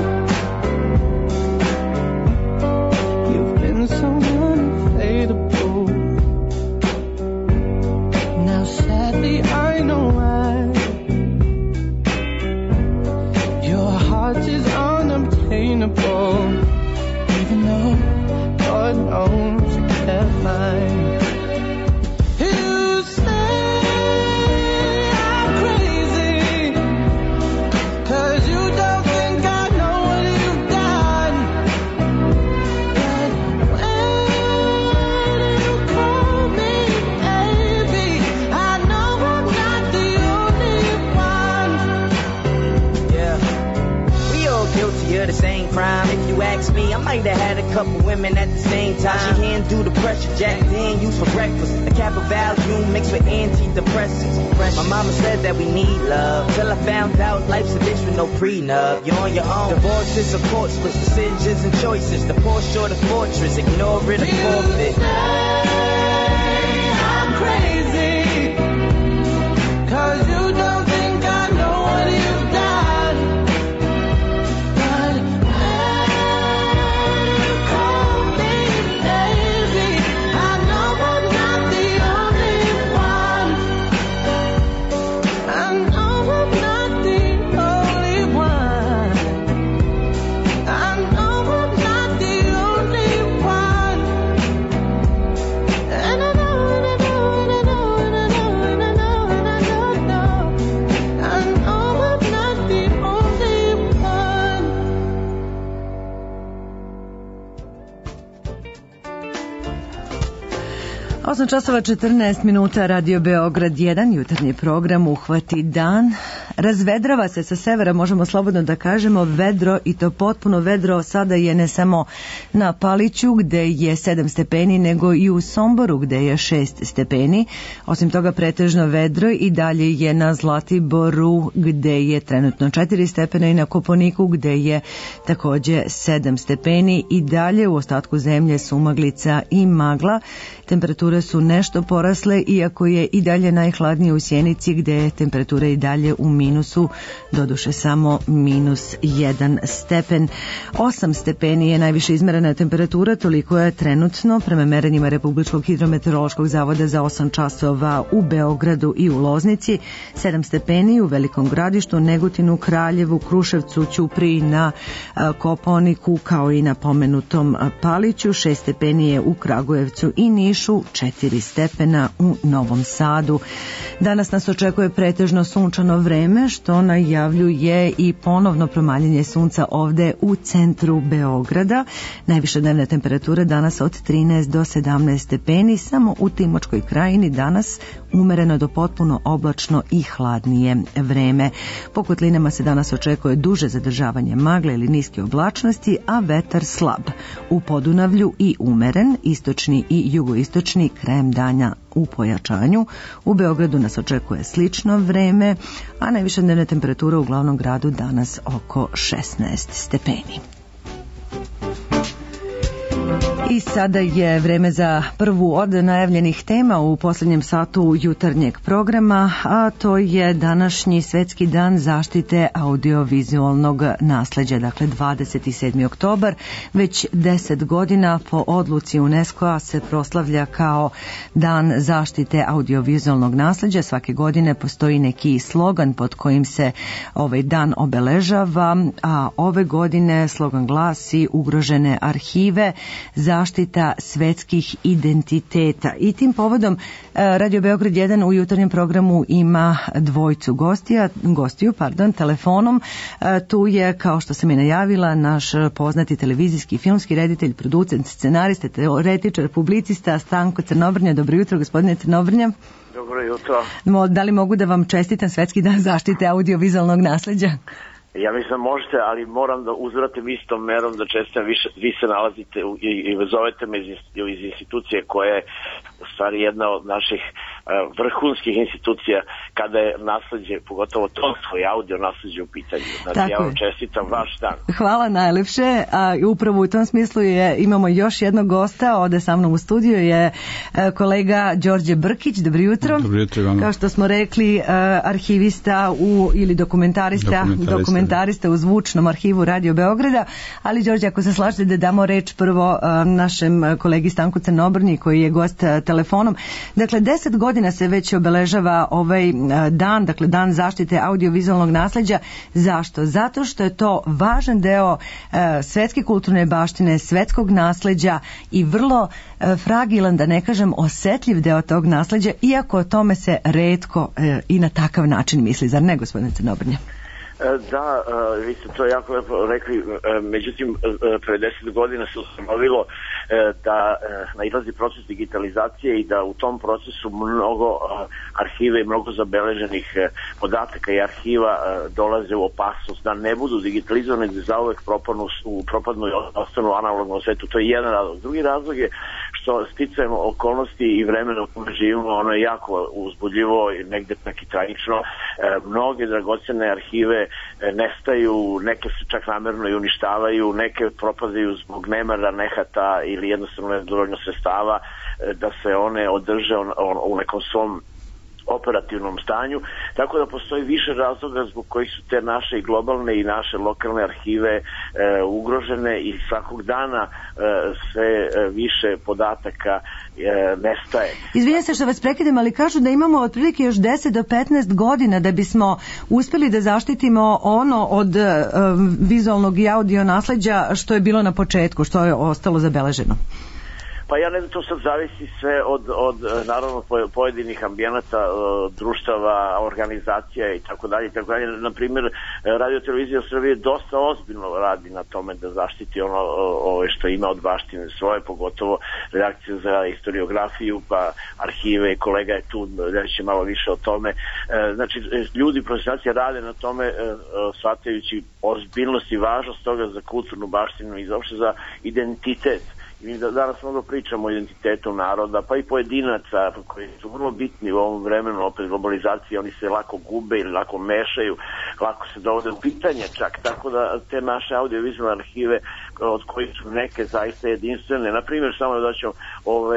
You've been so unfadable. Now sadly I know why. Is unobtainable, even though God knows you kept mine. You say I'm crazy, 'cause you don't think I know what you've done. But when you call me baby, I know I'm not the only one. Yeah. Guilty of the same crime. If you ask me, I might have had a couple women at the same time. She hand do the pressure, Jack then used for breakfast. A cap of Valium mixed with antidepressants. My mama said that we need love, till I found out life's a bitch with no prenup. You're on your own. Divorces or court splits, decisions and choices. The poor short of fortress, ignore it or forfeit. I'm crazy, 'cause you don't think I know what you've done. osam časova četrnaest minuta, Radio Beograd jedan, jutarnji program Uhvati dan. Razvedrava se sa severa, možemo slobodno da kažemo, vedro, i to potpuno vedro. Sada je ne samo na Paliću gde je sedam stepeni, nego i u Somboru gde je šest stepeni. Osim toga pretežno vedro i dalje je na Zlatiboru gde je trenutno četiri stepena i na Koponiku gde je takođe sedam stepeni. I dalje u ostatku zemlje sumaglica i magla. Temperature su nešto porasle, iako je i dalje najhladnije u Sjenici gde je temperatura i dalje u minusu, doduše samo minus jedan stepen. Osam stepeni je najviše izmerena temperatura, toliko je trenutno prema merenjima Republičkog hidrometeorološkog zavoda za osam časova u Beogradu i u Loznici. Sedam stepeni u Velikom Gradištu, Negotinu, Kraljevu, Kruševcu, Ćupriji, na Koponiku kao i na pomenutom Paliću. Šest stepeni je u Kragujevcu i Nišu, četiri stepena u Novom Sadu. Danas nas očekuje pretežno sunčano vreme vreme, što najavljuje i ponovno promaljanje sunca ovde u centru Beograda. Najviša dnevna temperatura danas od trinaest do sedamnaest stepeni, samo u Timočkoj krajini danas umereno do potpuno oblačno i hladnije vreme. Po kotlinama se danas očekuje duže zadržavanje magle ili niske oblačnosti, a vetar slab. U Podunavlju i umeren, istočni i jugoistočni krajem dana u pojačanju. U Beogradu nas očekuje slično vreme, a najviša dnevna temperatura u glavnom gradu danas oko šesnaest stepeni. I sada je vreme za prvu od najavljenih tema u posljednjem satu jutarnjeg programa, a to je današnji Svetski dan zaštite audiovizualnog nasleđa, dakle dvadeset sedmi oktobar. Već deset godina po odluci UNESCO-a se proslavlja kao dan zaštite audiovizualnog nasleđa. Svake godine postoji neki slogan pod kojim se ovaj dan obeležava, a ove godine slogan glasi ugrožene arhive, zaštita svetskih identiteta. I tim povodom Radio Beograd jedan u jutarnjem programu ima dvojcu gostija, gostiju, pardon, telefonom. Tu je, kao što sam i najavila, naš poznati televizijski filmski reditelj, producent, scenarista, teoretičar, publicista Stanko Crnobrnja. Dobro jutro, gospodine Crnobrnja. Dobro jutro. Da li mogu da vam čestitam Svetski dan zaštite audiovizualnog nasleđa? Ja mislim možete, ali moram da uzvratim istom merom da čestam, vi, vi se nalazite u, i, i zovete me iz, iz institucije koja je u stvari jedna od naših uh, vrhunskih institucija kada je nasleđe, pogotovo tonsko i audio nasleđe u pitanju. Znači tako ja vam čestitam vaš dan. Hvala najlepše, a upravo u tom smislu je, imamo još jednog gosta, ovde sa mnom u studiju je uh, kolega Đorđe Brkić. Dobro jutro. Dobro jutro, Ivana. Kao što smo rekli, uh, arhivista u, ili dokumentarista, dokumentarista. dokumentarista u zvučnom arhivu Radio Beograda, ali Đorđe, ako se slažete da damo reč prvo uh, našem kolegi Stanku Crnobrnji koji je gost uh, telefonom. Dakle, deset godina se već obeležava ovaj uh, dan, dakle dan zaštite audiovizualnog nasleđa. Zašto? Zato što je to važan deo uh, svetske kulturne baštine, svetskog nasleđa i vrlo uh, fragilan, da ne kažem osetljiv deo tog nasleđa, iako o tome se retko uh, i na takav način misli. Zar ne, gospodine Crnobrnja? Da, vi ste to jako lepo rekli, međutim pre deset godina se ustanovilo da nailazi proces digitalizacije i da u tom procesu mnogo arhive i mnogo zabeleženih podataka i arhiva dolaze u opasnost da ne budu digitalizovane, da zauvek propadnu, propadnu i ostanu u analognom svetu. To je jedan razlog. Drugi razlog je što sticajem okolnosti i vremena u kojem živimo, ono je jako uzbudljivo i negde tak i tragično. Mnoge dragocene arhive nestaju, neke se čak namerno i uništavaju, neke propadaju zbog nemara, nehata ili jednostavno nedovoljno sredstava da se one održe u nekom svom operativnom stanju, tako da postoji više razloga zbog kojih su te naše i globalne i naše lokalne arhive e, ugrožene i svakog dana e, sve e, više podataka e, nestaje. Izvinjam se što vas prekidam, ali kažu da imamo otprilike još deset do petnaest godina da bismo uspeli da zaštitimo ono od e, vizualnog i audio nasleđa što je bilo na početku, što je ostalo zabeleženo. Pa ja ne znam, to sad zavisi sve od, od naravno pojedinih ambijenata, društava, organizacija i tako dalje i tako dalje. Na primjer, Radio Televizija Srbije dosta ozbiljno radi na tome da zaštiti ono ove što ima od baštine svoje, pogotovo redakcija za historiografiju, pa arhive i kolega je tu, reći malo više o tome. Znači, ljudi profesionalci rade na tome shvatajući ozbiljnost i važnost toga za kulturnu baštinu i zaopšte za identitet. Mi danas mnogo pričamo o identitetu naroda, pa i pojedinaca koji su vrlo bitni u ovom vremenu, opet globalizacije, oni se lako gube ili lako mešaju, lako se dovode u pitanje čak, tako da te naše audiovizualne arhive od kojih su neke zaista jedinstvene, na primjer, samo da ćemo ovaj,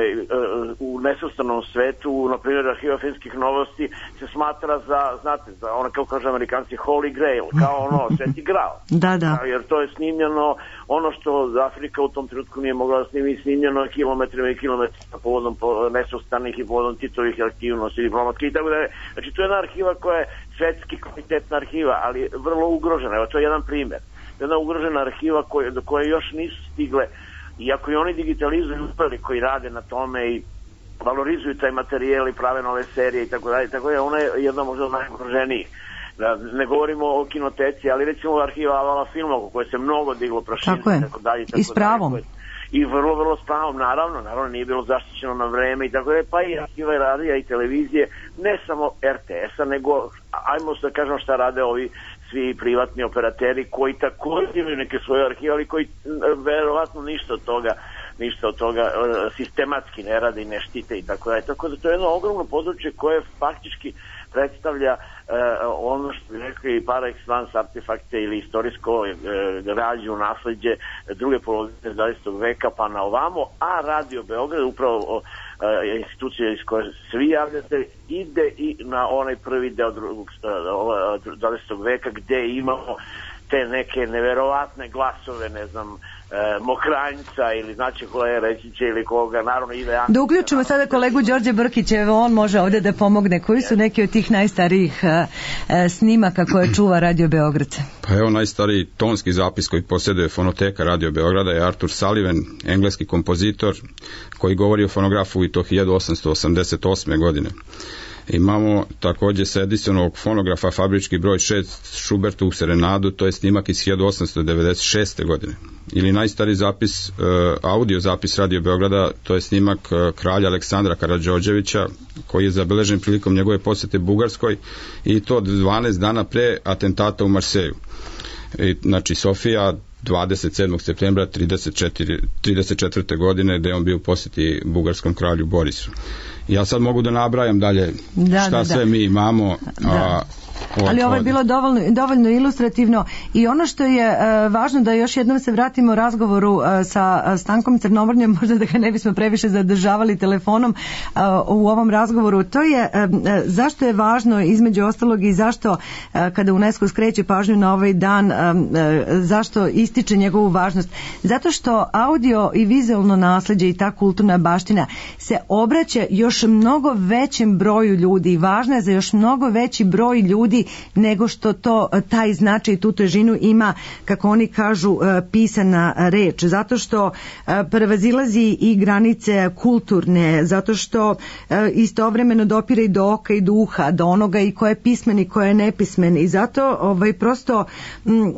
u nesvrstanom svetu, na primjer arhiva filmskih novosti se smatra za, znate, za ono kao kažu Amerikanci Holy Grail, kao ono sveti graal. Da, da. Jer to je snimljeno, ono što Afrika u tom trenutku nije mogla da snimi, snimljeno kilometrima i kilometrima povodom po, nesvrstanih i povodom Titovih aktivnosti, diplomatskih i tako dalje. Znači, to je jedna arhiva koja je svetski kvalitetna arhiva, ali vrlo ugrožena. Evo, to je jedan primjer. Jedna ugrožena arhiva koje, do koje još nisu stigle, iako i oni digitalizuju uspeli koji rade na tome i valorizuju taj materijal i prave nove serije i tako dalje, tako je ona je jedna možda od najugroženijih. ne govorimo o kinoteci, ali recimo arhiva Avala filmova koje se mnogo diglo prašine tako je, tako dalje, tako i s pravom dalje, i vrlo, vrlo s pravom, naravno, naravno nije bilo zaštićeno na vreme i tako je, pa i arhiva i radija i televizije, ne samo er te es-a, nego, ajmo da kažemo šta rade ovi svi privatni operateri koji također imaju neke svoje arhive, ali koji verovatno ništa od toga ništa od toga sistematski ne rade i ne štite i tako dalje. Tako da to je jedno ogromno područje koje faktički predstavlja uh, ono što bi rekli par excellence artefakte ili istorijsko uh, građu, nasleđe druge polovice dvadesetog veka pa na ovamo, a Radio Beograd upravo uh, institucija iz koje svi javljate ide i na onaj prvi deo drugog uh, dvadesetog veka gde imamo te neke neverovatne glasove, ne znam, E, Mokranjca ili znači koje reći će ili koga, naravno ide Anka. Da uključimo sada kolegu Đorđe Brkića, evo on može ovdje da pomogne. Koji su neki od tih najstarijih e, snimaka koje čuva Radio Beograd? Pa evo najstariji tonski zapis koji posjeduje fonoteka Radio Beograda je Arthur Sullivan, engleski kompozitor koji govori o fonografu i to hiljadu osamsto osamdeset osme godine. Imamo također sa Edisonovog fonografa fabrički broj šest Schubertu u Serenadu, to je snimak iz hiljadu osamsto devedeset šeste godine. Ili najstariji zapis, audio zapis Radio Beograda, to je snimak kralja Aleksandra Karađorđevića koji je zabeležen prilikom njegove posjete Bugarskoj i to dvanaest dana pre atentata u Marseju. I, znači Sofija dvadeset sedmog septembra trideset četvrte godine gdje on bio u posjeti bugarskom kralju Borisu. Ja sad mogu da nabrajam dalje da, šta da, sve da. mi imamo, a ali ovo je bilo dovoljno, dovoljno ilustrativno i ono što je uh, važno da još jednom se vratimo razgovoru uh, sa Stankom Crnomornjom, možda da ga ne bismo previše zadržavali telefonom uh, u ovom razgovoru, to je uh, zašto je važno između ostalog i zašto uh, kada UNESCO skreće pažnju na ovaj dan uh, uh, zašto ističe njegovu važnost, zato što audio i vizualno nasleđe i ta kulturna baština se obraća još mnogo većem broju ljudi i važna je za još mnogo veći broj ljudi nego što to taj značaj i tu težinu ima, kako oni kažu, pisana reč, zato što prevazilazi i granice kulturne, zato što istovremeno dopire i do oka i do uha, do onoga i ko je pismen i ko je nepismen i zato ovaj, prosto m,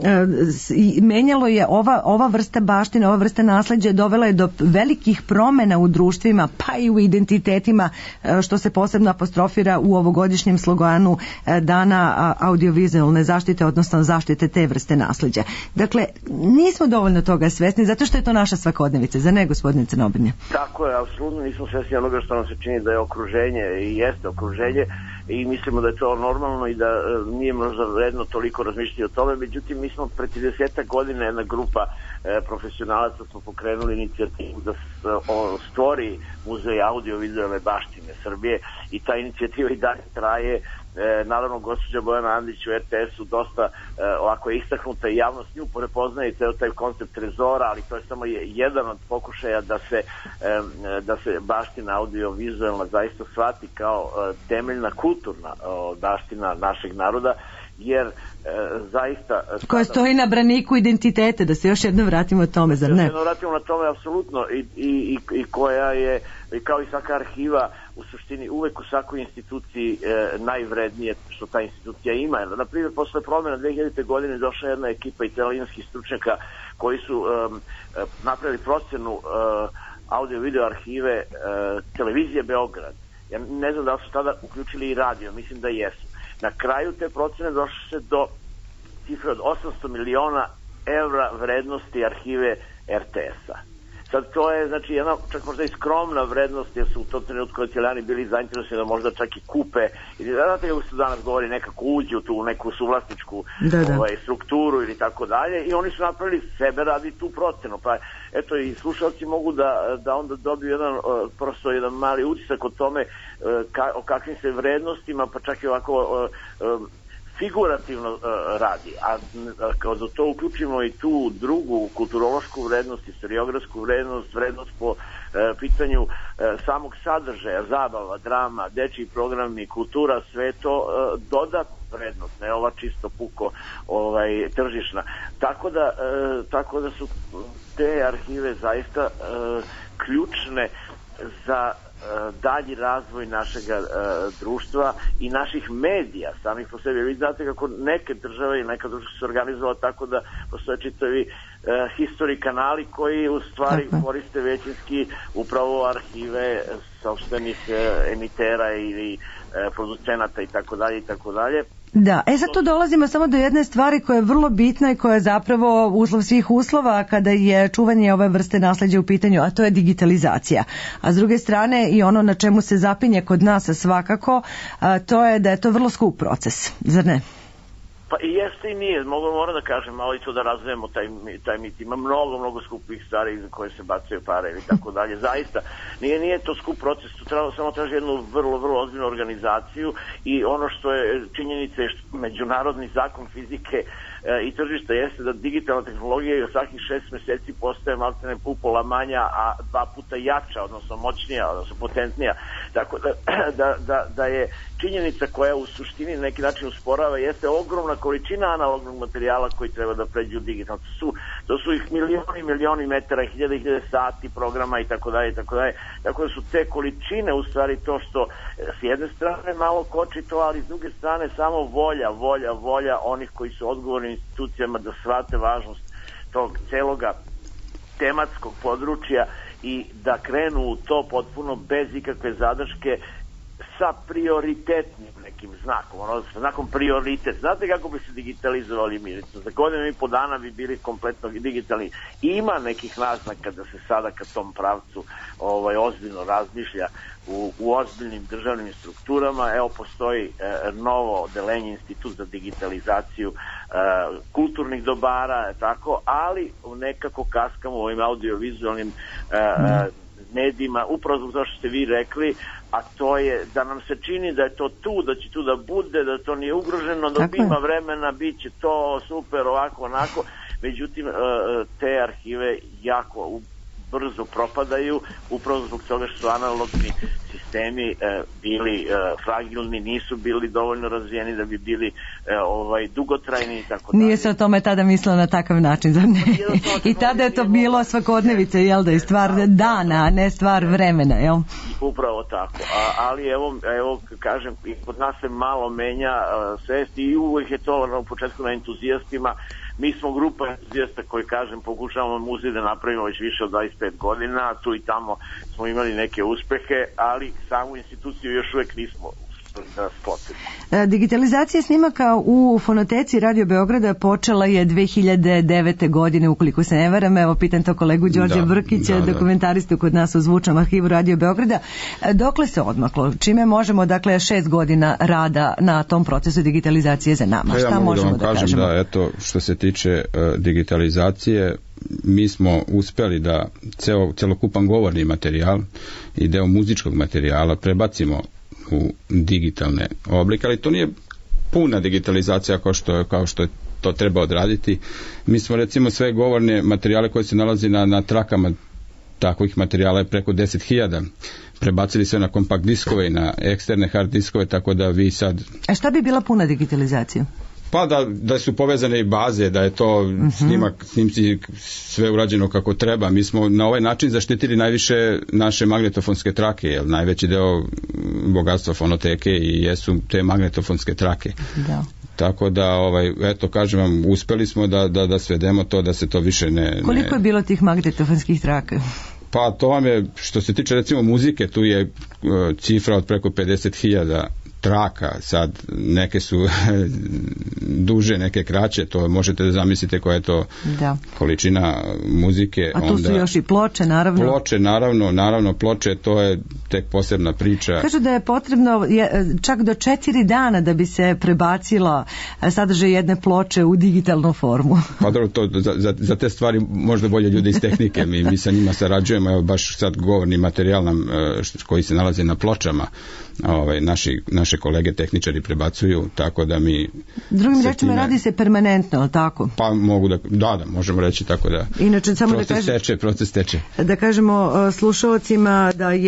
menjalo je ova, ova vrsta baštine, ova vrsta nasleđa dovela je do velikih promena u društvima pa i u identitetima, što se posebno apostrofira u ovogodišnjem sloganu dana audiovizualne zaštite, odnosno zaštite te vrste nasleđa. Dakle, nismo dovoljno toga svesni, zato što je to naša svakodnevica, za ne, gospodine Crnobrnja? Tako je, apsolutno nismo svesni onoga što nam se čini da je okruženje i jeste okruženje i mislimo da je to normalno i da e, nije možda vredno toliko razmišljati o tome, međutim mi smo pre trideset godina jedna grupa e, profesionalaca smo pokrenuli inicijativu da s, o, stvori muzej audio-vizualne baštine Srbije i ta inicijativa i dalje traje. E, naravno gospođa Bojana Andić u er te es-u dosta e, ovako je istaknuta i javnost nju prepoznaje ceo taj koncept trezora, ali to je samo jedan od pokušaja da se, e, da se baština audio-vizualna zaista shvati kao e, temeljna kulturna o, baština našeg naroda, jer e, zaista... Koja stoji na braniku identitete, da se još jedno vratimo tome, zar ne? Da se jedno vratimo na tome, apsolutno, i, i, i koja je, kao i svaka arhiva, u suštini uvek u svakoj instituciji e, najvrednije što ta institucija ima. Na primjer, posle promjena dve hiljadite godine došla jedna ekipa italijanskih stručnjaka koji su e, napravili procenu e, audio-video arhive e, televizije Beograd. Ja ne znam da li su tada uključili i radio, mislim da jesu. Na kraju te procene došlo se do cifre od osamsto miliona evra vrednosti arhive er te es-a. Sad to je znači jedna čak možda i skromna vrednost, jer su u tom trenutku Italijani bili zainteresovani da možda čak i kupe, ili znate kako se danas govori, nekako uđu u tu neku suvlasničku da, da. Ovaj, strukturu ili tako dalje, i oni su napravili sebe radi tu procenu. Pa eto i slušalci mogu da, da onda dobiju jedan, prosto jedan mali utisak o tome ka, o kakvim se vrednostima, pa čak i ovako figurativno uh, radi, a kada to uključimo i tu drugu kulturološku vrednost, historiografsku vrednost, vrednost po uh, pitanju uh, samog sadržaja, zabava, drama, dečiji programi, kultura, sve to uh, dodatna vrednost, ne ova čisto puko ovaj, tržišna. Tako da, uh, tako da su te arhive zaista uh, ključne za dalji razvoj našeg društva i naših medija samih po sebi. Vi znate kako neke države i neka društva su organizovala tako da postoje čitavi history kanali koji u stvari koriste većinski upravo arhive sopstvenih emitera ili producenata i tako dalje i tako dalje. Da, e sad tu dolazimo samo do jedne stvari koja je vrlo bitna i koja je zapravo uslov svih uslova kada je čuvanje ove vrste nasleđa u pitanju, a to je digitalizacija. A s druge strane i ono na čemu se zapinje kod nas svakako, a, to je da je to vrlo skup proces, zar ne? Pa i jeste i nije, mogu moram da kažem, malo i to da razvijemo taj, taj mit. Ima mnogo, mnogo skupih stvari za koje se bacaju pare i tako dalje. Zaista, nije, nije to skup proces, to treba, samo traži jednu vrlo, vrlo ozbiljnu organizaciju i ono što je činjenica je što međunarodni zakon fizike e, i tržišta jeste da digitalna tehnologija svakih šest meseci postaje maltene upola manja, a dva puta jača, odnosno moćnija, odnosno potentnija. Tako da, da, da, da je činjenica koja u suštini na neki način usporava jeste ogromna količina analognog materijala koji treba da pređu u digitalno. To su, to su ih milioni, milioni metara, hiljade, hiljade sati programa i tako dalje i tako dalje. Tako da su te količine u stvari to što s jedne strane malo koči to, ali s druge strane samo volja, volja, volja onih koji su odgovorni institucijama da shvate važnost tog celoga tematskog područja i da krenu u to potpuno bez ikakve zadrške sa prioritetnim nekim znakom, ono, sa znakom prioritet. Znate kako bi se digitalizovali mi? Za godinu i po dana bi bili kompletno digitalni. Ima nekih naznaka da se sada ka tom pravcu ovaj, ozbiljno razmišlja u, u ozbiljnim državnim strukturama. Evo, postoji e, novo odelenje, institut za digitalizaciju e, kulturnih dobara, tako, ali nekako kaskamo u ovim audiovizualnim e, e, medijima, upravo zbog toga što ste vi rekli, a to je da nam se čini da je to tu, da će tu da bude, da to nije ugroženo, da ima vremena, bit će to super, ovako, onako. Međutim, te arhive jako brzo propadaju, upravo zbog toga što su analogni sistemi e, bili e, fragilni, nisu bili dovoljno razvijeni da bi bili e, ovaj dugotrajni i tako dalje. Nije se o tome tada mislilo na takav način, zar ne? I tada je to bilo svakodnevice, jel da je stvar dana, a ne stvar vremena, jel? Upravo tako, a, ali evo, evo kažem, i kod nas se malo menja uh, svest i uvijek je to na početku na entuzijastima. Mi smo grupa entuzijasta koji, kažem, pokušavamo muzej da napravimo već više od dvadeset pet godina, tu i tamo smo imali neke uspehe, ali samu instituciju još uvijek nismo da spotimo. Digitalizacija snimaka u fonoteci Radio Beograda počela je dve hiljade devete. godine, ukoliko se ne varam. Evo, pitam to kolegu Đorđa da, Brkića, da, da. dokumentaristu kod nas u Zvučnom arhivu Radio Beograda. Dokle se odmaklo? Čime možemo, dakle, šest godina rada na tom procesu digitalizacije za nama? Ja Šta mogu možemo da vam da kažem kažemo? Da, eto, što se tiče uh, digitalizacije, mi smo uspeli da ceo, celokupan govorni materijal i deo muzičkog materijala prebacimo u digitalne oblike, ali to nije puna digitalizacija kao što, kao što je to treba odraditi. Mi smo recimo sve govorne materijale koje se nalazi na, na trakama, takvih materijala je preko deset hiljada, prebacili sve na kompakt diskove i na eksterne hard diskove, tako da vi sad... A šta bi bila puna digitalizacija? Pa da, da su povezane i baze, da je to snimak, snimci sve urađeno kako treba. Mi smo na ovaj način zaštitili najviše naše magnetofonske trake, jer najveći deo bogatstva fonoteke i jesu te magnetofonske trake. Da. Tako da, ovaj, eto, kažem vam, uspeli smo da, da, da svedemo to, da se to više ne... Koliko ne... je bilo tih magnetofonskih traka? Pa to vam je, što se tiče recimo muzike, tu je uh, cifra od preko pedeset hiljada traka, sad neke su duže, neke kraće, to možete da zamislite koja je to da. količina muzike. A tu onda, su još i ploče, naravno. Ploče, naravno, naravno, ploče, to je tek posebna priča. Kažu da je potrebno je, čak do četiri dana da bi se prebacila sadržaj jedne ploče u digitalnu formu. Pa dobro, to, za, za, za te stvari možda bolje ljudi iz tehnike, mi, mi sa njima sarađujemo, evo baš sad govorni materijal nam, koji se nalazi na pločama, ovaj, naši, naše kolege tehničari prebacuju, tako da mi... Drugim rečima, radi se permanentno, tako? Pa mogu da, da, da, možemo reći tako da... Inače, samo proces da kažem, teče, proces teče. Da kažemo slušalcima da je Zvučni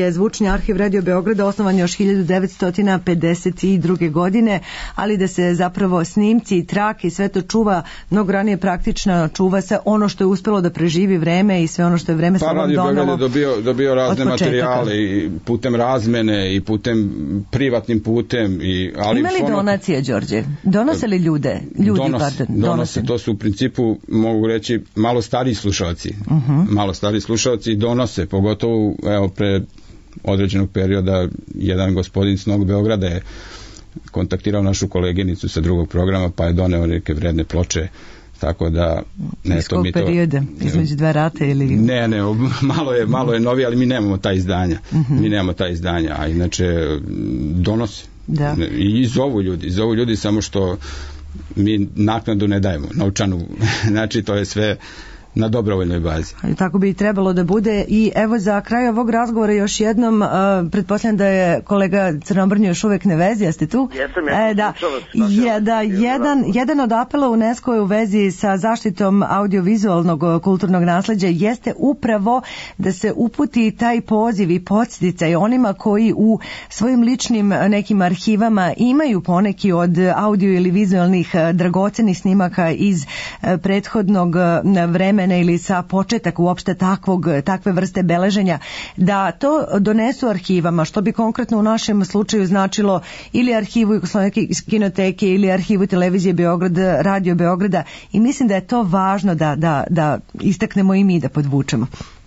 arhiv Radio Beograda osnovan još hiljadu devetsto pedeset druge. godine, ali da se zapravo snimci i trake i sve to čuva mnogo ranije, praktično čuva se ono što je uspelo da preživi vreme i sve ono što je vreme pa, samo Radio donalo. Beograd je dobio, dobio razne materijale i putem razmene i putem privatnim putem. I, ali Ima li fono... donacije, Đorđe? Donose li ljude? Ljudi, donose, pardon, donose, donose. to su u principu, mogu reći, malo stariji slušalci. Uh-huh. Malo stariji slušalci donose, pogotovo evo pre određenog perioda jedan gospodin s Novog Beograda je kontaktirao našu koleginicu sa drugog programa, pa je doneo neke vredne ploče, tako da ne, iz to kog mi to perioda? Između dve rate ili... Ne, ne, malo je, malo je novi, ali mi nemamo ta izdanja. Uh-huh. Mi nemamo ta izdanja, a inače donose. Da. I zovu ljudi, zovu ljudi, samo što mi naknadu ne dajemo, novčanu. Znači, to je sve na dobrovoljnoj bazi. Tako bi i trebalo da bude. I evo za kraj ovog razgovora još jednom, uh, pretpostavljam da je kolega Crnobrnjo još uvek na vezi, jeste tu? Jesam, ja e, da, je, da, jedan, jedan od apela UNESCO je u vezi sa zaštitom audiovizualnog kulturnog nasleđa jeste upravo da se uputi taj poziv i podsticaj onima koji u svojim ličnim nekim arhivama imaju poneki od audio ili vizualnih dragocenih snimaka iz prethodnog vremena ili sa početak uopšte takvog, takve vrste beleženja, da to donesu arhivama, što bi konkretno u našem slučaju značilo ili arhivu Jugoslovenske kinoteke ili arhivu televizije Beograd, Radio Beograda, i mislim da je to važno da, da, da istaknemo i mi, da podvučemo.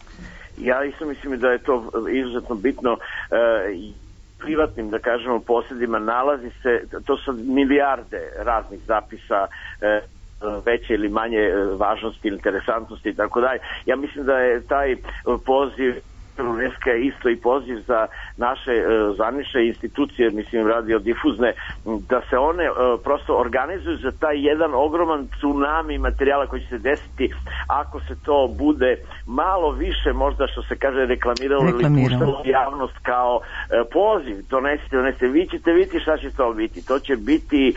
Ja isto mislim da je to izuzetno bitno. E, privatnim, da kažemo, posjedima nalazi se, to su milijarde raznih zapisa, e, veće ili manje važnosti, interesantnosti i tako dalje. Ja mislim da je taj poziv UNESCO je isto i poziv za naše zvanične institucije, mislim radiodifuzne, da se one prosto organizuju za taj jedan ogroman tsunami materijala koji će se desiti ako se to bude malo više, možda što se kaže reklamiralo, reklamiralo. ili puštalo javnost kao poziv, donesite, donesite, vi ćete vidjeti šta će to biti. To će biti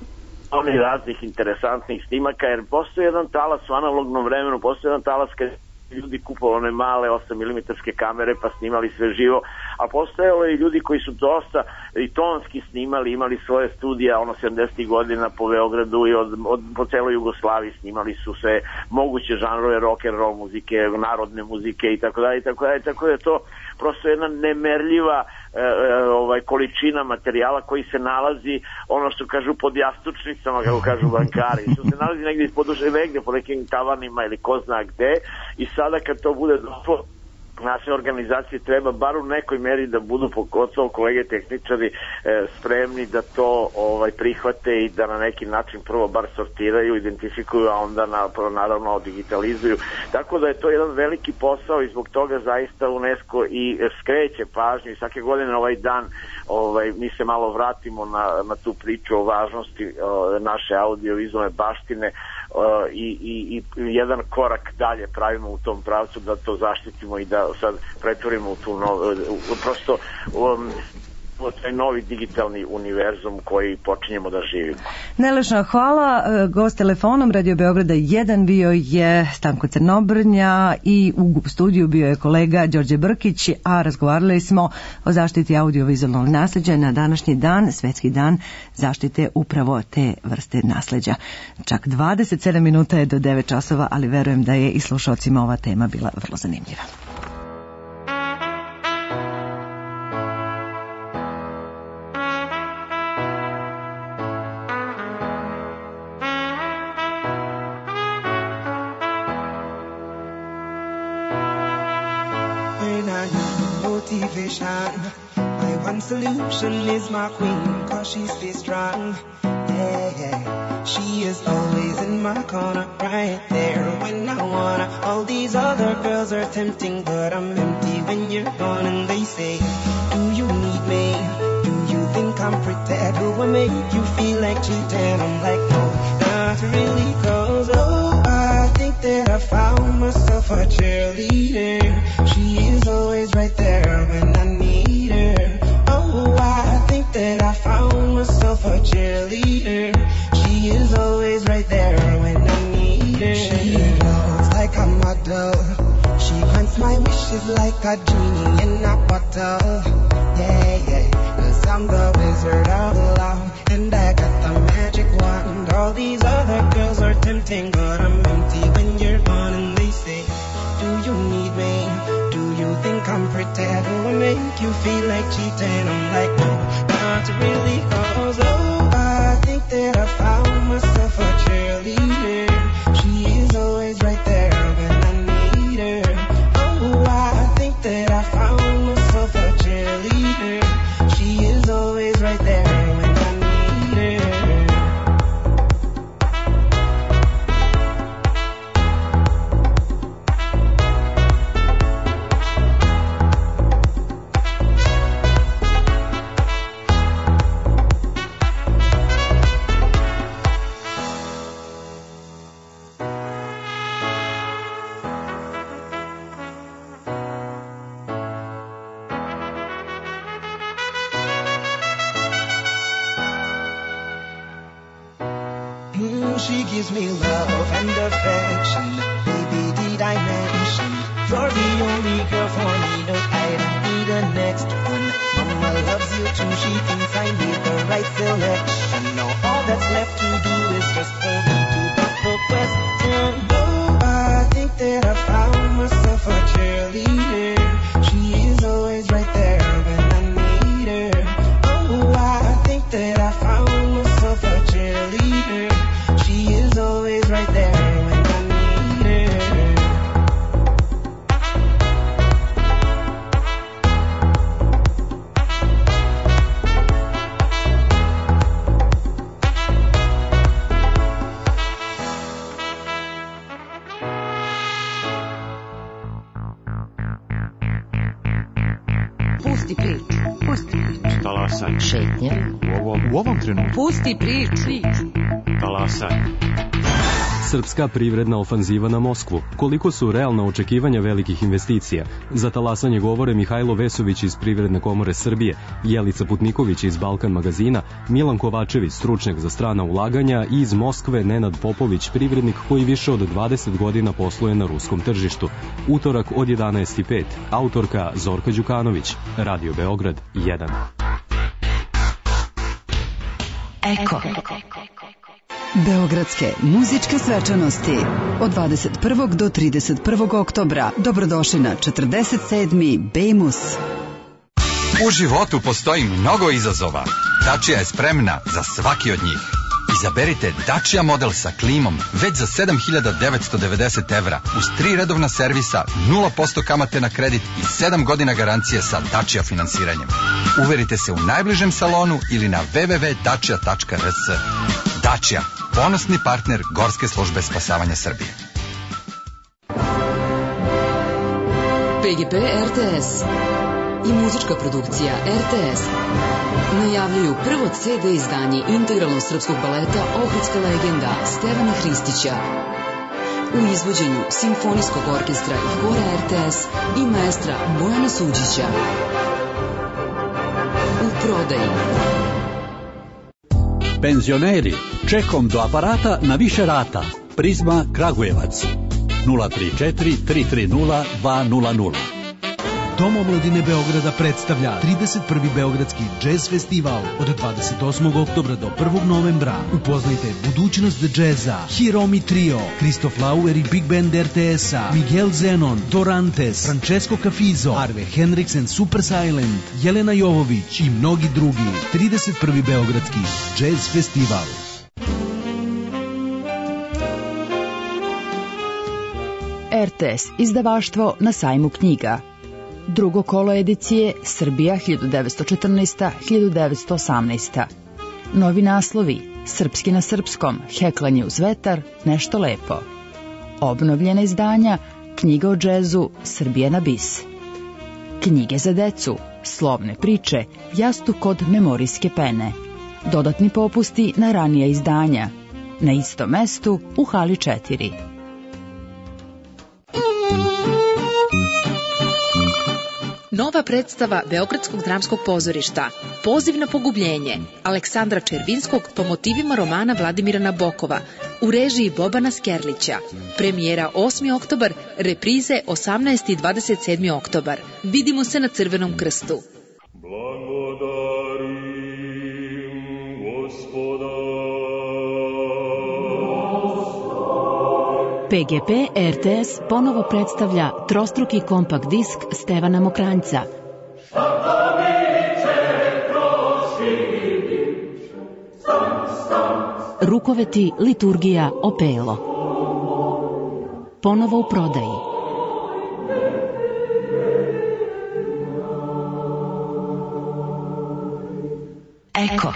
onih raznih interesantnih snimaka, jer postoji jedan talas u analognom vremenu, postoji jedan talas kad ljudi kupovali one male osam milimetarske kamere pa snimali sve živo, a postojalo i ljudi koji su dosta i tonski snimali, imali svoje studija ono sedamdesetih godina po Beogradu i od, od, po celoj Jugoslaviji snimali su sve moguće žanrove rock and roll muzike, narodne muzike i tako dalje i tako dalje, tako da je to prosto jedna nemerljiva e, ovaj količina materijala koji se nalazi, ono što kažu pod jastučnicama, kako kažu bankari, što se nalazi negdje ispod duše, negdje po nekim tavanima ili ko zna gde, i sada kad to bude došlo, naše organizacije treba bar u nekoj meri da budu, pogotovo kolege tehničari, e, spremni da to ovaj prihvate i da na neki način prvo bar sortiraju, identifikuju, a onda na, naravno digitalizuju. Tako da je to jedan veliki posao i zbog toga zaista UNESCO i skreće pažnju i svake godine ovaj dan ovaj, mi se malo vratimo na, na tu priču o važnosti o, naše audiovizualne baštine o, i, i, i jedan korak dalje pravimo u tom pravcu da to zaštitimo i da sad pretvorimo u tu novu, prosto um, taj novi digitalni univerzum koji počinjemo da živimo. Najlepša hvala. Gost telefonom Radio Beograda jedan bio je Stanko Crnobrnja i u studiju bio je kolega Đorđe Brkić, a razgovarali smo o zaštiti audiovizualnog nasleđa na današnji dan, svetski dan zaštite upravo te vrste nasleđa. Čak dvadeset sedam minuta je do devet časova, ali verujem da je i slušalcima ova tema bila vrlo zanimljiva. My one solution is my queen, cause she stays strong. Yeah, yeah. She is always in my corner, right there when I wanna. All these other girls are tempting, but I'm empty when you're gone. And they say, do you need me? Do you think I'm pretty? Do I make you feel like cheating? I'm like, no, not really, cause oh, I think that I found myself a cheerleader. She is always right there when I need her. Oh, I think that I found myself a cheerleader. She is always right there when I need her. She looks like a model. She grants my wishes like a genie in a bottle. tough. Yeah, yeah. Cause I'm the wizard of love, and I got the magic wand. All these other girls are tempting, but I'm empty when you're gone. And they say, do you need me? Do you think I'm pretty? Do I make you feel like cheating? I'm like, no, not really. Cause oh, I think that I found myself a cheerleader. She is always right there when I need her. Oh, I think that I found myself a cheerleader. She is always right there when I need her. She gives me love and affection. Baby, did I mention you're the only girl for me? No, I don't need a next one. Mama loves you too. She thinks I made the right selection. Now all that's left to do is just for me to drop the question. Oh, I think that I found myself a cheerleader. She is always right there when I need her. Oh, I think that I found myself a cheerleader. She is always right there when I need her. Pusti priču. Pusti priču. Talasaj. Šetnje. U ovom, u ovom trenutku. Pusti priču. Talasaj. Srpska privredna ofanziva na Moskvu. Koliko su realna očekivanja velikih investicija? Za talasanje govore Mihajlo Vesović iz Privredne komore Srbije, Jelica Putniković iz Balkan magazina, Milan Kovačević, stručnjak za strana ulaganja, i iz Moskve Nenad Popović, privrednik koji više od dvadeset godina posluje na ruskom tržištu. Utorak od jedanaest i pet. Autorka Zorka Đukanović. Radio Beograd jedan. Eko. Beogradske muzičke svečanosti od dvadeset prvog do trideset prvog oktobra. Dobrodošli na četrdeset sedmi Bejmus. U životu postoji mnogo izazova. Dacia je spremna za svaki od njih. Izaberite Dacia model sa klimom već za sedam hiljada devetsto devedeset evra uz tri redovna servisa, nula posto kamate na kredit i sedam godina garancije sa Dacia finansiranjem. Uverite se u najbližem salonu ili na w w w tačka dacia tačka r s. Dacia, ponosni partner Gorske službe spasavanja Srbije. P G P R T S i muzička produkcija R T S najavljuju prvo C D izdanje integralnog srpskog baleta Ohridska legenda Stevana Hristića u izvođenju Simfonijskog orkestra i hora R T S i maestra Bojana Suđića. U prodaji. Penzioneri, čekom do aparata na više rata. Prizma Kragujevac. nula tri četiri tri tri nula dva nula nula. Dom omladine Beograda predstavlja trideset prvi Beogradski džez festival od dvadeset osmog oktobra do prvog novembra. Upoznajte budućnost džeza, Hiromi Trio, Kristof Lauer i Big Band R T S-a, Miguel Zenon, Dorantes, Francesco Cafizo, Arve Henriks and Super Silent, Jelena Jovović i mnogi drugi. trideset prvi Beogradski džez festival. R T S izdavaštvo na sajmu knjiga. Drugo kolo edicije Srbija hiljadu devetsto četrnaesta do hiljadu devetsto osamnaesta. Novi naslovi Srpski na srpskom, Heklanje uz vetar, Nešto lepo. Obnovljena izdanja Knjiga o džezu, Srbija na bis. Knjige za decu, Slovne priče, Jastuk kod memorijske pene. Dodatni popusti na ranija izdanja. Na istom mestu u hali četiri. Nova predstava Beogradskog dramskog pozorišta Poziv na pogubljenje Aleksandra Červinskog po motivima romana Vladimira Nabokova u režiji Bobana Skerlića. Premijera osmi oktobar, reprize osamnaesti i dvadeset sedmi oktobar. Vidimo se na Crvenom krstu. P G P R T S ponovo predstavlja trostruki kompakt disk Stevana Mokranjca. Rukoveti, liturgija, opelo. Ponovo u prodaji. Eko.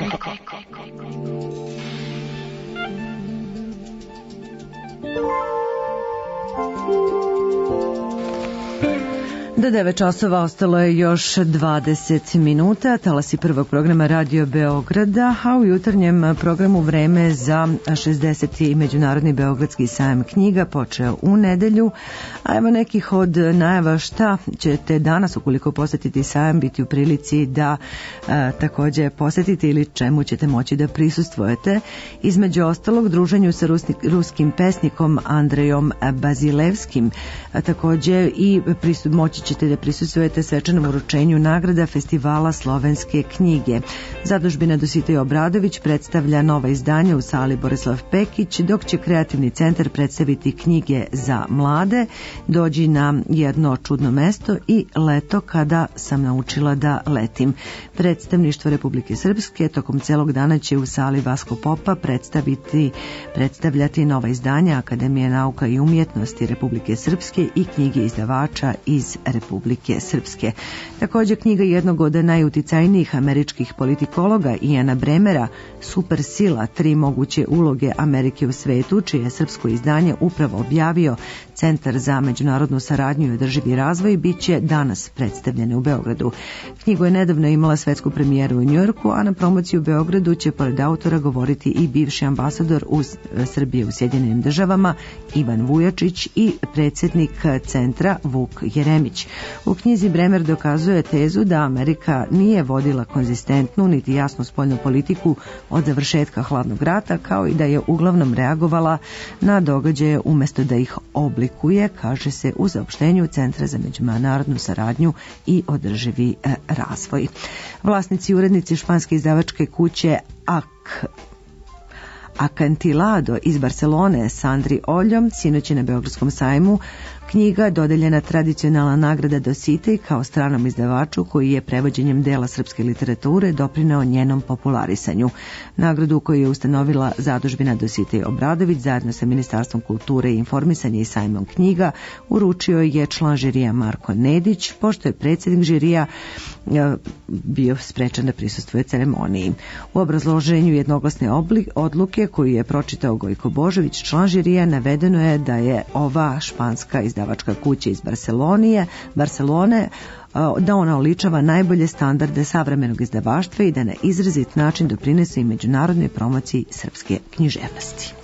Do devet časova ostalo je još dvadeset minuta, talasi prvog programa Radio Beograda, a u jutarnjem programu vreme za šesdeseti Međunarodni beogradski sajam knjiga počeo u nedelju, a evo nekih od najava šta ćete danas, ukoliko posetiti sajam, biti u prilici da a, takođe posetite ili čemu ćete moći da prisustvujete. Između ostalog, druženju sa rusni, ruskim pesnikom Andrejom Bazilevskim, a, takođe i pristup moći ćete da prisustvujete svečanom uručenju nagrada Festivala slovenske knjige. Zadužbina Dositej Obradović predstavlja nova izdanja u sali Borislav Pekić, dok će Kreativni centar predstaviti knjige za mlade, Dođi na jedno čudno mesto i Leto kada sam naučila da letim. Predstavništvo Republike Srpske tokom celog dana će u sali Vasko Popa predstaviti, predstavljati nova izdanja Akademije nauka i umjetnosti Republike Srpske i knjige izdavača iz Republike Srpske. Također knjiga jednog od najuticajnijih američkih politikologa Iana Bremera, Supersila, tri moguće uloge Amerike u svetu, čije je srpsko izdanje upravo objavio Centar za međunarodnu saradnju i održivi razvoj, bit će danas predstavljene u Beogradu. Knjigu je nedavno imala svetsku premijeru u Njujorku, a na promociju u Beogradu će pored autora govoriti i bivši ambasador u Srbije u Sjedinjenim državama Ivan Vujačić i predsjednik centra Vuk Jeremić. U knjizi Bremer dokazuje tezu da Amerika nije vodila konzistentnu niti jasnu spoljnu politiku od završetka hladnog rata, kao i da je uglavnom reagovala na događaje umjesto da ih oblikuje, kaže se u saopštenju Centra za međunarodnu saradnju i održivi razvoj. Vlasnici i urednici španske izdavačke kuće A K Acantilado iz Barcelone, Sandri Oljom, sinoć je na Beogradskom sajmu knjiga dodeljena tradicionalna nagrada Dositej kao stranom izdavaču koji je prevođenjem dela srpske literature doprineo njenom popularisanju. Nagradu koju je ustanovila zadužbina Dositej Obradović zajedno sa Ministarstvom kulture i informisanja i sajmom knjiga uručio je član žirija Marko Nedić, pošto je predsjednik žirija bio sprečen da prisustvuje ceremoniji. U obrazloženju jednoglasne odluke koju je pročitao Gojko Božović, član žirija, navedeno je da je ova španska izdavačka kuća iz Barcelonije, Barcelone, da ona oličava najbolje standarde savremenog izdavaštva i da na izrazit način doprinese i međunarodnoj promociji srpske književnosti.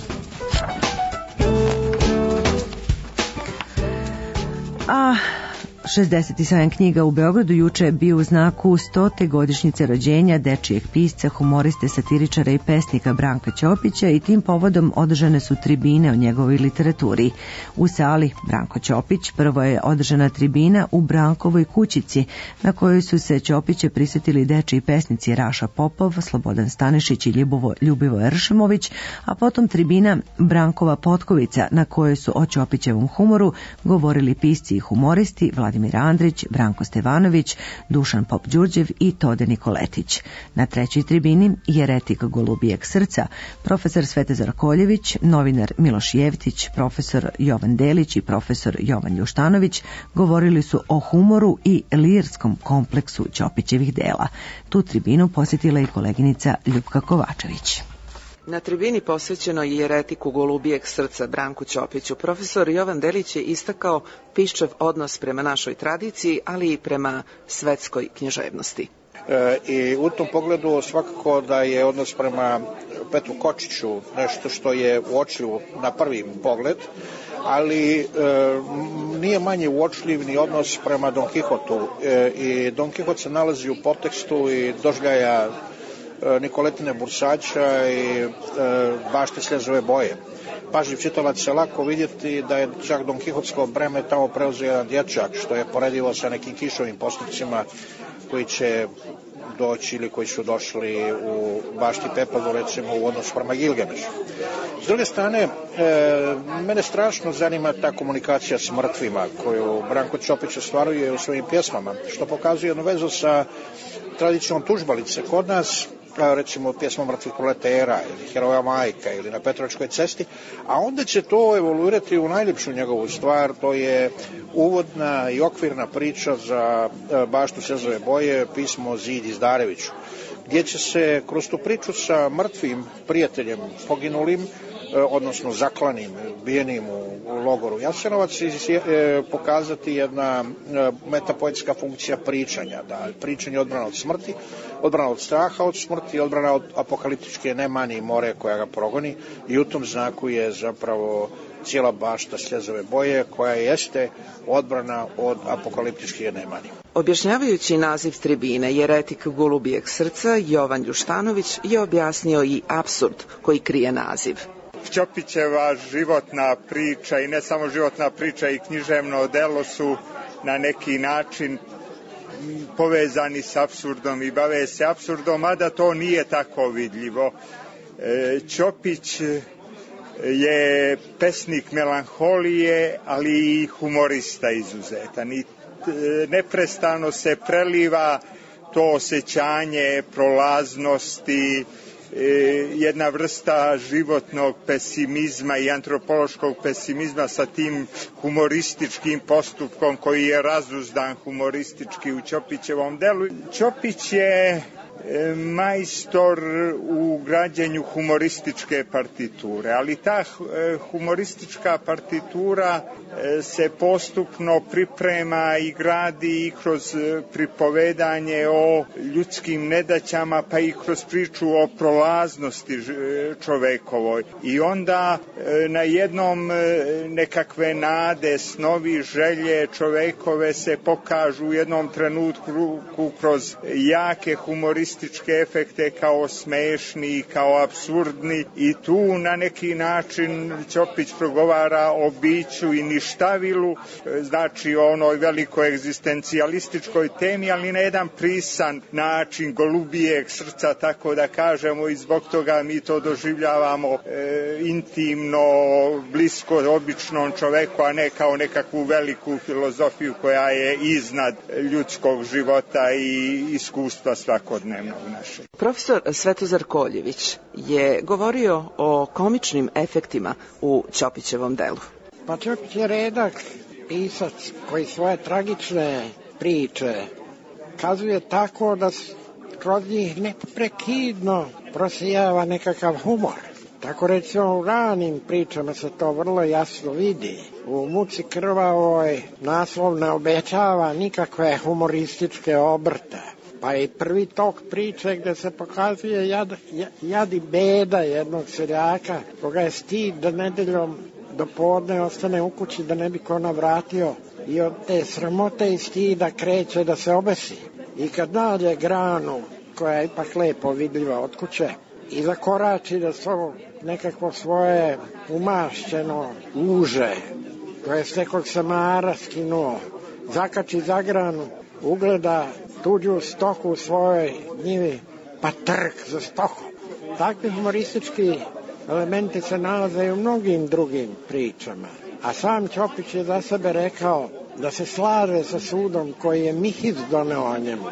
A šezdeset sedam knjiga u Beogradu juče je bio u znaku stote godišnjice rođenja dečijeg pisca, humoriste, satiričara i pesnika Branka Ćopića i tim povodom održane su tribine o njegovoj literaturi. U sali Branko Ćopić prvo je održana tribina u Brankovoj kućici na kojoj su se Ćopiće prisjetili dečiji pesnici Raša Popov, Slobodan Stanišić i Ljubovo, Ljubivo Eršemović, a potom tribina Brankova Potkovica na kojoj su o Ćopićevom humoru govorili pisci i humoristi Vladimir Vladimir Andrić, Branko Stevanović, Dušan Pop-Đurđev i Tode Nikoletić. Na trećoj tribini jeretik Golubijeg srca, profesor Svetozar Koljević, novinar Miloš Jevtić, profesor Jovan Delić i profesor Jovan Ljuštanović govorili su o humoru i lirskom kompleksu Ćopićevih dela. Tu tribinu posjetila i koleginica Ljupka Kovačević. Na tribini posvećenoj jeretiku golubijeg srca Branku Ćopiću, profesor Jovan Delić je istakao Piščev odnos prema našoj tradiciji, ali i prema svetskoj književnosti. E, I u tom pogledu svakako da je odnos prema Petru Kočiću nešto što je uočljivo na prvi pogled, ali e, nije manje uočljiv ni odnos prema Don Kihotu. E, I Don Kihot se nalazi u podtekstu i doživljaja Nikoletine Bursača i e, bašte Sljezove boje. Pažljiv čitalac se lako vidjeti da je čak Don Kihotsko breme tamo preuzeo jedan dječak, što je poredivo sa nekim Kišovim postupcima koji će doći ili koji su došli u bašti Pepelu, recimo u odnosu prema Gilgamešu. S druge strane, e, mene strašno zanima ta komunikacija s mrtvima koju Branko Ćopić ostvaruje u svojim pjesmama, što pokazuje jednu vezu sa tradicijom tužbalice. Kod nas, recimo pjesma Mrtvih proletera ili Heroja majka ili Na Petrovačkoj cesti, a onda će to evoluirati u najljepšu njegovu stvar, to je uvodna i okvirna priča za baštu Sljezove boje, pismo Zid Izdareviću, gdje će se kroz tu priču sa mrtvim prijateljem poginulim, odnosno zaklanim, bijenim u logoru Jasenovac, pokazati jedna metapoetska funkcija pričanja, da pričanje odbrana od smrti, odbrana od straha od smrti, odbrana od apokaliptičke nemani i more koja ga progoni, i u tom znaku je zapravo cijela bašta Sljezove boje, koja jeste odbrana od apokaliptičke nemani. Objašnjavajući naziv tribine Jeretik golubijeg srca, Jovan Ljuštanović je objasnio i apsurd koji krije naziv. Ćopićeva životna priča, i ne samo životna priča, i književno delo su na neki način povezani s apsurdom i bave se apsurdom, mada to nije tako vidljivo. Ćopić je pesnik melanholije, ali i humorista izuzetan, i neprestano se preliva to osjećanje prolaznosti, jedna vrsta životnog pesimizma i antropološkog pesimizma sa tim humorističkim postupkom koji je razuzdan humoristički u Ćopićevom delu. Ćopić je majstor u građenju humorističke partiture, ali ta humoristička partitura se postupno priprema i gradi i kroz pripovedanje o ljudskim nedaćama, pa i kroz priču o prolaznosti čovekovoj. I onda na jednom nekakve nade, snovi, želje čovekove se pokažu u jednom trenutku kroz jake humorističke efekte, kao smešni, kao apsurdni, i tu na neki način Ćopić progovara o biću i ništavilu, znači o onoj velikoj egzistencijalističkoj temi, ali na jedan prisan način golubijeg srca, tako da kažemo, i zbog toga mi to doživljavamo e, intimno, blisko običnom čoveku, a ne kao nekakvu veliku filozofiju koja je iznad ljudskog života i iskustva svakodnevno. Profesor Svetozar Koljević je govorio o komičnim efektima u Ćopićevom delu. Pa Ćopić je redak pisac koji svoje tragične priče kazuje tako da kroz njih neprekidno prosijava nekakav humor. Tako recimo u ranim pričama se to vrlo jasno vidi. U Muci krvavoj naslov ne obećava nikakve humorističke obrte. Pa i prvi tok priče gde se pokazuje jad, jad i beda jednog seljaka, koga je stid da nedeljom do podne ostane u kući da ne bi ko navratio, i od te sramote i stida kreće da se obesi. I kad nađe granu koja je ipak lepo vidljiva od kuće i zakorači da svo nekako svoje umašćeno uže koje s nekog samara skinuo, zakači za granu, ugleda tuđu stoku u svojoj njivi, pa trk za stokom. Takvi humoristički elementi se nalaze i u mnogim drugim pričama. A sam Ćopić je za sebe rekao da se slaže sa sudom koji je Mihiz doneo o njemu.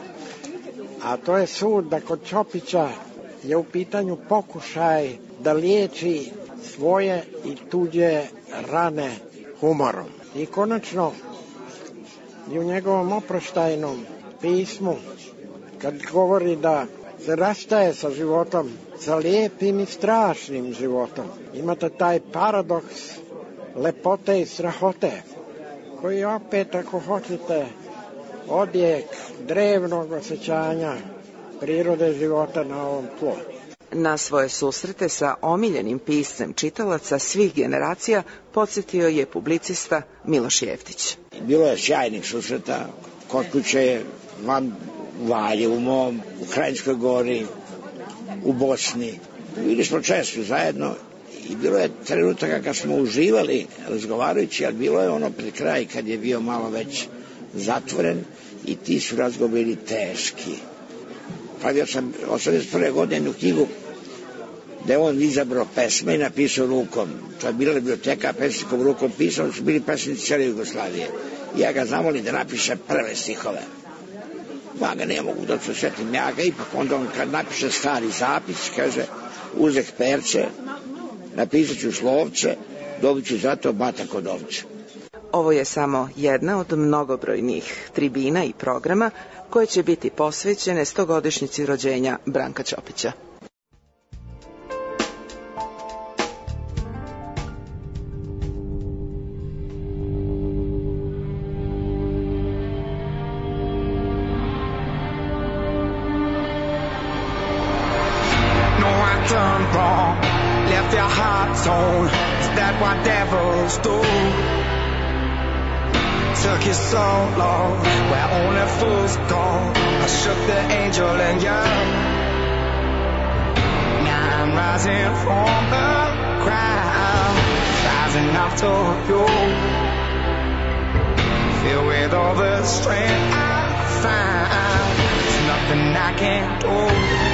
A to je sud da kod Ćopića je u pitanju pokušaj da liječi svoje i tuđe rane humorom. I konačno, i u njegovom oproštajnom pismu, kad govori da se rastaje sa životom, sa lijepim i strašnim životom. Imate taj paradoks lepote i strahote, koji opet, ako hoćete, odjek drevnog osjećanja prirode života na ovom tlu. Na svoje susrete sa omiljenim piscem čitalaca svih generacija podsjetio je publicista Miloš Jeftić. Bilo je sjajnih susreta, kod kuće, vam u Valjevu, u mom, u Krajinskoj Gori, u Bosni. Bili smo često zajedno i bilo je trenutaka kad smo uživali razgovarajući, ali bilo je ono pred kraj kad je bio malo već zatvoren i ti su razgovori bili teški. Pravio sam osamdeset prve godine jednu knjigu gde on izabrao pesme i napisao rukom. To je bila biblioteka, pesnikom rukom pisao, su bili pesnici cijele Jugoslavije. Ja ga zamolim da napiše prve stihove. Ma ga ne mogu da se sjetim ja ga, ipak onda on kad napiše stari zapis, kaže, uzeh perce, napisat ću slovce, dobit ću zato bata kod ovce. Ovo je samo jedna od mnogobrojnih tribina i programa koje će biti posvećene stogodišnjici rođenja Branka Ćopića. Done wrong, left your heart torn. Is that what devils do? Took you so long, where only fools go. I shook the angel in you. Now I'm rising from the crowd, rising up to you. Filled with all the strength I find, there's nothing I can't do.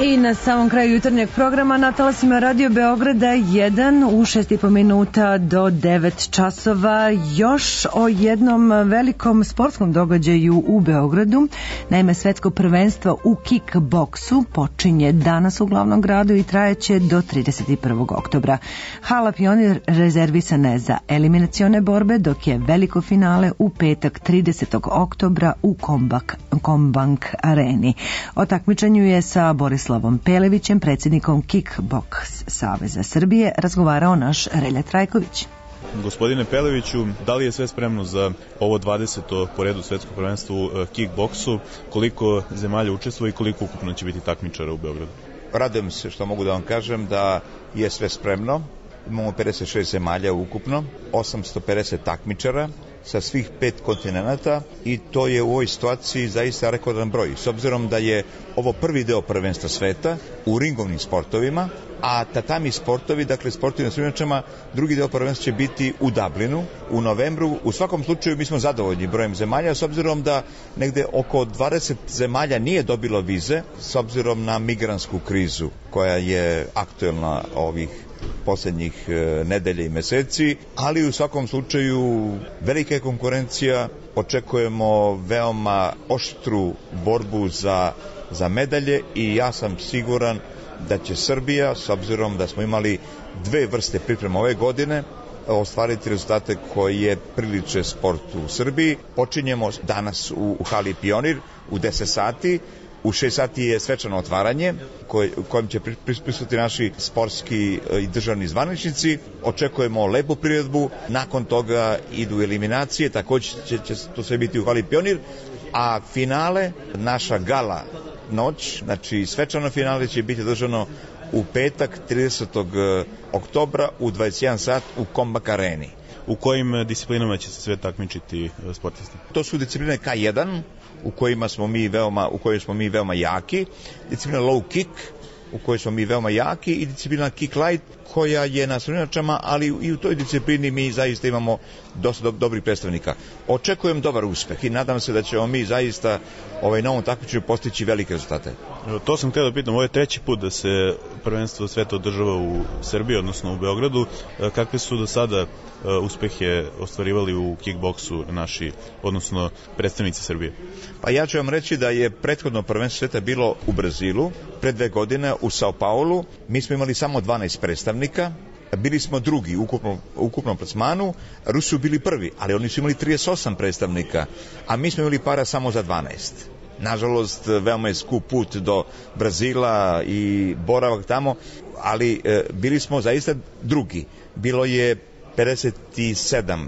I na samom kraju jutarnjeg programa na talasima Radio Beograda jedan u šest i po minuta do devet časova još o jednom velikom sportskom događaju u Beogradu. Naime, svetsko prvenstvo u kickboksu počinje danas u glavnom gradu i trajeće do trideset prvog oktobra. Hala Pionir rezervisana je za eliminacione borbe, dok je veliko finale u petak tridesetog oktobra u Kombak, Kombank areni. O takmičenju je sa Borislavom Pelevićem, predsjednikom Kickboks Saveza Srbije, razgovarao naš Relja Trajković. Gospodine Peleviću, da li je sve spremno za ovo dvadeseto po redu svetsko prvenstvo u kickboksu? Koliko zemalja učestvuje i koliko ukupno će biti takmičara u Beogradu? Radujem se što mogu da vam kažem da je sve spremno. Imamo pedeset šest zemalja ukupno, osamsto pedeset takmičara sa svih pet kontinenata i to je u ovoj situaciji zaista rekordan broj. S obzirom da je ovo prvi deo prvenstva sveta u ringovnim sportovima, a tatami sportovi, dakle sportovi na sviračama, drugi deo prvenstva će biti u Dublinu u novembru. U svakom slučaju mi smo zadovoljni brojem zemalja, s obzirom da negde oko dvadeset zemalja nije dobilo vize, s obzirom na migrantsku krizu koja je aktuelna ovih posljednjih e, nedelja i meseci, ali u svakom slučaju velika je konkurencija, očekujemo veoma oštru borbu za, za medalje i ja sam siguran da će Srbija, s obzirom da smo imali dve vrste priprema ove godine, ostvariti rezultate koje priliče sportu u Srbiji. Počinjemo danas u, u hali Pionir u deset sati. U šest sati je svečano otvaranje koj, kojem će prisutiti naši sportski i državni zvaničnici. Očekujemo lepu priredbu, nakon toga idu eliminacije, također će, će to sve biti u hali Pionir, a finale, naša gala noć, znači svečano finale će biti držano u petak tridesetog oktobra u dvadeset jedan sat u Kombak areni. U kojim disciplinama će se sve takmičiti sportisti? To su discipline K jedan, u kojima smo mi veoma, u kojoj smo mi veoma jaki, disciplina low kick, u kojoj smo mi veoma jaki, i disciplina kick light, koja je na srednjačama, ali i u toj disciplini mi zaista imamo dosta do, dobrih predstavnika. Očekujem dobar uspeh i nadam se da ćemo mi zaista ovaj novom takmičenju postići velike rezultate. To sam htio da pitam, ovo je treći put da se prvenstvo sveta održava u Srbiji, odnosno u Beogradu. Kakve su do sada uspehe ostvarivali u kickboksu naši, odnosno predstavnici Srbije? Pa ja ću vam reći da je prethodno prvenstvo sveta bilo u Brazilu, pre dve godine u Sao Paulu. Mi smo imali samo dvanaest predstavnika, bili smo drugi u ukupnom, ukupnom plasmanu, Rusi su bili prvi, ali oni su imali trideset osam predstavnika, a mi smo imali para samo za dvanaest. Nažalost, veoma je skup put do Brazila i boravak tamo, ali e, bili smo zaista drugi. Bilo je pedeset sedam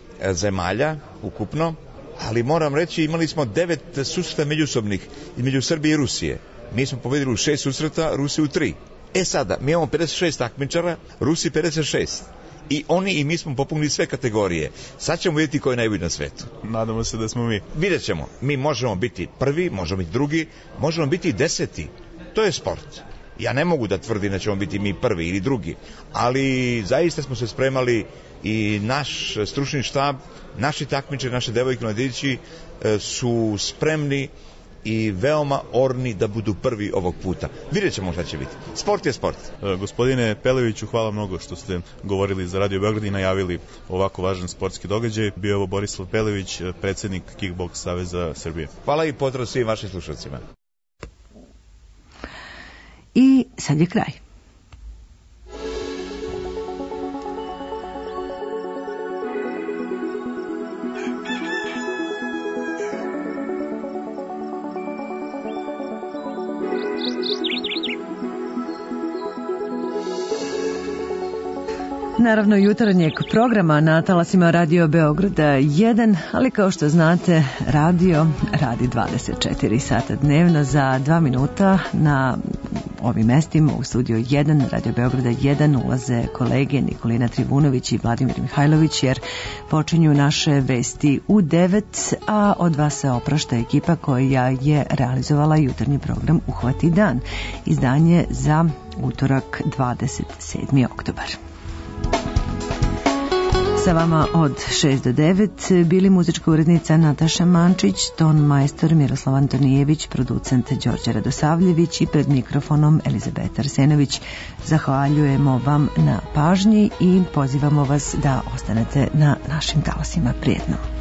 zemalja ukupno, ali moram reći imali smo devet susreta međusobnih između Srbije i Rusije. Mi smo pobedili u šest susreta, Rusi u tri. E sada, mi imamo pedeset šest takmičara, Rusi pedeset šest. I oni i mi smo popunili sve kategorije. Sad ćemo vidjeti ko je najbolji na svetu. Nadamo se da smo mi. Vidjet ćemo. Mi možemo biti prvi, možemo biti drugi, možemo biti deseti. To je sport. Ja ne mogu da tvrdim da ćemo biti mi prvi ili drugi, ali zaista smo se spremali i naš stručni štab, naši takmičari, naše devojke, mladići su spremni i veoma orni da budu prvi ovog puta. Vidjet ćemo šta će biti. Sport je sport. E, gospodine Peleviću, hvala mnogo što ste govorili za Radio Beograd i najavili ovako važan sportski događaj. Bio je ovo Borislav Pelević, predsjednik Kickboks Saveza Srbije. Hvala i pozdrav svim vašim slušalcima. I sad je kraj. Naravno, jutarnjeg programa na talasima Radio Beograda jedan, ali kao što znate, radio radi dvadeset četiri sata dnevno. Za dva minuta na ovim mestima u studiju jedan Radio Beograda jedan ulaze kolege Nikolina Trivunović i Vladimir Mihajlović, jer počinju naše vesti u devet, a od vas se oprašta ekipa koja je realizovala jutarnji program Uhvati dan, izdanje za utorak dvadeset sedmi oktobar. Sa vama od šest do devet bili muzička urednica Nataša Mančić, ton majstor Miroslav Antonijević, producent Đorđe Radosavljević i pred mikrofonom Elizabeta Arsenović. Zahvaljujemo vam na pažnji i pozivamo vas da ostanete na našim talasima. Prijetno.